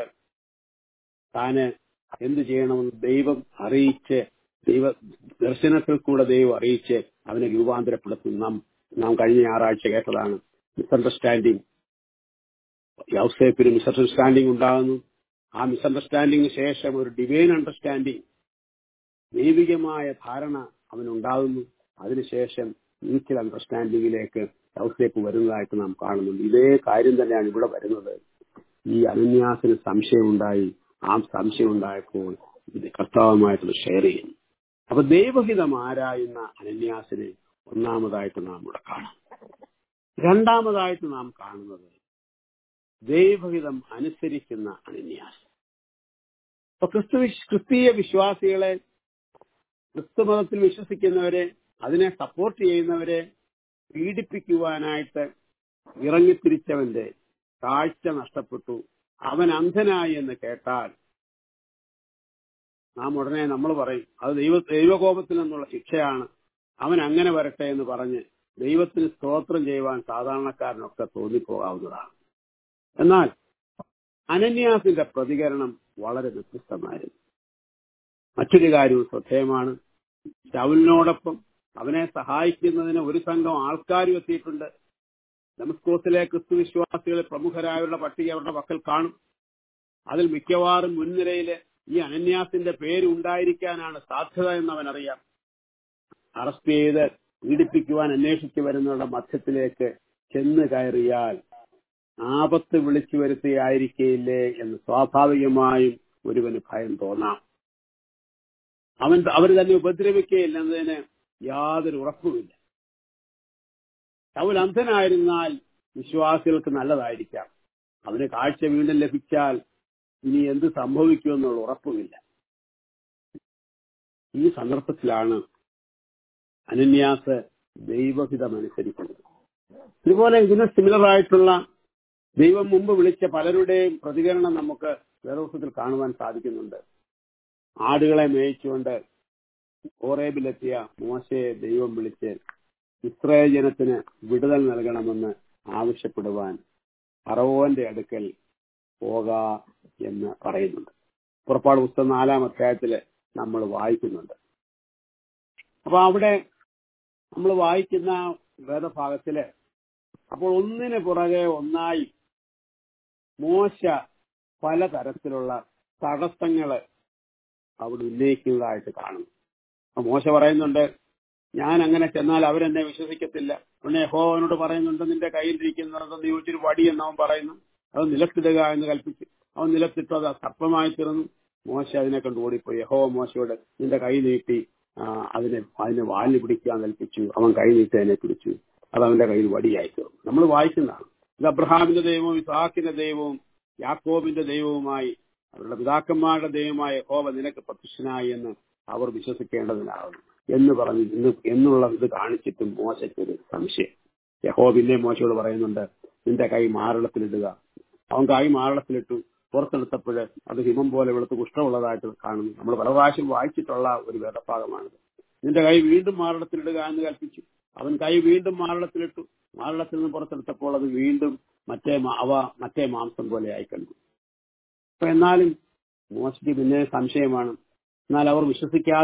താന് എന്ത് ചെയ്യണമെന്ന് ദൈവം അറിയിച്ച്, ദർശനത്തിൽ കൂടെ ദൈവം അറിയിച്ച് അവനെ രൂപാന്തരപ്പെടുത്തും. നാം കഴിഞ്ഞ ഞായറാഴ്ച കേട്ടതാണ്. മിസ്അണ്ടർസ്റ്റാൻഡിങ്, യൗസേപ്പിന് മിസ്അണ്ടർസ്റ്റാൻഡിങ് ഉണ്ടാകുന്നു. ആ മിസ്അണ്ടർസ്റ്റാൻഡിങ്ങിന് ശേഷം ഒരു ഡിവൈൻ അണ്ടർസ്റ്റാൻഡിങ്, ദൈവികമായ ധാരണ അവനുണ്ടാകുന്നു. അതിനുശേഷം മ്യൂച്വൽ അണ്ടർസ്റ്റാൻഡിങ്ങിലേക്ക് യൗസേപ്പ് വരുന്നതായിട്ട് നാം കാണുന്നുണ്ട്. ഇതേ കാര്യം തന്നെയാണ് ഇവിടെ വരുന്നത്. ഈ അനന്യാസിന് സംശയമുണ്ടായി. ആ സംശയം ഉണ്ടായപ്പോൾ ഇത് കർത്താവുമായിട്ട് ഷെയർ ചെയ്യുന്നു. അപ്പൊ ദൈവഹിതം ആരായുന്ന അനന്യാസിനെ ഒന്നാമതായിട്ട് നാം ഇവിടെ കാണാം. രണ്ടാമതായിട്ട് നാം കാണുന്നത് ദൈവഹിതം അനുസരിക്കുന്ന അനന്യാസ്. അപ്പൊ ക്രിസ്തീയ വിശ്വാസികളെ, ക്രിസ്തുമതത്തിൽ വിശ്വസിക്കുന്നവരെ, അതിനെ സപ്പോർട്ട് ചെയ്യുന്നവരെ പീഡിപ്പിക്കുവാനായിട്ട് ഇറങ്ങിത്തിരിച്ചവന്റെ കാഴ്ച നഷ്ടപ്പെട്ടു, അവൻ അന്ധനായി എന്ന് കേട്ടാൽ നാം ഉടനെ നമ്മൾ പറയും അത് ദൈവകോപത്തിൽ നിന്നുള്ള ശിക്ഷയാണ്, അവൻ അങ്ങനെ വരട്ടെ എന്ന് പറഞ്ഞ് ദൈവത്തിന് സ്തോത്രം ചെയ്യുവാൻ സാധാരണക്കാരനൊക്കെ തോന്നിപ്പോകാവുന്നതാണ്. എന്നാൽ അനന്യാസിന്റെ പ്രതികരണം വളരെ വ്യത്യസ്തമായിരുന്നു. മറ്റൊരു കാര്യവും ശ്രദ്ധേയമാണ്. ശൗലിനോടൊപ്പം അവനെ സഹായിക്കുന്നതിന് ഒരു സംഘം ആൾക്കാരും എത്തിയിട്ടുണ്ട്. ഡമസ്കോസിലെ ക്രിസ്തു വിശ്വാസികളിൽ പ്രമുഖരായുള്ള പട്ടിക അവരുടെ പക്കൽ കാണും. അതിൽ മിക്കവാറും മുൻനിരയില് ഈ അനന്യാസിന്റെ പേര് ഉണ്ടായിരിക്കാനാണ് സാധ്യത എന്ന് അവനറിയാം. അറസ്റ്റ് ചെയ്ത് പീഡിപ്പിക്കുവാൻ അന്വേഷിച്ചു വരുന്നവരുടെ മധ്യത്തിലേക്ക് ചെന്ന് കയറിയാൽ ആപത്ത് വിളിച്ചു വരുത്തിയായിരിക്കില്ലേ എന്ന് സ്വാഭാവികമായും ഒരുവന് ഭയം തോന്നാം. അവർ തന്നെ ഉപദ്രവിക്കുകയില്ല എന്നതിന് യാതൊരു ഉറപ്പുമില്ല. ശൗൽ അന്ധനായിരുന്നാൽ വിശ്വാസികൾക്ക് നല്ലതായിരിക്കാം. അവന് കാഴ്ച വീണ്ടും ലഭിച്ചാൽ ഇനി എന്ത് സംഭവിക്കുമെന്നുള്ള ഉറപ്പുമില്ല. ഈ സന്ദർഭത്തിലാണ് അനന്യാസ് ദൈവഹിതമനുസരിക്കുന്നത്. ഇതുപോലെ ഇതിന് സിമിലറായിട്ടുള്ള ദൈവം മുമ്പ് വിളിച്ച പലരുടെയും പ്രതികരണം നമുക്ക് വേദപുസ്തകത്തിൽ കാണുവാൻ സാധിക്കുന്നുണ്ട്. ആടുകളെ മേയിച്ചുകൊണ്ട് ഹോറേബിലെത്തിയ മോശയെ ദൈവം വിളിച്ച് ഇസ്രായേൽ ജനത്തിന് വിടുതൽ നൽകണമെന്ന് ആവശ്യപ്പെടുവാൻ ഫറവോന്റെ അടുക്കൽ പോകാ എന്ന് പറയുന്നുണ്ട്. പുറപ്പാട് പുസ്തകം 4-ാം അധ്യായത്തില് നമ്മൾ വായിക്കുന്നുണ്ട്. അപ്പൊ അവിടെ നമ്മൾ വായിക്കുന്ന വേദഭാഗത്തില് അപ്പോൾ ഒന്നിന് പുറകെ ഒന്നായി മോശ പലതരത്തിലുള്ള തടസ്സങ്ങള് അവിടെ ഉന്നയിക്കുന്നതായിട്ട് കാണുന്നു. അപ്പൊ മോശ പറയുന്നുണ്ട്, ഞാൻ അങ്ങനെ ചെന്നാൽ അവരെന്നെ വിശ്വസിക്കത്തില്ല. ഉടനെ യഹോവനോട് പറയുന്നുണ്ട്, നിന്റെ കയ്യിലിരിക്കുന്നതെന്ന് ചോദിച്ചൊരു വടി എന്ന് അവൻ പറയുന്നു. അത് നിലത്തിടുക എന്ന് കൽപ്പിച്ചു. അവൻ നിലത്തിട്ടു, അത് സർപ്പമായി തീർന്നു. മോശ അതിനെ കണ്ട് ഓടിപ്പോയി. യഹോവ മോശയോട് നിന്റെ കൈ നീട്ടി അതിനെ വാലിന് പിടിക്കാൻ കൽപ്പിച്ചു. അവൻ കൈ നീട്ടി അതിനെ പിടിച്ചു. അത് അവന്റെ കയ്യിൽ വടിയായി തീർന്നു. നമ്മൾ വായിക്കുന്നതാണ്. ഇത് അബ്രഹാമിന്റെ ദൈവവും ഇസ്ഹാക്കിന്റെ ദൈവവും യാക്കോബിന്റെ ദൈവവുമായി അവരുടെ പിതാക്കന്മാരുടെ ദൈവമായ യഹോവ നിനക്ക് പ്രത്യക്ഷനായി എന്ന് അവർ വിശ്വസിക്കേണ്ടതിനാകുന്നു എന്ന് പറഞ്ഞു എന്നുള്ള ഇത് കാണിച്ചിട്ടും മോശയ്ക്കൊരു സംശയം. യഹോവ പിന്നെ മോശയോട് പറയുന്നുണ്ട്, നിന്റെ കൈ മാറളത്തിലിടുക. അവൻ കൈ മാറളത്തിലിട്ടു. പുറത്തെടുത്തപ്പോൾ അത് ഹിമം പോലെ വെളുത്ത് കുഷ്ഠമുള്ളതായിട്ട് കാണുന്നു. നമ്മൾ പല പ്രാവശ്യം വായിച്ചിട്ടുള്ള ഒരു വേദഭാഗമാണിത്. നിന്റെ കൈ വീണ്ടും മാറളത്തിലിടുക എന്ന് കൽപ്പിച്ചു. അവൻ കൈ വീണ്ടും മാറളത്തിലിട്ടു. മാറളത്തിൽ നിന്ന് പുറത്തെടുത്തപ്പോൾ അത് വീണ്ടും മറ്റേ മാംസം പോലെ ആയി കണ്ടു. അപ്പൊ എന്നാലും മോശയ്ക്ക് പിന്നെ സംശയമാണ്. എന്നാൽ അവർ വിശ്വസിക്കാതെയും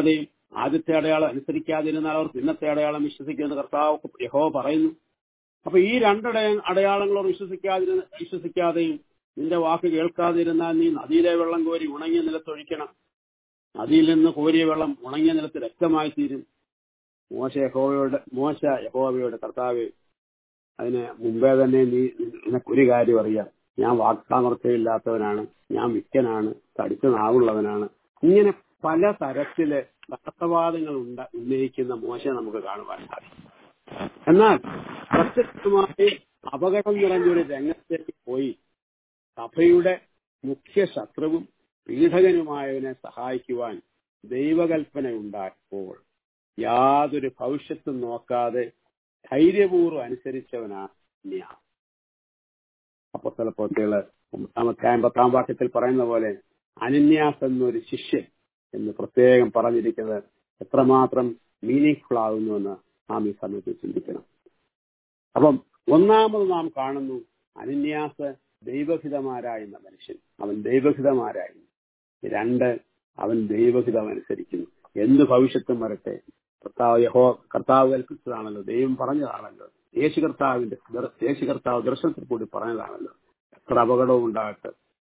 ആദ്യത്തെ അടയാളം അനുസരിക്കാതിരുന്നാൽ അവർ പിന്നത്തെ അടയാളം വിശ്വസിക്കുമെന്ന് കർത്താവ് യഹോവ പറയുന്നു. അപ്പൊ ഈ അടയാളങ്ങളോട് വിശ്വസിക്കാതെയും നിന്റെ വാക്ക് കേൾക്കാതിരുന്നാൽ നീ നദിയിലെ വെള്ളം കോരി ഉണങ്ങിയ നിലത്തൊഴിക്കണം. നദിയിൽ നിന്ന് കോരിയ വെള്ളം ഉണങ്ങിയ നിലത്ത് രക്തമായി തീരും. മോശ യഹോവയോട് കർത്താവേ, അതിന് മുമ്പേ തന്നെ നിനക്കൊരു കാര്യം അറിയാം, ഞാൻ വാക്സാമർത്ഥ്യമില്ലാത്തവനാണ്, ഞാൻ വിക്കനാണ്, തടിച്ച നാവുള്ളവനാണ്. ഇങ്ങനെ പല തരത്തില് തടസ്സവാദങ്ങൾ ഉന്നയിക്കുന്ന മോശ നമുക്ക് കാണുവാൻ സാധിക്കും. എന്നാൽ പ്രത്യക്ഷമായി അപകടം നിറഞ്ഞൊരു രംഗത്തേക്ക് പോയി സഭയുടെ മുഖ്യ ശത്രുവും പീഡകനുമായവനെ സഹായിക്കുവാൻ ദൈവകൽപ്പന ഉണ്ടായപ്പോൾ യാതൊരു ഭവിഷ്യത്തും നോക്കാതെ ധൈര്യപൂർവ്വം അനുസരിച്ചവനാണ് ഞാൻ. അപ്പോസ്തലപ്രവൃത്തികള് 10 വാക്യത്തിൽ പറയുന്ന പോലെ അനന്യാസ് എന്നൊരു ശിഷ്യൻ എന്ന് പ്രത്യേകം പറഞ്ഞിരിക്കുന്നത് എത്രമാത്രം മീനിങ്ഫുൾ ആകുന്നുവെന്ന് നാം ഈ സമയത്ത് ചിന്തിക്കണം. അപ്പം ഒന്നാമത് നാം കാണുന്നു അനന്യാസ് ദൈവഹിതമാരായുന്ന മനുഷ്യൻ. അവൻ ദൈവഹിതമാരായി. 2, അവൻ ദൈവഹിതം അനുസരിക്കുന്നു. എന്ത് ഭവിഷ്യത്തും വരട്ടെ, കർത്താവ് കൽപ്പിച്ചതാണല്ലോ, ദൈവം പറഞ്ഞതാണല്ലോ, യേശു കർത്താവ് ദർശനത്തിൽ കൂടി പറഞ്ഞതാണല്ലോ. എത്ര അപകടവും ഉണ്ടാകട്ടെ,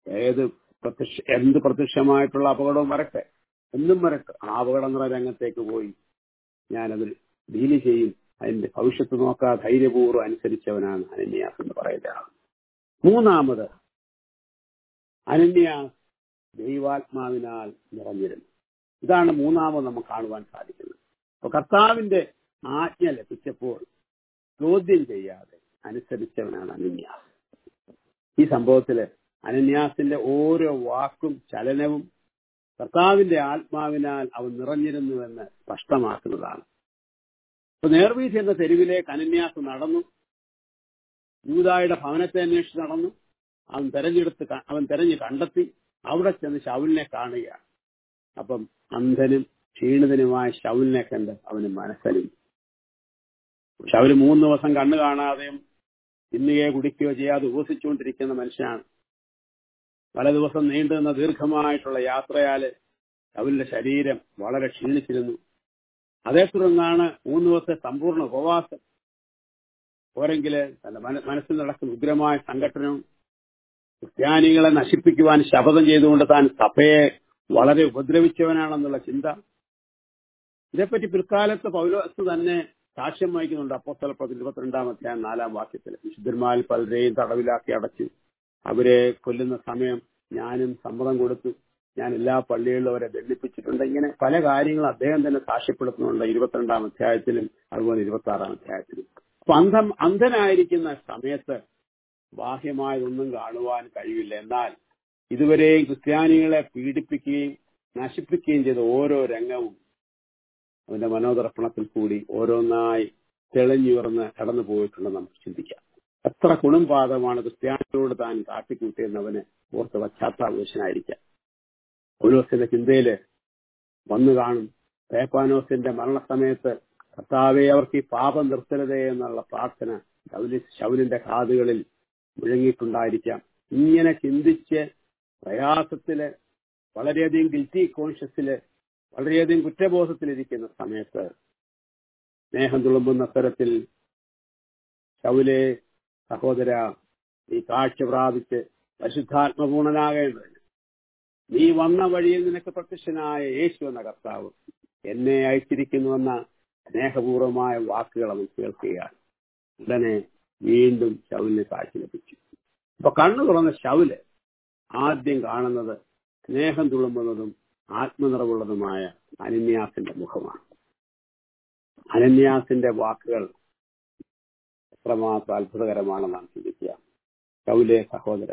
എന്ത് പ്രത്യക്ഷമായിട്ടുള്ള അപകടവും വരട്ടെ, എന്തും വരട്ടെ, ആ അപകടം നിറ രംഗത്തേക്ക് പോയി ഞാനത് ഡീല് ചെയ്യും, അതിന്റെ ഭവിഷ്യത്ത് നോക്കാതെ ധൈര്യപൂർവ്വം അനുസരിച്ചവനാണ് അനന്യാസ് എന്ന് പറയുന്നതാണ്. മൂന്നാമത്, അനന്യാസ് ദൈവാത്മാവിനാൽ നിറഞ്ഞിരുന്നു. ഇതാണ് മൂന്നാമത് നമുക്ക് കാണുവാൻ സാധിക്കുന്നത്. അപ്പൊ കർത്താവിന്റെ ആജ്ഞ ലഭിച്ചപ്പോൾ ചോദ്യം ചെയ്യാതെ അനുസരിച്ചവനാണ് അനന്യാസ്. ഈ സംഭവത്തില് അനന്യാസിന്റെ ഓരോ വാക്കും ചലനവും കർത്താവിന്റെ ആത്മാവിനാൽ അവൻ നിറഞ്ഞിരുന്നുവെന്ന് സ്പഷ്ടമാക്കുന്നതാണ്. ഇപ്പൊ നേർവീഥി എന്ന തെരുവിലേക്ക് അനന്യാസ് നടന്നു. യൂദായുടെ ഭവനത്തെ അന്വേഷിച്ച് നടന്നു. അവൻ തെരഞ്ഞു കണ്ടെത്തി. അവിടെ ചെന്ന് ശൗലിനെ കാണുകയാണ്. അപ്പം അന്ധനും ക്ഷീണിതനുമായ ശൗലിനെ കണ്ട് അവന് മനസ്സലിഞ്ഞു. ശൗല് 3 ദിവസം കണ്ണു കാണാതെയും തിന്നുകയോ കുടിക്കുകയോ ചെയ്യാതെ ഉപസിച്ചുകൊണ്ടിരിക്കുന്ന മനുഷ്യനാണ്. പല ദിവസം നീണ്ടുനിന്ന ദീർഘമായിട്ടുള്ള യാത്രയാല് ശൗലിന്റെ ശരീരം വളരെ ക്ഷീണിച്ചിരുന്നു. അതേ തുടർന്നാണ് 3 ദിവസത്തെ സമ്പൂർണ്ണ ഉപവാസം. പോരെങ്കില് തന്റെ മനസ്സിൽ നടക്കുന്ന ഉഗ്രമായ സംഘടനവും ക്രിസ്ത്യാനികളെ നശിപ്പിക്കുവാൻ ശപഥം ചെയ്തുകൊണ്ട് താൻ സഭയെ വളരെ ഉപദ്രവിച്ചവനാണെന്നുള്ള ചിന്ത. ഇതേപ്പറ്റി പിൽക്കാലത്ത് പൗലോസ് തന്നെ സാക്ഷ്യം വഹിക്കുന്നുണ്ട്. അപ്പോസ്തലപ്രവൃത്തി 22 4 വാക്യത്തിൽ വിശുദ്ധന്മാരിൽ പലരെയും തടവിലാക്കി അടച്ചു, അവരെ കൊല്ലുന്ന സമയം ഞാനും സമ്മതം കൊടുത്തു, ഞാൻ എല്ലാ പള്ളികളിലും അവരെ ദണ്ഡിപ്പിച്ചിട്ടുണ്ട്. ഇങ്ങനെ പല കാര്യങ്ങളും അദ്ദേഹം തന്നെ സാക്ഷ്യപ്പെടുത്തുന്നുണ്ട് 22 അതുപോലെ 26 അപ്പൊ അന്ധനായിരിക്കുന്ന സമയത്ത് ബാഹ്യമായതൊന്നും കാണുവാൻ കഴിയില്ല. എന്നാൽ ഇതുവരെയും ക്രിസ്ത്യാനികളെ പീഡിപ്പിക്കുകയും നശിപ്പിക്കുകയും ചെയ്ത ഓരോ രംഗവും അവന്റെ മനോദർപ്പണത്തിൽ കൂടി ഓരോന്നായി തെളിഞ്ഞുയർന്ന് കടന്നു പോയിട്ടുണ്ടെന്ന് നമുക്ക് ചിന്തിക്കാം. എത്ര കുണുംപാദമാണ് ക്രിസ്ത്യാനികളോട് താൻ കാട്ടിക്കൂട്ടിയെന്നവന് ഓർത്ത് പശ്ചാത്താപുരുഷനായിരിക്കാം. പൗലോസിന്റെ ചിന്തയില് വന്നു കാണും. സ്തെഫാനോസിന്റെ മരണസമയത്ത് കർത്താവേ, അവർക്ക് ഈ പാപം നിർത്തരുതേ എന്നുള്ള പ്രാർത്ഥന ശൗലിന്റെ കാതുകളിൽ മുഴങ്ങിയിട്ടുണ്ടായിരിക്കാം. ഇങ്ങനെ ചിന്തിച്ച് പ്രയാസത്തില്, വളരെയധികം ഗിൽറ്റി കോൺഷ്യസില്, വളരെയധികം കുറ്റബോധത്തിലിരിക്കുന്ന സമയത്ത് സ്നേഹം തുളുമ്പുന്ന തരത്തിൽ ശൗലേ, സഹോദര, നീ കാഴ്ച പ്രാപിച്ച് പരിശുദ്ധാത്മപൂർണനാകേണ്ടതിന് നീ വന്ന വഴിയിൽ നിനക്ക് പ്രത്യക്ഷനായ യേശു എന്ന കർത്താവ് എന്നെ അയച്ചിരിക്കുന്നുവെന്ന സ്നേഹപൂർവമായ വാക്കുകൾ അവൻ കേൾക്കുകയാണ്. ഉടനെ വീണ്ടും ശൗലിന് കാഴ്ച ലഭിച്ചു. അപ്പൊ കണ്ണു തുറന്ന ശൗല് ആദ്യം കാണുന്നത് സ്നേഹം തുളുമ്പുന്നതും ആത്മനിറവുള്ളതുമായ അനന്യാസിന്റെ മുഖമാണ്. അനന്യാസിന്റെ വാക്കുകൾ എത്രമാത്രം അത്ഭുതകരമാണെന്ന് നാം ചിന്തിക്കുക. ശൗലേ, സഹോദര,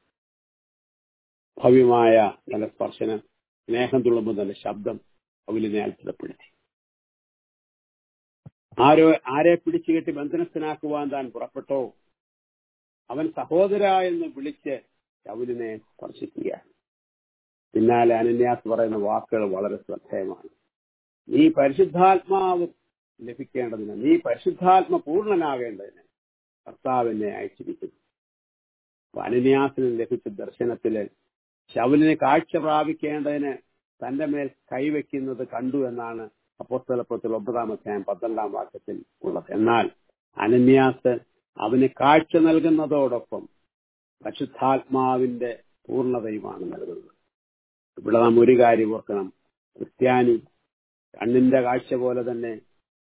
ഭവ്യമായ നല്ല സ്പർശനം, സ്നേഹം തുളുമ്പുന്ന ശബ്ദം ശൗലിനെ അത്ഭുതപ്പെടുത്തി. ആരെ പിടിച്ചുകെട്ടി ബന്ധനസ്ഥനാക്കുവാൻ താൻ പുറപ്പെട്ടോ അവൻ സഹോദര എന്ന് വിളിച്ച് ശൗലിനെ സ്പർശിക്കുകയാണ്. പിന്നാലെ അനന്യാസ് പറയുന്ന വാക്കുകൾ വളരെ ശ്രദ്ധേയമാണ്. നീ പരിശുദ്ധാത്മാവ് ലഭിക്കേണ്ടതിന്, നീ പരിശുദ്ധാത്മ പൂർണ്ണനാകേണ്ടതിന് കർത്താവ് എന്നെ അയച്ചിരിക്കുന്നു. അനന്യാസിന് ലഭിച്ച ദർശനത്തില് ശൗലിനെ കാഴ്ച പ്രാപിക്കേണ്ടതിന് തന്റെ മേൽ കൈവയ്ക്കുന്നത് കണ്ടു എന്നാണ് അപ്പോസ്തലപ്രവൃത്തികൾ 9:12 ഉള്ളത്. എന്നാൽ അനന്യാസ് അവന് കാഴ്ച നൽകുന്നതോടൊപ്പം പരിശുദ്ധാത്മാവിന്റെ പൂർണ്ണതയുമാണ് നൽകുന്നത്. ഇവിടെ നാം ഒരു കാര്യം ഓർക്കണം, ക്രിസ്ത്യാനി കണ്ണിന്റെ കാഴ്ച പോലെ തന്നെ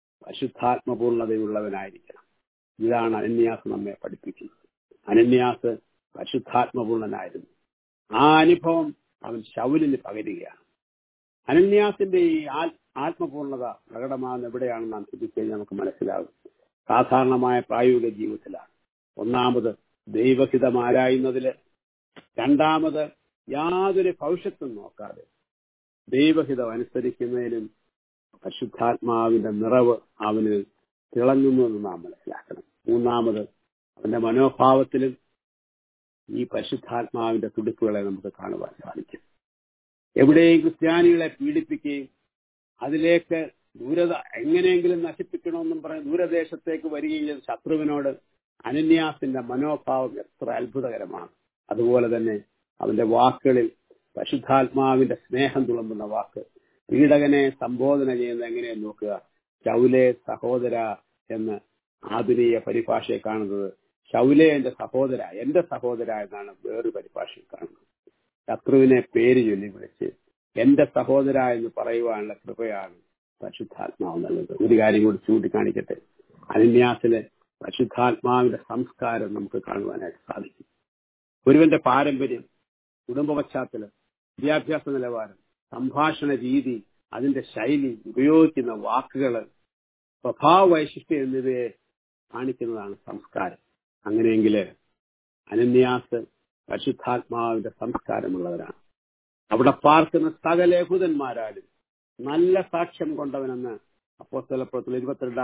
പരിശുദ്ധാത്മപൂർണതയുള്ളവനായിരിക്കണം. ഇതാണ് അനന്യാസ് നമ്മെ പഠിപ്പിക്കുന്നത്. അനന്യാസ് പരിശുദ്ധാത്മപൂർണനായിരുന്നു. ആ അനുഭവം അവൻ ശൗലിന് പകരുകയാണ്. അനന്യാസിന്റെ ഈ ആത്മപൂർണത പ്രകടമാകുന്ന എവിടെയാണെന്ന് നാം ചിന്തിച്ചുകഴിഞ്ഞാൽ നമുക്ക് മനസ്സിലാകും. സാധാരണമായ പ്രായോഗിക ജീവിതത്തിലാണ്. ഒന്നാമത് ദൈവഹിതം ആരായുന്നതില്, രണ്ടാമത് യാതൊരു ഭവിഷ്യത്തും നോക്കാതെ ദൈവഹിതം അനുസരിക്കുന്നതിലും പരിശുദ്ധാത്മാവിന്റെ നിറവ് അവന് തിളങ്ങുന്നു എന്ന് നാം മനസ്സിലാക്കണം. മൂന്നാമത് അവന്റെ മനോഭാവത്തിലും ഈ പരിശുദ്ധാത്മാവിന്റെ തുടിപ്പുകളെ നമുക്ക് കാണുവാൻ സാധിക്കും. എവിടെയും ക്രിസ്ത്യാനികളെ പീഡിപ്പിക്കുകയും അതിലേക്ക് എങ്ങനെയെങ്കിലും നശിപ്പിക്കണമെന്നും പറഞ്ഞ് ദൂരദേശത്തേക്ക് വരികയും ചെയ്ത ശത്രുവിനോട് അനന്യാസിന്റെ മനോഭാവം എത്ര അത്ഭുതകരമാണ്. അതുപോലെ തന്നെ അവന്റെ വാക്കുകളിൽ പരിശുദ്ധാത്മാവിന്റെ സ്നേഹം തുളുമ്പുന്ന വാക്ക്. പീഡകനെ സംബോധന ചെയ്യുന്നത് എങ്ങനെയെന്ന് നോക്കുക. ശൗലേ സഹോദര എന്ന് ആധുനിക പരിഭാഷയെ കാണുന്നത് ശൗലേ എന്റെ സഹോദര എന്നാണ് വേറൊരു പരിഭാഷയിൽ കാണുന്നത്. ശത്രുവിനെ പേര് ചൊല്ലി വിളിച്ച് എന്റെ സഹോദര എന്ന് പറയുവാനുള്ള കൃപയാണ് പരിശുദ്ധാത്മാവ് നൽകുന്നത്. ഒരു കാര്യം കൂടി ചൂണ്ടിക്കാണിക്കട്ടെ. അനന്യാസിലെ പരിശുദ്ധാത്മാവിന്റെ സംസ്കാരം നമുക്ക് കാണുവാനായിട്ട് സാധിക്കും. ഒരുവന്റെ പാരമ്പര്യം, കുടുംബ പശ്ചാത്തലം, വിദ്യാഭ്യാസ നിലവാരം, സംഭാഷണ രീതി, അതിന്റെ ശൈലി, ഉപയോഗിക്കുന്ന വാക്കുകൾ, സ്വഭാവ വൈശിഷ്ട്യം എന്നിവയെ കാണിക്കുന്നതാണ് സംസ്കാരം. അങ്ങനെയെങ്കിൽ അനന്യാസ് പരിശുദ്ധാത്മാവിന്റെ സംസ്കാരമുള്ളവരാണ്. അവിടെ പാർക്കുന്ന സകല യഹൂദന്മാരാലും നല്ല സാക്ഷ്യം കൊണ്ടവനെന്ന് അപ്പോസ്തലപ്രവൃത്തികൾ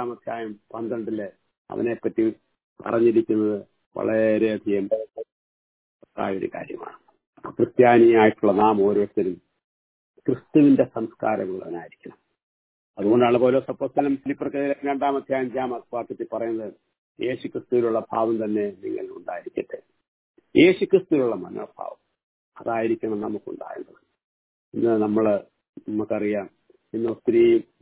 22:12 അവനെപ്പറ്റി പറഞ്ഞിരിക്കുന്നത് വളരെയധികം ഒരു കാര്യമാണ്. ക്രിസ്ത്യാനിയായിട്ടുള്ള നാം ഓരോരുത്തരും ക്രിസ്തുവിന്റെ സംസ്കാരമുള്ളവനായിരിക്കണം. അതുകൊണ്ടാണ് പൗലോസ് അപ്പോസ്തലൻ ഫിലിപ്പിയർക്ക് 2:5 പറയുന്നത്, യേശു ക്രിസ്തുവിലുള്ള ഭാവം തന്നെ നിങ്ങൾ ഉണ്ടായിരിക്കട്ടെ. യേശു ക്രിസ്തുവിലുള്ള മനോഭാവം അതായിരിക്കണം നമുക്കുണ്ടാകുന്നത്. ഇന്ന് നമുക്കറിയാം, ഇന്ന് ഒത്തിരി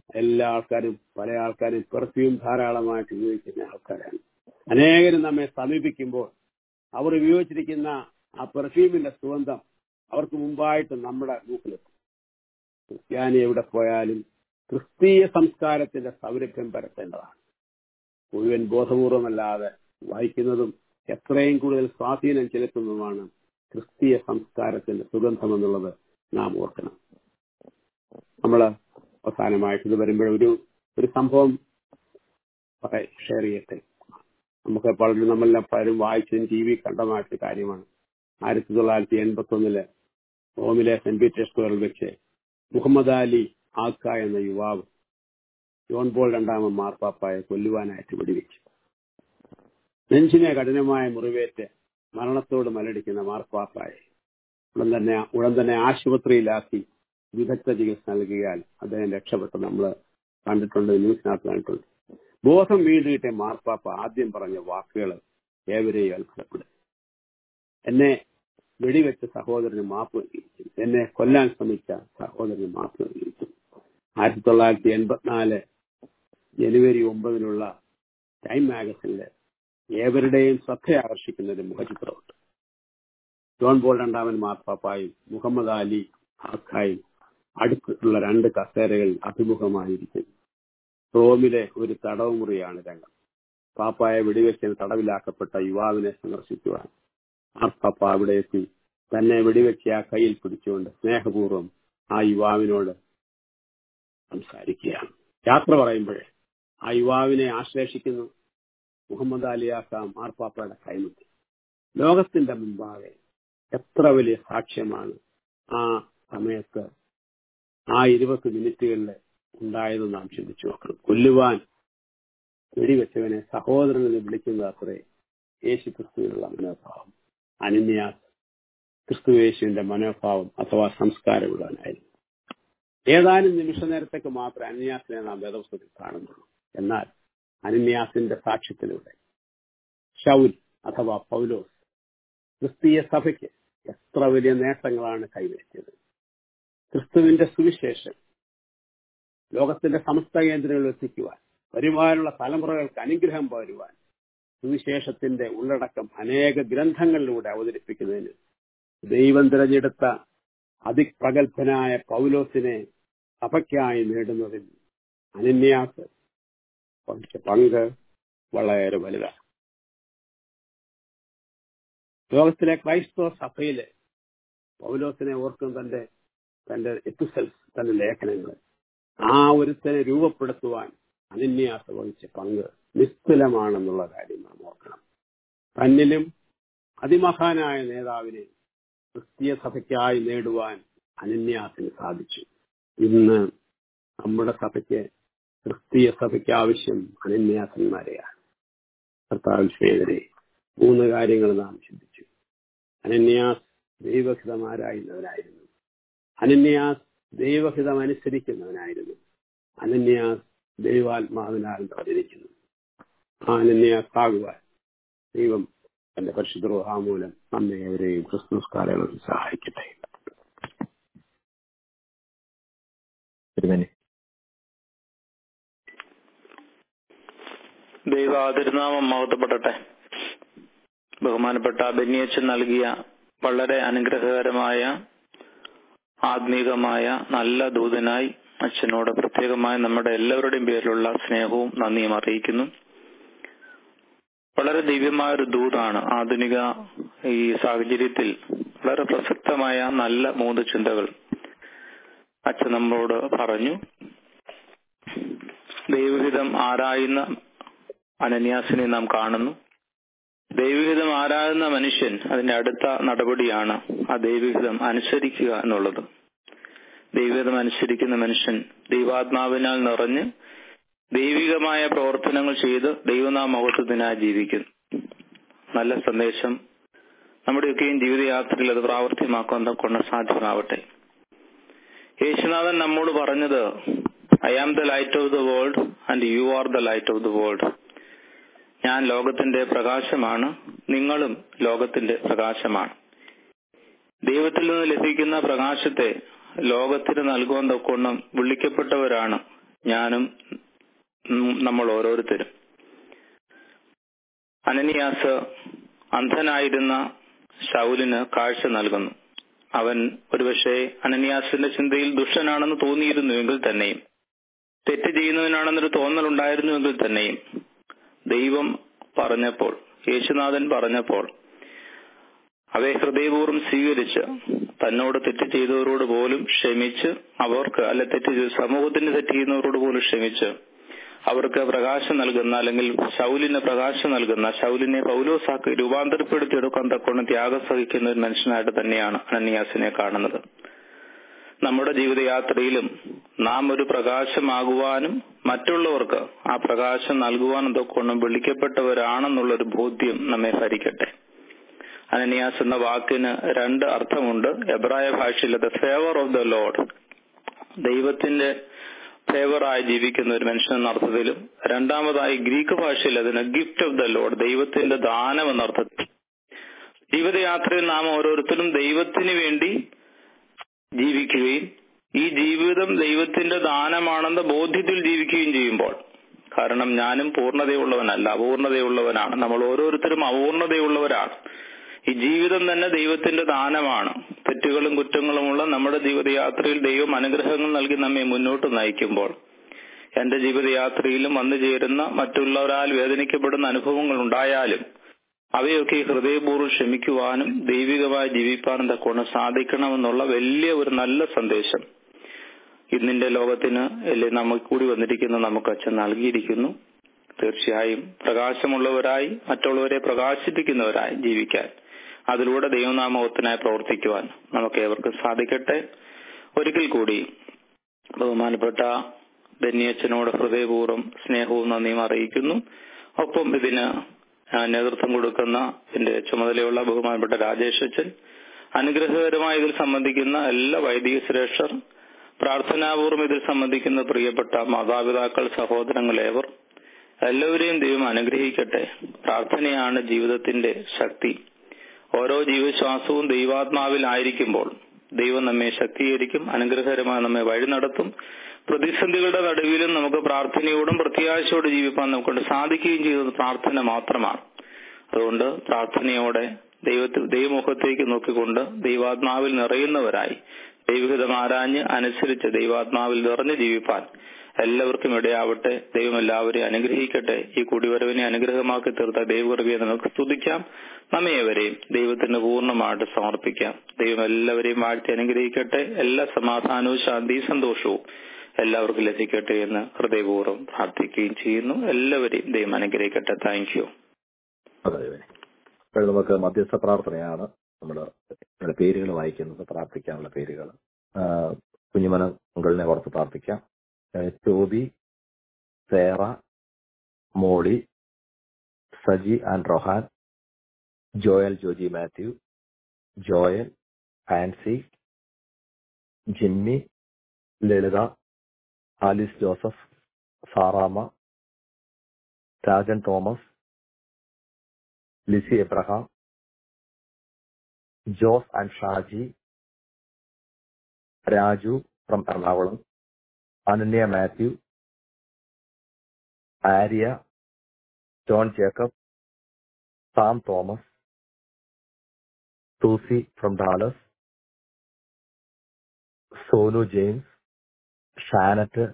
പല ആൾക്കാരും പെർഫ്യൂം ധാരാളമായിട്ട് ഉപയോഗിക്കുന്ന ആൾക്കാരാണ്. അനേകരും നമ്മെ സമീപിക്കുമ്പോൾ അവർ ഉപയോഗിച്ചിരിക്കുന്ന ആ പെർഫ്യൂമിന്റെ സുഗന്ധം അവർക്ക് മുമ്പായിട്ട് നമ്മുടെ മൂക്കിലെത്തും. ക്രിസ്ത്യാനി എവിടെ പോയാലും ക്രിസ്തീയ സംസ്കാരത്തിന്റെ സൗരഭ്യം പരത്തേണ്ടതാണ്. മുഴുവൻ ബോധപൂർവമല്ലാതെ വായിക്കുന്നതും എത്രയും കൂടുതൽ സ്വാധീനം ചെലുത്തുന്നതുമാണ് ക്രിസ്തീയ സംസ്കാരത്തിന്റെ സുഗന്ധം എന്നുള്ളത് നാം ഓർക്കണം. നമ്മൾ അവസാനമായിട്ട് ഇത് വരുമ്പോൾ ഒരു സംഭവം ഷെയർ ചെയ്യട്ടെ. നമ്മളെല്ലാം പലരും വായിച്ചതിന് TV കണ്ടമായിട്ടൊരു കാര്യമാണ്. 1981 റോമിലെ സെന്റ് പീറ്റേഴ്സ് സ്ക്വയറിൽ വെച്ച് മുഹമ്മദ് അലി ആക്ക എന്ന യുവാവ് ജോൺ പോൾ II മാർപ്പാപ്പായെ കൊല്ലുവാനായിട്ട് വെടിവെച്ചു. നെഞ്ചിനെ കഠിനമായ മുറിവേറ്റ് മരണത്തോട് മലടിക്കുന്ന മാർപ്പാപ്പായെ ഉടൻ തന്നെ ആശുപത്രിയിലാക്കി വിദഗ്ധ ചികിത്സ നൽകിയാൽ അദ്ദേഹം രക്ഷപ്പെട്ടു. നമ്മൾ കണ്ടിട്ടുണ്ട്, ന്യൂസിനകത്ത് കണ്ടിട്ടുണ്ട്. ബോധം വീണ്ടുകിട്ടിയ മാർപ്പാപ്പ ആദ്യം പറഞ്ഞ വാക്കുകൾ ഏവരെയും അത്ഭുതപ്പെടും. എന്നെ വെടിവെച്ച സഹോദരന് മാപ്പ് നൽകിയിരിക്കും, എന്നെ കൊല്ലാൻ ശ്രമിച്ച സഹോദരന് മാപ്പ് നൽകിയിരിക്കും. 1984 ജനുവരി 9 ടൈം മാഗസിനില് ഏവരുടെയും ശ്രദ്ധ ആകർഷിക്കുന്ന ഒരു മുഖചിത്രമുണ്ട്. ജോൺ പോൾ II മാർപ്പാപ്പായും മുഹമ്മദ് അലി ആഖായും അടുത്തുള്ള 2 കസേരകളിൽ അഭിമുഖമായിരിക്കും. റോമിലെ ഒരു തടവ് മുറിയാണ് രംഗം. പാപ്പായെ വെടിവെച്ചതിന് തടവിലാക്കപ്പെട്ട യുവാവിനെ സന്ദർശിക്കുവാൻ മാർപ്പാപ്പ അവിടെ എത്തി തന്നെ വെടിവെച്ച ആ കയ്യിൽ പിടിച്ചുകൊണ്ട് സ്നേഹപൂർവ്വം ആ യുവാവിനോട് സംസാരിക്കുകയാണ്. യാത്ര പറയുമ്പോഴേ ആ യുവാവിനെ ആശ്ലേഷിക്കുന്നു. മുഹമ്മദ് അലിയാക്ക മാർപ്പാപ്പയുടെ കൈമുത്തി. ലോകത്തിന്റെ മുമ്പാകെ എത്ര വലിയ സാക്ഷ്യമാണ് ആ സമയത്ത്, ആ 20 മിനിറ്റുകളിൽ ഉണ്ടായത് നാം ചിന്തിച്ചു നോക്കണം. കൊല്ലുവാൻ വെടിവെച്ചവനെ സഹോദരനെ വിളിക്കുന്നത് അത്രേ യേശു ക്രിസ്തുവിനുള്ള മനോഭാവം. അനന്യാസ് ക്രിസ്തുയേശുവിന്റെ മനോഭാവം അഥവാ സംസ്കാരമുള്ളവനായിരുന്നു. ഏതാനും നിമിഷ നേരത്തേക്ക് മാത്രമേ അനന്യാസിനെ നാം വേദപുസ്തകത്തിൽ കാണുന്നുള്ളൂ. എന്നാൽ അനന്യാസിന്റെ സാക്ഷ്യത്തിലൂടെ ശൗൽ അഥവാ പൗലോസ് ക്രിസ്തീയ സഭയ്ക്ക് എത്ര വലിയ നേട്ടങ്ങളാണ് കൈവരിച്ചത്. ക്രിസ്തുവിന്റെ സുവിശേഷം ലോകത്തിന്റെ സമസ്ത കേന്ദ്രങ്ങളിൽ എത്തിക്കുവാൻ, വരുവാനുള്ള തലമുറകൾക്ക് അനുഗ്രഹം പകരുവാൻ സുവിശേഷത്തിന്റെ ഉള്ളടക്കം അനേക ഗ്രന്ഥങ്ങളിലൂടെ അവതരിപ്പിക്കുന്നതിന് ദൈവം തിരഞ്ഞെടുത്ത അതിപ്രഗത്ഭനായ പൗലോസിനെ സഭയ്ക്കായി നേടുന്നതിൽ അനന്യാസ് വഹിച്ച പങ്ക് വളരെ വലുതാണ്. ലോകത്തിലെ ക്രൈസ്തവ സഭയിലെ പൗലോസിനെ ഓർക്കും തന്റെ എപ്പിസൽസ്, തന്റെ ലേഖനങ്ങൾ, ആ ഒരുത്തനെ രൂപപ്പെടുത്തുവാൻ അനന്യാസ് വഹിച്ച പങ്ക് നിസ്തുലമാണെന്നുള്ള കാര്യം നാം ഓർക്കണം. തന്നിലും അതിമഹാനായ നേതാവിനെ ക്രിസ്തീയ സഭയ്ക്കായി നേടുവാൻ അനന്യാസിന് സാധിച്ചു. ഇന്ന് നമ്മുടെ സഭയ്ക്ക്, ക്രിസ്തീയ സഭയ്ക്ക് ആവശ്യം അനന്യാസന്മാരെയാണ്. കർത്താവിൽ സ്നേഹിതരെ, 3 കാര്യങ്ങൾ നാം ചിന്തിച്ചു. അനന്യാസ് ദൈവഹിതമാരായിരുന്നവനായിരുന്നു. അനന്യാസ് ദൈവഹിതം അനുസരിക്കുന്നവനായിരുന്നു. അനന്യാസ് ദൈവാത്മാവിനാൽ പ്രചരിക്കുന്നു. ആ അനന്യാസ് ആകുവാൻ ദൈവം തന്റെ പരിശുദ്ധ റൂഹാ മൂലം നമ്മെ അവരെയും ക്രിസ്തുമസ് കാലയളവിൽ സഹായിക്കട്ടെ. ദൈവാതിരുനാമം മഹത്വപ്പെടട്ടെ. ബഹുമാനപ്പെട്ട ബെന്നിയച്ചൻ നൽകിയ വളരെ അനുഗ്രഹകരമായ ആത്മീകമായ നല്ല ദൂതനായി അച്ഛനോട് പ്രത്യേകമായി നമ്മുടെ എല്ലാവരുടെയും പേരിലുള്ള സ്നേഹവും നന്ദിയും അറിയിക്കുന്നു. വളരെ ദിവ്യമായൊരു ദൂതാണ്. ആധുനിക ഈ സാഹചര്യത്തിൽ വളരെ പ്രസക്തമായ നല്ല 3 ചിന്തകൾ അച്ഛൻ നമ്മളോട് പറഞ്ഞു. ദൈവഹിതം ആരായുന്ന അനന്യാസിനെ നാം കാണുന്നു. ദൈവഹിതം ആരായുന്ന മനുഷ്യൻ അതിന്റെ അടുത്ത നടപടിയാണ് ആ ദൈവഹിതം അനുസരിക്കുക എന്നുള്ളത്. ദൈവഹിതം അനുസരിക്കുന്ന മനുഷ്യൻ ദൈവാത്മാവിനാൽ നിറഞ്ഞ് ദൈവികമായ പ്രവർത്തനങ്ങൾ ചെയ്ത് ദൈവനാമഹത്വത്തിനായി ജീവിക്കുന്നു. നല്ല സന്ദേശം നമ്മുടെയൊക്കെയും ജീവിതയാത്രയിൽ അത് പ്രാവർത്തികമാക്കാൻ കൊണ്ട് സാധ്യമാവട്ടെ. യേശുനാഥൻ നമ്മോട് പറഞ്ഞത്, I am the light of the world and you are the light of the world. ഞാൻ ലോകത്തിന്റെ പ്രകാശമാണ്, നിങ്ങളും ലോകത്തിന്റെ പ്രകാശമാണ്. ദൈവത്തിൽ നിന്ന് ലഭിക്കുന്ന പ്രകാശത്തെ ലോകത്തിന് നൽകുവാൻ തൊക്കണം വിളിക്കപ്പെട്ടവരാണ് ഞാനും നമ്മൾ ഓരോരുത്തരും. അനനിയാസ് അന്ധനായിരുന്ന ശൗലിന് കാഴ്ച നൽകുന്നു. അവൻ ഒരുപക്ഷെ അനനിയാസിന്റെ ചിന്തയിൽ ദുഷ്ടനാണെന്ന് തോന്നിയിരുന്നുവെങ്കിൽ തന്നെയും, തെറ്റ് ചെയ്യുന്നവനാണെന്നൊരു തോന്നലുണ്ടായിരുന്നുവെങ്കിൽ തന്നെയും, ദൈവം പറഞ്ഞപ്പോൾ, യേശുനാഥൻ പറഞ്ഞപ്പോൾ അവയെ ഹൃദയപൂർവ്വം സ്വീകരിച്ച് തന്നോട് തെറ്റ് ചെയ്തവരോട് പോലും ക്ഷമിച്ച്, അവർക്ക് സമൂഹത്തിന് തെറ്റ് ചെയ്യുന്നവരോട് പോലും ക്ഷമിച്ച് അവർക്ക് പ്രകാശം നൽകുന്ന, അല്ലെങ്കിൽ ശൗലിന് പ്രകാശം നൽകുന്ന, ശൗലിനെ പൗലോസാക്കി രൂപാന്തരപ്പെടുത്തിയെടുക്കാൻ തക്കോണം ത്യാഗം സഹിക്കുന്ന ഒരു മനുഷ്യനായിട്ട് തന്നെയാണ് അനനിയാസിനെ കാണുന്നത്. നമ്മുടെ ജീവിതയാത്രയിലും നാം ഒരു പ്രകാശമാകുവാനും മറ്റുള്ളവർക്ക് ആ പ്രകാശം നൽകുവാനും തക്കോണം വിളിക്കപ്പെട്ടവരാണെന്നുള്ളൊരു ബോധ്യം നമ്മെ ഭരിക്കട്ടെ. അനനിയാസ് എന്ന വാക്കിന് 2 അർത്ഥമുണ്ട്. എബ്രായ ഭാഷയിൽ the favour of the Lord, ദൈവത്തിന്റെ ഫേവറായി ജീവിക്കുന്ന ഒരു മനുഷ്യൻ എന്ന അർത്ഥത്തിലും, രണ്ടാമതായി ഗ്രീക്ക് ഭാഷയിൽ അതിന് ഗിഫ്റ്റ് ഓഫ് ദ ലോർഡ്, ദൈവത്തിന്റെ ദാനം എന്ന അർത്ഥത്തിൽ. ജീവിതയാത്രയിൽ നാം ഓരോരുത്തരും ദൈവത്തിന് വേണ്ടി ജീവിക്കുകയും ഈ ജീവിതം ദൈവത്തിന്റെ ദാനമാണെന്ന ബോധ്യത്തിൽ ജീവിക്കുകയും ചെയ്യുമ്പോൾ, കാരണം ഞാനും പൂർണ്ണതയുള്ളവനല്ല, അപൂർണതയുള്ളവനാണ്. നമ്മൾ ഓരോരുത്തരും അപൂർണതയുള്ളവരാണ്. ഈ ജീവിതം തന്നെ ദൈവത്തിന്റെ ദാനമാണ്. തെറ്റുകളും കുറ്റങ്ങളുമുള്ള നമ്മുടെ ജീവിതയാത്രയിൽ ദൈവം അനുഗ്രഹങ്ങൾ നൽകി നമ്മെ മുന്നോട്ട് നയിക്കുമ്പോൾ, എന്റെ ജീവിതയാത്രയിലും വന്നു ചേരുന്ന മറ്റുള്ളവരാൽ വേദനിക്കപ്പെടുന്ന അനുഭവങ്ങൾ ഉണ്ടായാലും അവയൊക്കെ ഹൃദയപൂർവ്വം ക്ഷമിക്കുവാനും ദൈവികമായി ജീവിപ്പാനും തക്കോണം സാധിക്കണമെന്നുള്ള വലിയ ഒരു നല്ല സന്ദേശം ഇന്നിന്റെ ലോകത്തിന് നമുക്ക് കൂടി വന്നിരിക്കുന്ന നമുക്ക് അച്ഛൻ നൽകിയിരിക്കുന്നു. തീർച്ചയായും പ്രകാശമുള്ളവരായി മറ്റുള്ളവരെ പ്രകാശിപ്പിക്കുന്നവരായി ജീവിക്കാൻ, അതിലൂടെ ദൈവനാമത്തിനായി പ്രവർത്തിക്കുവാൻ നമുക്ക് ഏവർക്കും സാധിക്കട്ടെ. ഒരിക്കൽ കൂടി ബഹുമാനപ്പെട്ട ബെന്നിയച്ചനോട് ഹൃദയപൂർവ്വം സ്നേഹവും നന്ദിയും അറിയിക്കുന്നു. ഒപ്പം ഇതിന് നേതൃത്വം കൊടുക്കുന്ന എന്റെ ചുമതലയുള്ള ബഹുമാനപ്പെട്ട രാജേഷ് അച്ഛൻ, അനുഗ്രഹകരമായി ഇതിൽ സംബന്ധിക്കുന്ന എല്ലാ വൈദിക ശ്രേഷ്ഠർ, പ്രാർത്ഥനാപൂർവ്വം ഇതിൽ സംബന്ധിക്കുന്ന പ്രിയപ്പെട്ട മാതാപിതാക്കൾ, സഹോദരങ്ങളേവർ, എല്ലാവരെയും ദൈവം അനുഗ്രഹിക്കട്ടെ. പ്രാർത്ഥനയാണ് ജീവിതത്തിന്റെ ശക്തി. ഓരോ ജീവശ്വാസവും ദൈവാത്മാവിലായിരിക്കുമ്പോൾ ദൈവം നമ്മെ ശക്തീകരിക്കും, അനുഗ്രഹകരമായി നമ്മെ വഴി നടത്തും. പ്രതിസന്ധികളുടെ നടുവിലും നമുക്ക് പ്രാർത്ഥനയോടും പ്രത്യാശയോടും ജീവിക്കാൻ നമുക്കൊണ്ട് സാധിക്കുകയും ചെയ്യുന്നത് പ്രാർത്ഥന മാത്രമാണ്. അതുകൊണ്ട് പ്രാർത്ഥനയോടെ ദൈവമുഖത്തേക്ക് നോക്കിക്കൊണ്ട് ദൈവാത്മാവിൽ നിറയുന്നവരായി ദൈവഹിതം ആരാഞ്ഞ് അനുസരിച്ച് ദൈവാത്മാവിൽ നിറഞ്ഞ് ജീവിപ്പാൻ എല്ലാവർക്കും ഇടയാവട്ടെ. ദൈവം എല്ലാവരെയും അനുഗ്രഹിക്കട്ടെ. ഈ കൂടിവരവിനെ അനുഗ്രഹമാക്കി തീർത്ത ദൈവകൃപയെ നമുക്ക് സ്തുതിക്കാം. നമ്മേവരെയും ദൈവത്തിന് പൂർണ്ണമായിട്ട് സമർപ്പിക്കാം. ദൈവം എല്ലാവരെയും വാഴ്ത്തി അനുഗ്രഹിക്കട്ടെ. എല്ലാ സമാധാനവും ശാന്തിയും സന്തോഷവും എല്ലാവർക്കും ലഭിക്കട്ടെ എന്ന് ഹൃദയപൂർവ്വം പ്രാർത്ഥിക്കുകയും ചെയ്യുന്നു. എല്ലാവരെയും ദൈവം അനുഗ്രഹിക്കട്ടെ. Thank you. നമുക്ക് മധ്യസ്ഥ പ്രാർത്ഥനയാണ് നമ്മുടെ പേരുകൾ വായിക്കുന്നത്, പ്രാർത്ഥിക്കാനുള്ള പേരുകൾ. കുഞ്ഞുമന മകളിനെ ഓർത്ത് പ്രാർത്ഥിക്കാം. Toby, Sera, Molly, Saji and Rohan, Joel Joji Mathew, Joel, Fancy, Jimmy, Lalitha, Alice Joseph, Saramma, Rajan Thomas, Lizzy Abraham, Jose and Shaji, Raju from Ernakulam, Ananya Mathew, Arya, John Jacob, Sam Thomas, Susie from Dallas, Sonu James, Shanet,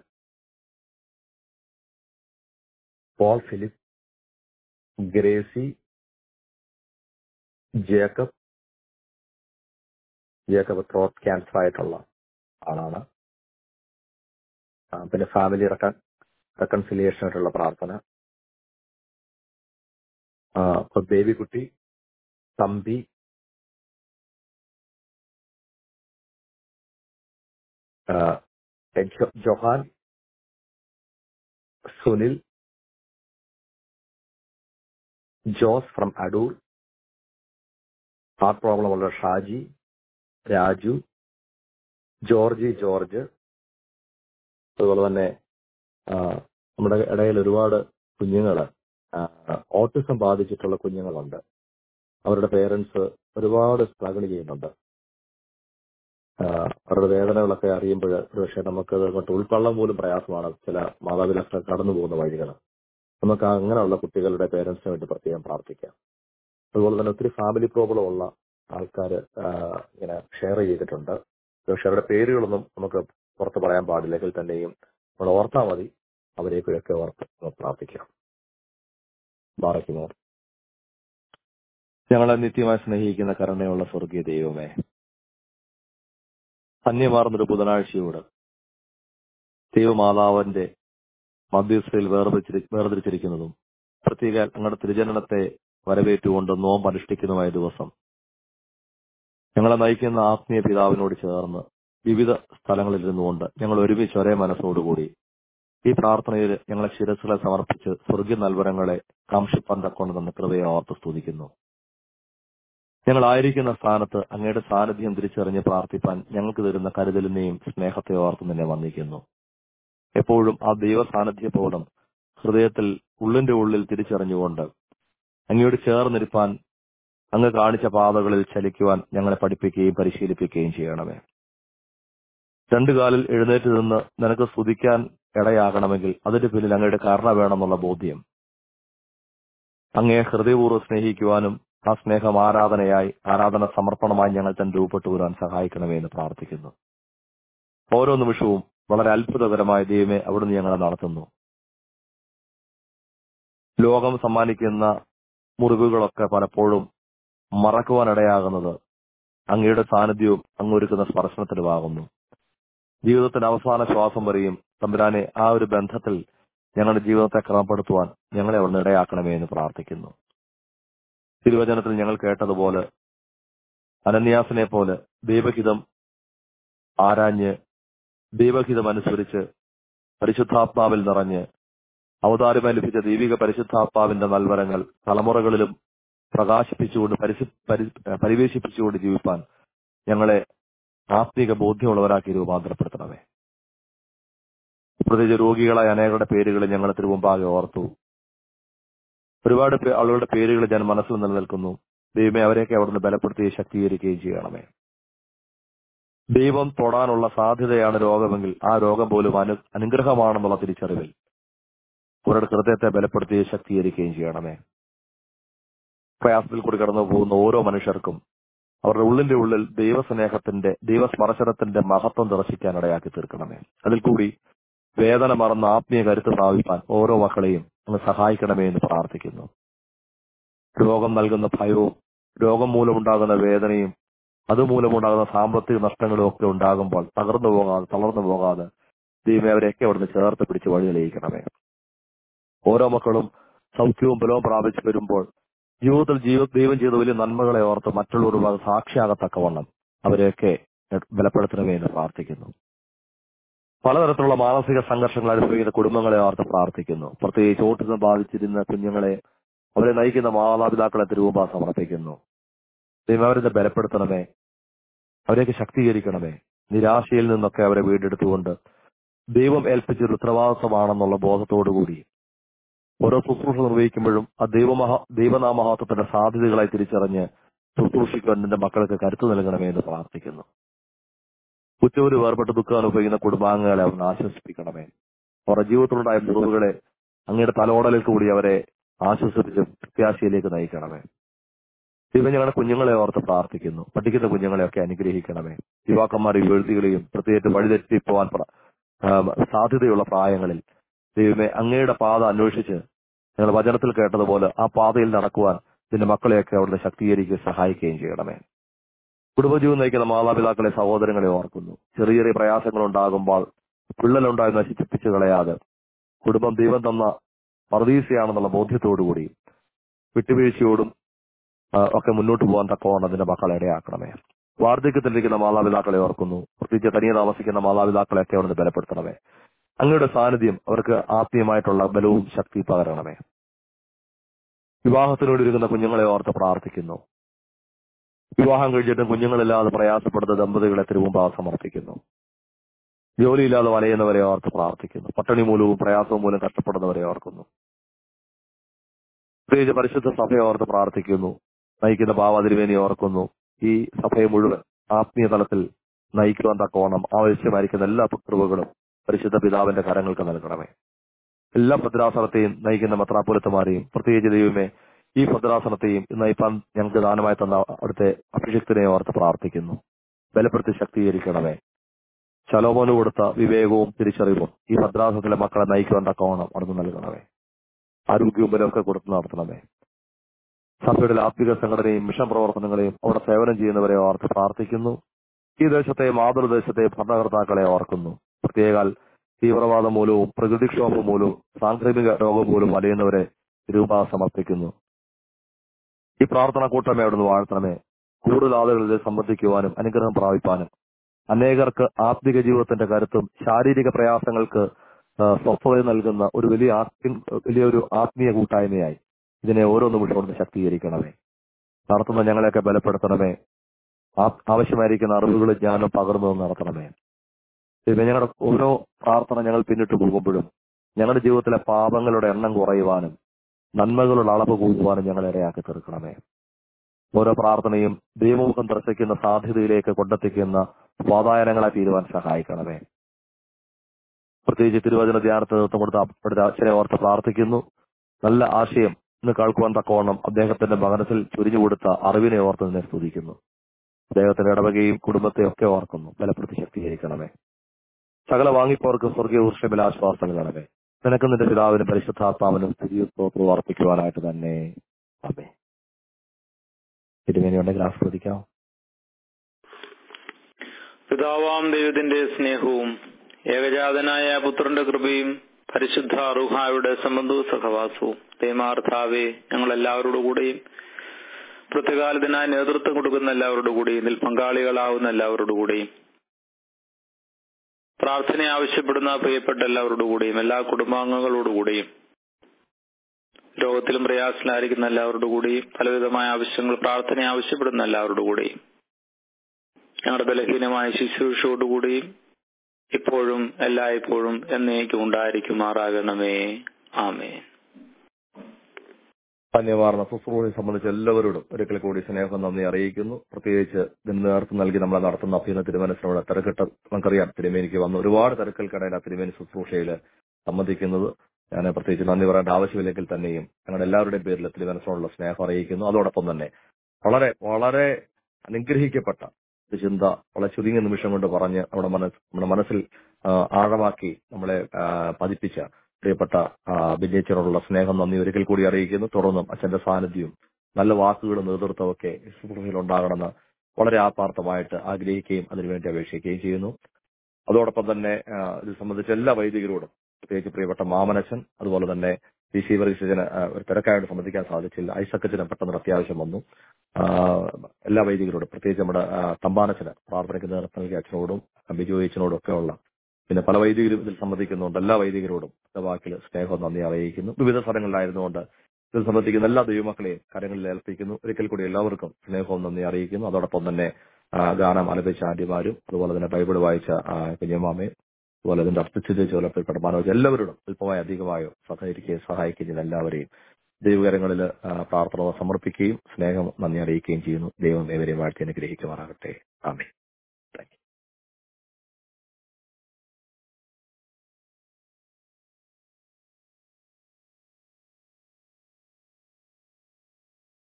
Paul Philip, Gracie, Jacob throat cancer ആയിട്ടുള്ള ആളാണ്. പിന്നെ family reconciliation ആയിട്ടുള്ള പ്രാർത്ഥന. Babykutty, Thampi, Johan, Sunil, Jose from Adoor, heart problem ഉള്ള Shaji, Raju, George. അതുപോലെ തന്നെ നമ്മുടെ ഇടയിൽ ഒരുപാട് കുഞ്ഞുങ്ങള് ഓട്ടിസം ബാധിച്ചിട്ടുള്ള കുഞ്ഞുങ്ങളുണ്ട്. അവരുടെ പേരൻസ് ഒരുപാട് സ്ട്രഗിൾ ചെയ്യുന്നുണ്ട്. അവരുടെ വേദനകളൊക്കെ അറിയുമ്പോൾ ഒരുപക്ഷെ നമുക്ക് അങ്ങോട്ട് ഉൾക്കൊള്ളാൻ പോലും പ്രയാസമാണ് ചില മാതാപിതാക്കൾ കടന്നു പോകുന്ന വഴികൾ. നമുക്ക് അങ്ങനെയുള്ള കുട്ടികളുടെ പേരൻസിന് വേണ്ടി പ്രത്യേകം പ്രാർത്ഥിക്കാം. അതുപോലെ തന്നെ ഒത്തിരി ഫാമിലി പ്രോബ്ലം ഉള്ള ആൾക്കാർ ഇങ്ങനെ ഷെയർ ചെയ്തിട്ടുണ്ട്. പക്ഷെ അവരുടെ പേരുകളൊന്നും നമുക്ക് പുറത്ത് പറയാൻ പാടില്ലെങ്കിൽ തന്നെയും നമ്മൾ ഓർത്താൽ മതി. അവരെയൊക്കെ ഓർത്ത് പ്രാർത്ഥിക്കാം. ബാറയ്ക്കുമോ. ഞങ്ങളെ നിത്യമായി സ്നേഹിക്കുന്ന കരുണയുള്ള സ്വർഗീയ ദൈവമേ, ധന്യമാർന്നൊരു ബുധനാഴ്ചയോട് ദൈവമാതാവിന്റെ മധ്യസ്ഥയിൽ വേർതിരിച്ചിരിക്കുന്നതും പ്രത്യേക അങ്ങയുടെ തിരുജനനത്തെ വരവേറ്റുകൊണ്ട് നോമ്പ് അനുഷ്ഠിക്കുന്നതുമായ ദിവസം ഞങ്ങളെ നയിക്കുന്ന ആത്മീയ പിതാവിനോട് ചേർന്ന് വിവിധ സ്ഥലങ്ങളിൽ ഇരുന്നുകൊണ്ട് ഞങ്ങൾ ഒരുമിച്ച് ഒരേ മനസ്സോടുകൂടി ഈ പ്രാർത്ഥനയിൽ ഞങ്ങളെ ശിരസ്സുകളെ സമർപ്പിച്ച് സ്വർഗീയ നൽവരങ്ങളെ കാംക്ഷിപ്പാൻ തക്കൊണ്ട് തന്ന കൃപയെ ഓർത്ത് സ്തുതിക്കുന്നു. ഞങ്ങളായിരിക്കുന്ന സ്ഥാനത്ത് അങ്ങയുടെ സാന്നിധ്യം തിരിച്ചറിഞ്ഞ് പ്രാർത്ഥിപ്പാൻ ഞങ്ങൾക്ക് തരുന്ന കരുതലിനെയും സ്നേഹത്തെ ഓർത്ത് നിന്നെ വന്ദിക്കുന്നു. എപ്പോഴും ആ ദൈവ സാന്നിധ്യബോധം ഹൃദയത്തിൽ ഉള്ളിന്റെ ഉള്ളിൽ തിരിച്ചറിഞ്ഞുകൊണ്ട് അങ്ങയോട് ചേർന്നിരിപ്പാൻ അങ്ങ് കാണിച്ച പാതകളിൽ ചലിക്കുവാൻ ഞങ്ങളെ പഠിപ്പിക്കുകയും പരിശീലിപ്പിക്കുകയും ചെയ്യണമേ. രണ്ടു കാലിൽ എഴുന്നേറ്റ് നിന്ന് നിനക്ക് സ്തുതിക്കാൻ ഇടയാകണമെങ്കിൽ അതിന്റെ പിന്നിൽ അങ്ങയുടെ കരുണ വേണമെന്നുള്ള ബോധ്യം, അങ്ങയെ ഹൃദയപൂർവ്വം സ്നേഹിക്കുവാനും ആ സ്നേഹം ആരാധന സമർപ്പണമായി ഞങ്ങൾ തന്നെ രൂപപ്പെട്ടു വരാൻ സഹായിക്കണമേ എന്ന് പ്രാർത്ഥിക്കുന്നു. ഓരോ നിമിഷവും വളരെ അത്ഭുതകരമായ ദൈവമേ അവിടുന്ന് ഞങ്ങളെ നടത്തുന്നു. ലോകം സമ്മാനിക്കുന്ന മുറിവുകളൊക്കെ പലപ്പോഴും മറക്കുവാനിടയാകുന്നത് അങ്ങയുടെ സാന്നിധ്യവും അങ്ങൊരുക്കുന്ന സ്പർശനത്തിലുമാകുന്നു. ജീവിതത്തിന്റെ അവസാന ശ്വാസം വരെയും തമ്പുരാനെ ആ ഒരു ബന്ധത്തിൽ ഞങ്ങളുടെ ജീവിതത്തെ ക്രമപ്പെടുത്തുവാൻ ഞങ്ങളെ അവിടുന്ന് ഇടയാക്കണമേ എന്ന് പ്രാർത്ഥിക്കുന്നു. തിരുവചനത്തിൽ ഞങ്ങൾ കേട്ടതുപോലെ അനന്യാസിനെ പോലെ ദൈവഹിതം ആരാഞ്ഞ് ദൈവഹിതം അനുസരിച്ച് പരിശുദ്ധാത്മാവിൽ നിറഞ്ഞ് അവതാരമായി ലഭിച്ച ദൈവിക പരിശുദ്ധാത്മാവിന്റെ നൽവരങ്ങൾ തലമുറകളിലും പ്രകാശിപ്പിച്ചുകൊണ്ട് പരിവേശിപ്പിച്ചുകൊണ്ട് ജീവിപ്പാൻ ഞങ്ങളെ ആത്മീക ബോധ്യമുള്ളവരാക്കി രൂപാന്തരപ്പെടുത്തണമേ. പ്രത്യേകിച്ച് രോഗികളായ അനേകരുടെ പേരുകൾ ഞങ്ങൾ തിരുമുമ്പാകെ ഓർത്തു. ഒരുപാട് ആളുകളുടെ പേരുകൾ ഞാൻ മനസ്സിൽ നിലനിൽക്കുന്നു. ദൈവമേ അവരെയൊക്കെ അവിടുന്ന് ബലപ്പെടുത്തുകയും ശക്തീകരിക്കുകയും ചെയ്യണമേ. ദൈവം തൊടാനുള്ള സാധ്യതയാണ് രോഗമെങ്കിൽ ആ രോഗം പോലും അനുഗ്രഹമാണെന്നുള്ള തിരിച്ചറിവിൽ അവരുടെ ഹൃദയത്തെ ബലപ്പെടുത്തുകയും ശക്തീകരിക്കുകയും ചെയ്യണമേ. പ്രയാസത്തിൽ കൂടി കടന്നു പോകുന്ന ഓരോ മനുഷ്യർക്കും അവരുടെ ഉള്ളിന്റെ ഉള്ളിൽ ദൈവസ്നേഹത്തിന്റെ ദൈവസ്പർശനത്തിന്റെ മഹത്വം ദർശിക്കാൻ ഇടയാക്കി തീർക്കണമേ. അതിൽ കൂടി വേദന മറന്ന ആത്മീയ കരുത്ത് പ്രാപിപ്പാൻ ഓരോ മക്കളെയും അങ്ങ് സഹായിക്കണമേ എന്ന് പ്രാർത്ഥിക്കുന്നു. രോഗം നൽകുന്ന ഭയവും രോഗം മൂലമുണ്ടാകുന്ന വേദനയും അതുമൂലമുണ്ടാകുന്ന സാമ്പത്തിക നഷ്ടങ്ങളും ഒക്കെ ഉണ്ടാകുമ്പോൾ തളർന്നു പോകാതെ ദൈവമേ അവരെയൊക്കെ അവിടുന്ന് ചേർത്ത് പിടിച്ച് വഴി തെളിയിക്കണമേ. ഓരോ മക്കളും സൗഖ്യവും ബലവും പ്രാപിച്ചു വരുമ്പോൾ ജീവിതത്തിൽ ദൈവം ചെയ്ത വലിയ നന്മകളെ ഓർത്ത് മറ്റുള്ളവർ സാക്ഷിയാകത്തക്കവണ്ണം അവരെയൊക്കെ ബലപ്പെടുത്തണമേ എന്ന് പ്രാർത്ഥിക്കുന്നു. പലതരത്തിലുള്ള മാനസിക സംഘർഷങ്ങൾ അനുഭവിക്കുന്ന കുടുംബങ്ങളെ ഓർത്ത് പ്രാർത്ഥിക്കുന്നു. പ്രത്യേകിച്ച് ഓട്ടിസം ബാധിച്ചിരുന്ന കുഞ്ഞുങ്ങളെ അവരെ നയിക്കുന്ന മാതാപിതാക്കളെ തിരുമുമ്പാ സമർപ്പിക്കുന്നു. ദൈവം അവരെ ബലപ്പെടുത്തണമേ, അവരെയൊക്കെ ശക്തീകരിക്കണമേ. നിരാശയിൽ നിന്നൊക്കെ അവരെ വീണ്ടെടുത്തുകൊണ്ട് ദൈവം ഏൽപ്പിച്ചൊരു ഉത്തരവാദിത്വമാണെന്നുള്ള ബോധത്തോടുകൂടി ഓരോ ശുശ്രൂഷ നിർവഹിക്കുമ്പോഴും ആ ദൈവനാമഹത്വത്തിന്റെ സാധ്യതകളായി തിരിച്ചറിഞ്ഞ് ശുശ്രൂഷിക്കുവാൻ എന്റെ മക്കൾക്ക് കരുത്തു നൽകണമേ എന്ന് പ്രാർത്ഥിക്കുന്നു. ഉച്ചവര് വേർപെട്ട് ദുഃഖം അനുഭവിക്കുന്ന കുടുംബാംഗങ്ങളെ അവൻ ആശ്വസിപ്പിക്കണമേ. അവരുടെ ജീവിതത്തിലുണ്ടായ മുറിവുകളെ അങ്ങയുടെ തലോടലിൽ കൂടി അവരെ ആശ്വസിപ്പിച്ച് പ്രത്യാശയിലേക്ക് നയിക്കണമേ. ദൈവം ഞങ്ങളുടെ കുഞ്ഞുങ്ങളെ ഓർത്ത് പ്രാർത്ഥിക്കുന്നു. പഠിക്കുന്ന കുഞ്ഞുങ്ങളെയൊക്കെ അനുഗ്രഹിക്കണമേ. യുവാക്കന്മാർ യുവതികളെയും പ്രത്യേകിച്ച് വഴിതെറ്റിപ്പോവാൻ സാധ്യതയുള്ള പ്രായങ്ങളിൽ ദൈവമേ അങ്ങയുടെ പാത അന്വേഷിച്ച് ഞങ്ങൾ വചനത്തിൽ കേട്ടതുപോലെ ആ പാതയിൽ നടക്കുവാൻ ഇതിന്റെ മക്കളെയൊക്കെ അവിടുന്ന് ശക്തീകരിക്കുകയും സഹായിക്കുകയും ചെയ്യണമേ. കുടുംബജീവൻ നയിക്കുന്ന മാതാപിതാക്കളെ സഹോദരങ്ങളെ ഓർക്കുന്നു. ചെറിയ ചെറിയ പ്രയാസങ്ങൾ ഉണ്ടാകുമ്പോൾ വിള്ളലുണ്ടായി നശിപ്പിച്ചു കളയാതെ കുടുംബം ദൈവം തന്ന പർദീസയാണെന്നുള്ള ബോധ്യത്തോടുകൂടി വിട്ടുവീഴ്ചയോടും ഒക്കെ മുന്നോട്ട് പോകാൻ തക്കവണ്ണം അതിന്റെ മക്കളെ ഇടയാക്കണമേ. വാർദ്ധക്യത്തിലിരിക്കുന്ന മാതാപിതാക്കളെ ഓർക്കുന്നു. പ്രത്യേകിച്ച് തനിയെ താമസിക്കുന്ന മാതാപിതാക്കളെയൊക്കെ അവിടുന്ന് ബലപ്പെടുത്തണമേ. അങ്ങയുടെ സാന്നിധ്യം അവർക്ക് ആത്മീയമായിട്ടുള്ള ബലവും ശക്തി പകരണമേ. വിവാഹത്തിനോടിരിക്കുന്ന കുഞ്ഞുങ്ങളെ ഓർത്ത് പ്രാർത്ഥിക്കുന്നു. വിവാഹം കഴിച്ചിട്ടും കുഞ്ഞുങ്ങളില്ലാതെ പ്രയാസപ്പെടുന്ന ദമ്പതികളെ തിരുമുമ്പാ സമർപ്പിക്കുന്നു. ജോലിയില്ലാതെ വലയുന്നവരെ ഓർത്ത് പ്രാർത്ഥിക്കുന്നു. പട്ടിണി മൂലവും പ്രയാസവും മൂലം കഷ്ടപ്പെടുന്നവരെ ഓർക്കുന്നു. പ്രത്യേകിച്ച് പരിശുദ്ധ സഭയെ ഓർത്ത് പ്രാർത്ഥിക്കുന്നു. നയിക്കുന്ന ഭാവതിരുവേനെ ഓർക്കുന്നു. ഈ സഭയെ മുഴുവൻ ആത്മീയ തലത്തിൽ നയിക്കുവാൻ തക്കവണ്ണം ആവശ്യമായിരിക്കുന്ന എല്ലാ കൃപകളും പരിശുദ്ധ പിതാവിന്റെ കരങ്ങൾക്ക് നൽകണമേ. എല്ലാ ഭദ്രാസനത്തെയും നയിക്കുന്ന മെത്രാപ്പൊലീത്തമാരെയും പ്രത്യേകിച്ച് ദൈവമേ ഈ ഭദ്രാസനത്തെയും നയിപ്പാൻ ഞങ്ങൾക്ക് ദാനമായി തന്ന അവിടുത്തെ അഭിഷിക്തനെ ഓർത്ത് പ്രാർത്ഥിക്കുന്നു. ബലപ്പെടുത്തി ശക്തീകരിക്കണമേ. ശലോമോന് കൊടുത്ത വിവേകവും തിരിച്ചറിവും ഈ ഭദ്രാസനത്തിലെ മക്കളെ നയിക്കുവാൻ തക്കവണ്ണം അവിടുന്ന് നൽകണമേ. ആരോഗ്യവും ബലമൊക്കെ കൊടുത്ത് നടത്തണമേ. സഭയുടെ ആത്മിക സംഘടനയും മിഷൻ പ്രവർത്തനങ്ങളെയും അവിടെ സേവനം ചെയ്യുന്നവരെ ഓർത്ത് പ്രാർത്ഥിക്കുന്നു. ഈ ദേശത്തെ മാതൃദേശത്തെ ഭരണകർത്താക്കളെ ഓർക്കുന്നു. പ്രത്യേകാൽ തീവ്രവാദം മൂലവും പ്രകൃതിക്ഷോഭം മൂലവും സാംക്രമിക രോഗം മൂലവും വലയുന്നവരെ രൂപ സമർപ്പിക്കുന്നു. ഈ പ്രാർത്ഥന കൂട്ടമേ അവിടുന്ന് വാഴ്ത്തണമേ. കൂടുതൽ ആളുകളിൽ സംബന്ധിക്കുവാനും അനുഗ്രഹം പ്രാപിപ്പാനും അനേകർക്ക് ആത്മിക ജീവിതത്തിന്റെ കരുത്തും ശാരീരിക പ്രയാസങ്ങൾക്ക് സ്വസ്ഥത നൽകുന്ന ഒരു വലിയൊരു ആത്മീയ കൂട്ടായ്മയായി ഇതിനെ ഓരോ നിമിഷവും ശക്തീകരിക്കണമേ. നടത്തുന്ന ഞങ്ങളെയൊക്കെ ബലപ്പെടുത്തണമേ. ആവശ്യമായിരിക്കുന്ന അറിവുകളും ജ്ഞാനം പകർന്നു നടത്തണമേ. ഞങ്ങളുടെ ഓരോ പ്രാർത്ഥന ഞങ്ങൾ പിന്നിട്ട് പോകുമ്പോഴും ഞങ്ങളുടെ ജീവിതത്തിലെ പാപങ്ങളുടെ എണ്ണം കുറയുവാനും നന്മകളുടെ അളവ് കൂടുവാനും ഞങ്ങളെ ഇടയാക്കി തീർക്കണമേ. ഓരോ പ്രാർത്ഥനയും ദൈവമുഖം ദർശിക്കുന്ന സാധ്യതയിലേക്ക് കൊണ്ടെത്തിക്കുന്ന വാതായനങ്ങളായി തീരുവാൻ സഹായിക്കണമേ. പ്രത്യേകിച്ച് തിരുവചന ധ്യാനത്തിന് നേതൃത്വം കൊടുത്ത അവിടുത്തെ അച്ഛനെ ഓർത്ത് പ്രാർത്ഥിക്കുന്നു. നല്ല ആശയം ഇന്ന് കേൾക്കുവാൻ തക്കവണ്ണം അദ്ദേഹത്തിന്റെ മനസ്സിൽ ചുരിഞ്ഞുകൊടുത്ത അറിവിനെ ഓർത്ത് നിന്നെ സ്തുതിക്കുന്നു. അദ്ദേഹത്തിന്റെ ഇടവകയും കുടുംബത്തെ ഒക്കെ ഓർക്കുന്നു. ബലപ്പെടുത്തി ശക്തീകരിക്കണമേ. സകല വാങ്ങിപ്പോർക്ക് സ്വർഗീയ ഊർഷബല ആശ്വാസം നൽകണമേ. നിനക്ക് നിന്റെ പിതാവിനും പരിശുദ്ധാത്മാവിനും സ്തുതിയും സ്തോത്രവും അർപ്പിക്കുവാനായിട്ട് തന്നെ. ആമേൻ. തിരുമേനിയുണ്ടെങ്കിൽ ആസ്വദിക്കാം. പിതാവാം ദൈവത്തിന്റെ സ്നേഹവും ഏകജാതനായ പുത്രന്റെ കൃപയും പരിശുദ്ധ റൂഹായുടെ സംബന്ധവും സഹവാസവും ദൈവമാർത്താവേ ഞങ്ങളെല്ലാവരോടും കൂടെയും പ്രത്യകാലത്തിനായി നേതൃത്വം കൊടുക്കുന്ന എല്ലാവരോടും കൂടെയും ഇതിൽ പങ്കാളികളാവുന്ന എല്ലാവരോടും കൂടെയും പ്രാർത്ഥന ആവശ്യപ്പെടുന്ന പ്രിയപ്പെട്ട എല്ലാവരോടും കൂടെയും എല്ലാ കുടുംബാംഗങ്ങളോടുകൂടെയും രോഗത്തിലും പ്രയാസത്തിലായിരിക്കുന്ന എല്ലാവരോടും കൂടെയും പലവിധമായ ആവശ്യങ്ങൾ പ്രാർത്ഥന ആവശ്യപ്പെടുന്ന എല്ലാവരോടും കൂടെയും ഞങ്ങളുടെ ബലഹീനമായ ശുശ്രൂഷയോടുകൂടിയും ഇപ്പോഴും എല്ലായ്പ്പോഴും എന്നേക്കും ഉണ്ടായിരിക്കുമാറാകണമേ. ആമേൻ. ധന്യവാർന്ന ശുശ്രൂഷയെ സംബന്ധിച്ച് എല്ലാവരോടും ഒരിക്കൽ കൂടി സ്നേഹം നന്ദി അറിയിക്കുന്നു. പ്രത്യേകിച്ച് ഇതിന് നേതൃത്വം നൽകി നമ്മളെ നടത്തുന്ന അഭ്യുന്ന തിരുമനസിനോട് തിരക്കിട്ട് നമുക്കറിയാം, തിരുമേനിക്ക് വന്ന് ഒരുപാട് തിരക്കൽക്കിടയിൽ ആ തിരുമേനി ശുശ്രൂഷയിൽ സംബന്ധിക്കുന്നത് ഞാൻ പ്രത്യേകിച്ച് നന്ദി പറയേണ്ട ആവശ്യമില്ലെങ്കിൽ തന്നെയും ഞങ്ങളുടെ എല്ലാവരുടെയും പേരിൽ തിരുമനസിനോടുള്ള സ്നേഹം അറിയിക്കുന്നു. അതോടൊപ്പം തന്നെ വളരെ വളരെ അനുഗ്രഹിക്കപ്പെട്ട ഒരു ചിന്ത വളരെ ചുരുങ്ങിയ നിമിഷം കൊണ്ട് പറഞ്ഞ് നമ്മുടെ മനസ്സിൽ ആഴമാക്കി നമ്മളെ പതിപ്പിച്ച പ്രിയപ്പെട്ട ബിജേച്ചിനോടുള്ള സ്നേഹം നന്ദി ഒരിക്കൽ കൂടി അറിയിക്കുന്നു. തുടർന്നും അച്ഛന്റെ സാന്നിധ്യവും നല്ല വാക്കുകളും നേതൃത്വമൊക്കെ ശുശ്രൂഷയിൽ ഉണ്ടാകണമെന്ന് വളരെ ആത്മാർത്ഥമായിട്ട് ആഗ്രഹിക്കുകയും അതിനുവേണ്ടി അപേക്ഷിക്കുകയും ചെയ്യുന്നു. അതോടൊപ്പം തന്നെ ഇത് സംബന്ധിച്ച എല്ലാ വൈദികരോടും, പ്രത്യേകിച്ച് പ്രിയപ്പെട്ട മാമനച്ചൻ, അതുപോലെ തന്നെ DC വർഗീസിന് ഒരു തിരക്കായിട്ട് സംബന്ധിക്കാൻ സാധിച്ചില്ല, ഐസക്കച്ചന് പെട്ടെന്ന് അത്യാവശ്യം വന്നു, എല്ലാ വൈദികരോടും, പ്രത്യേകിച്ച് നമ്മുടെ തമ്പാനച്ചന് പ്രാർത്ഥനയ്ക്ക് നേതൃത്വം നൽകിയ അച്ഛനോടും ബിജോയിച്ചനോടും ഒക്കെ ഉള്ള, പിന്നെ പല വൈദികരും ഇതിൽ സംബന്ധിക്കുന്നുണ്ട്, എല്ലാ വൈദികരോടും വാക്കിൽ സ്നേഹം നന്ദി അറിയിക്കുന്നു. വിവിധ സ്ഥലങ്ങളിലായിരുന്നുകൊണ്ട് ഇതിൽ സംബന്ധിക്കുന്ന എല്ലാ ദൈവമക്കളെയും കാര്യങ്ങളിൽ ഏൽപ്പിക്കുന്നു. ഒരിക്കൽ കൂടി എല്ലാവർക്കും സ്നേഹവും നന്ദി അറിയിക്കുന്നു. അതോടൊപ്പം തന്നെ ഗാനം ആലപിച്ച ആന്റിമാരും, അതുപോലെ തന്നെ ബൈബിൾ വായിച്ച കുഞ്ഞമ്മാമയും, അതുപോലെ ഇതിന്റെ അർത്ഥിച്ചിത ചോലപ്പെട്ട മനോജ്, എല്ലാവരോടും അല്പമായോ അധികമായോ സഹായിക്കുകയും ചെയ്യുന്ന എല്ലാവരെയും ദൈവകരങ്ങളിൽ പ്രാർത്ഥന സമർപ്പിക്കുകയും സ്നേഹം നന്ദി അറിയിക്കുകയും ചെയ്യുന്നു. ദൈവം ഏവരെയും വാഴ്ത്തി അനുഗ്രഹിക്കുമാറാകട്ടെ. ആമേൻ.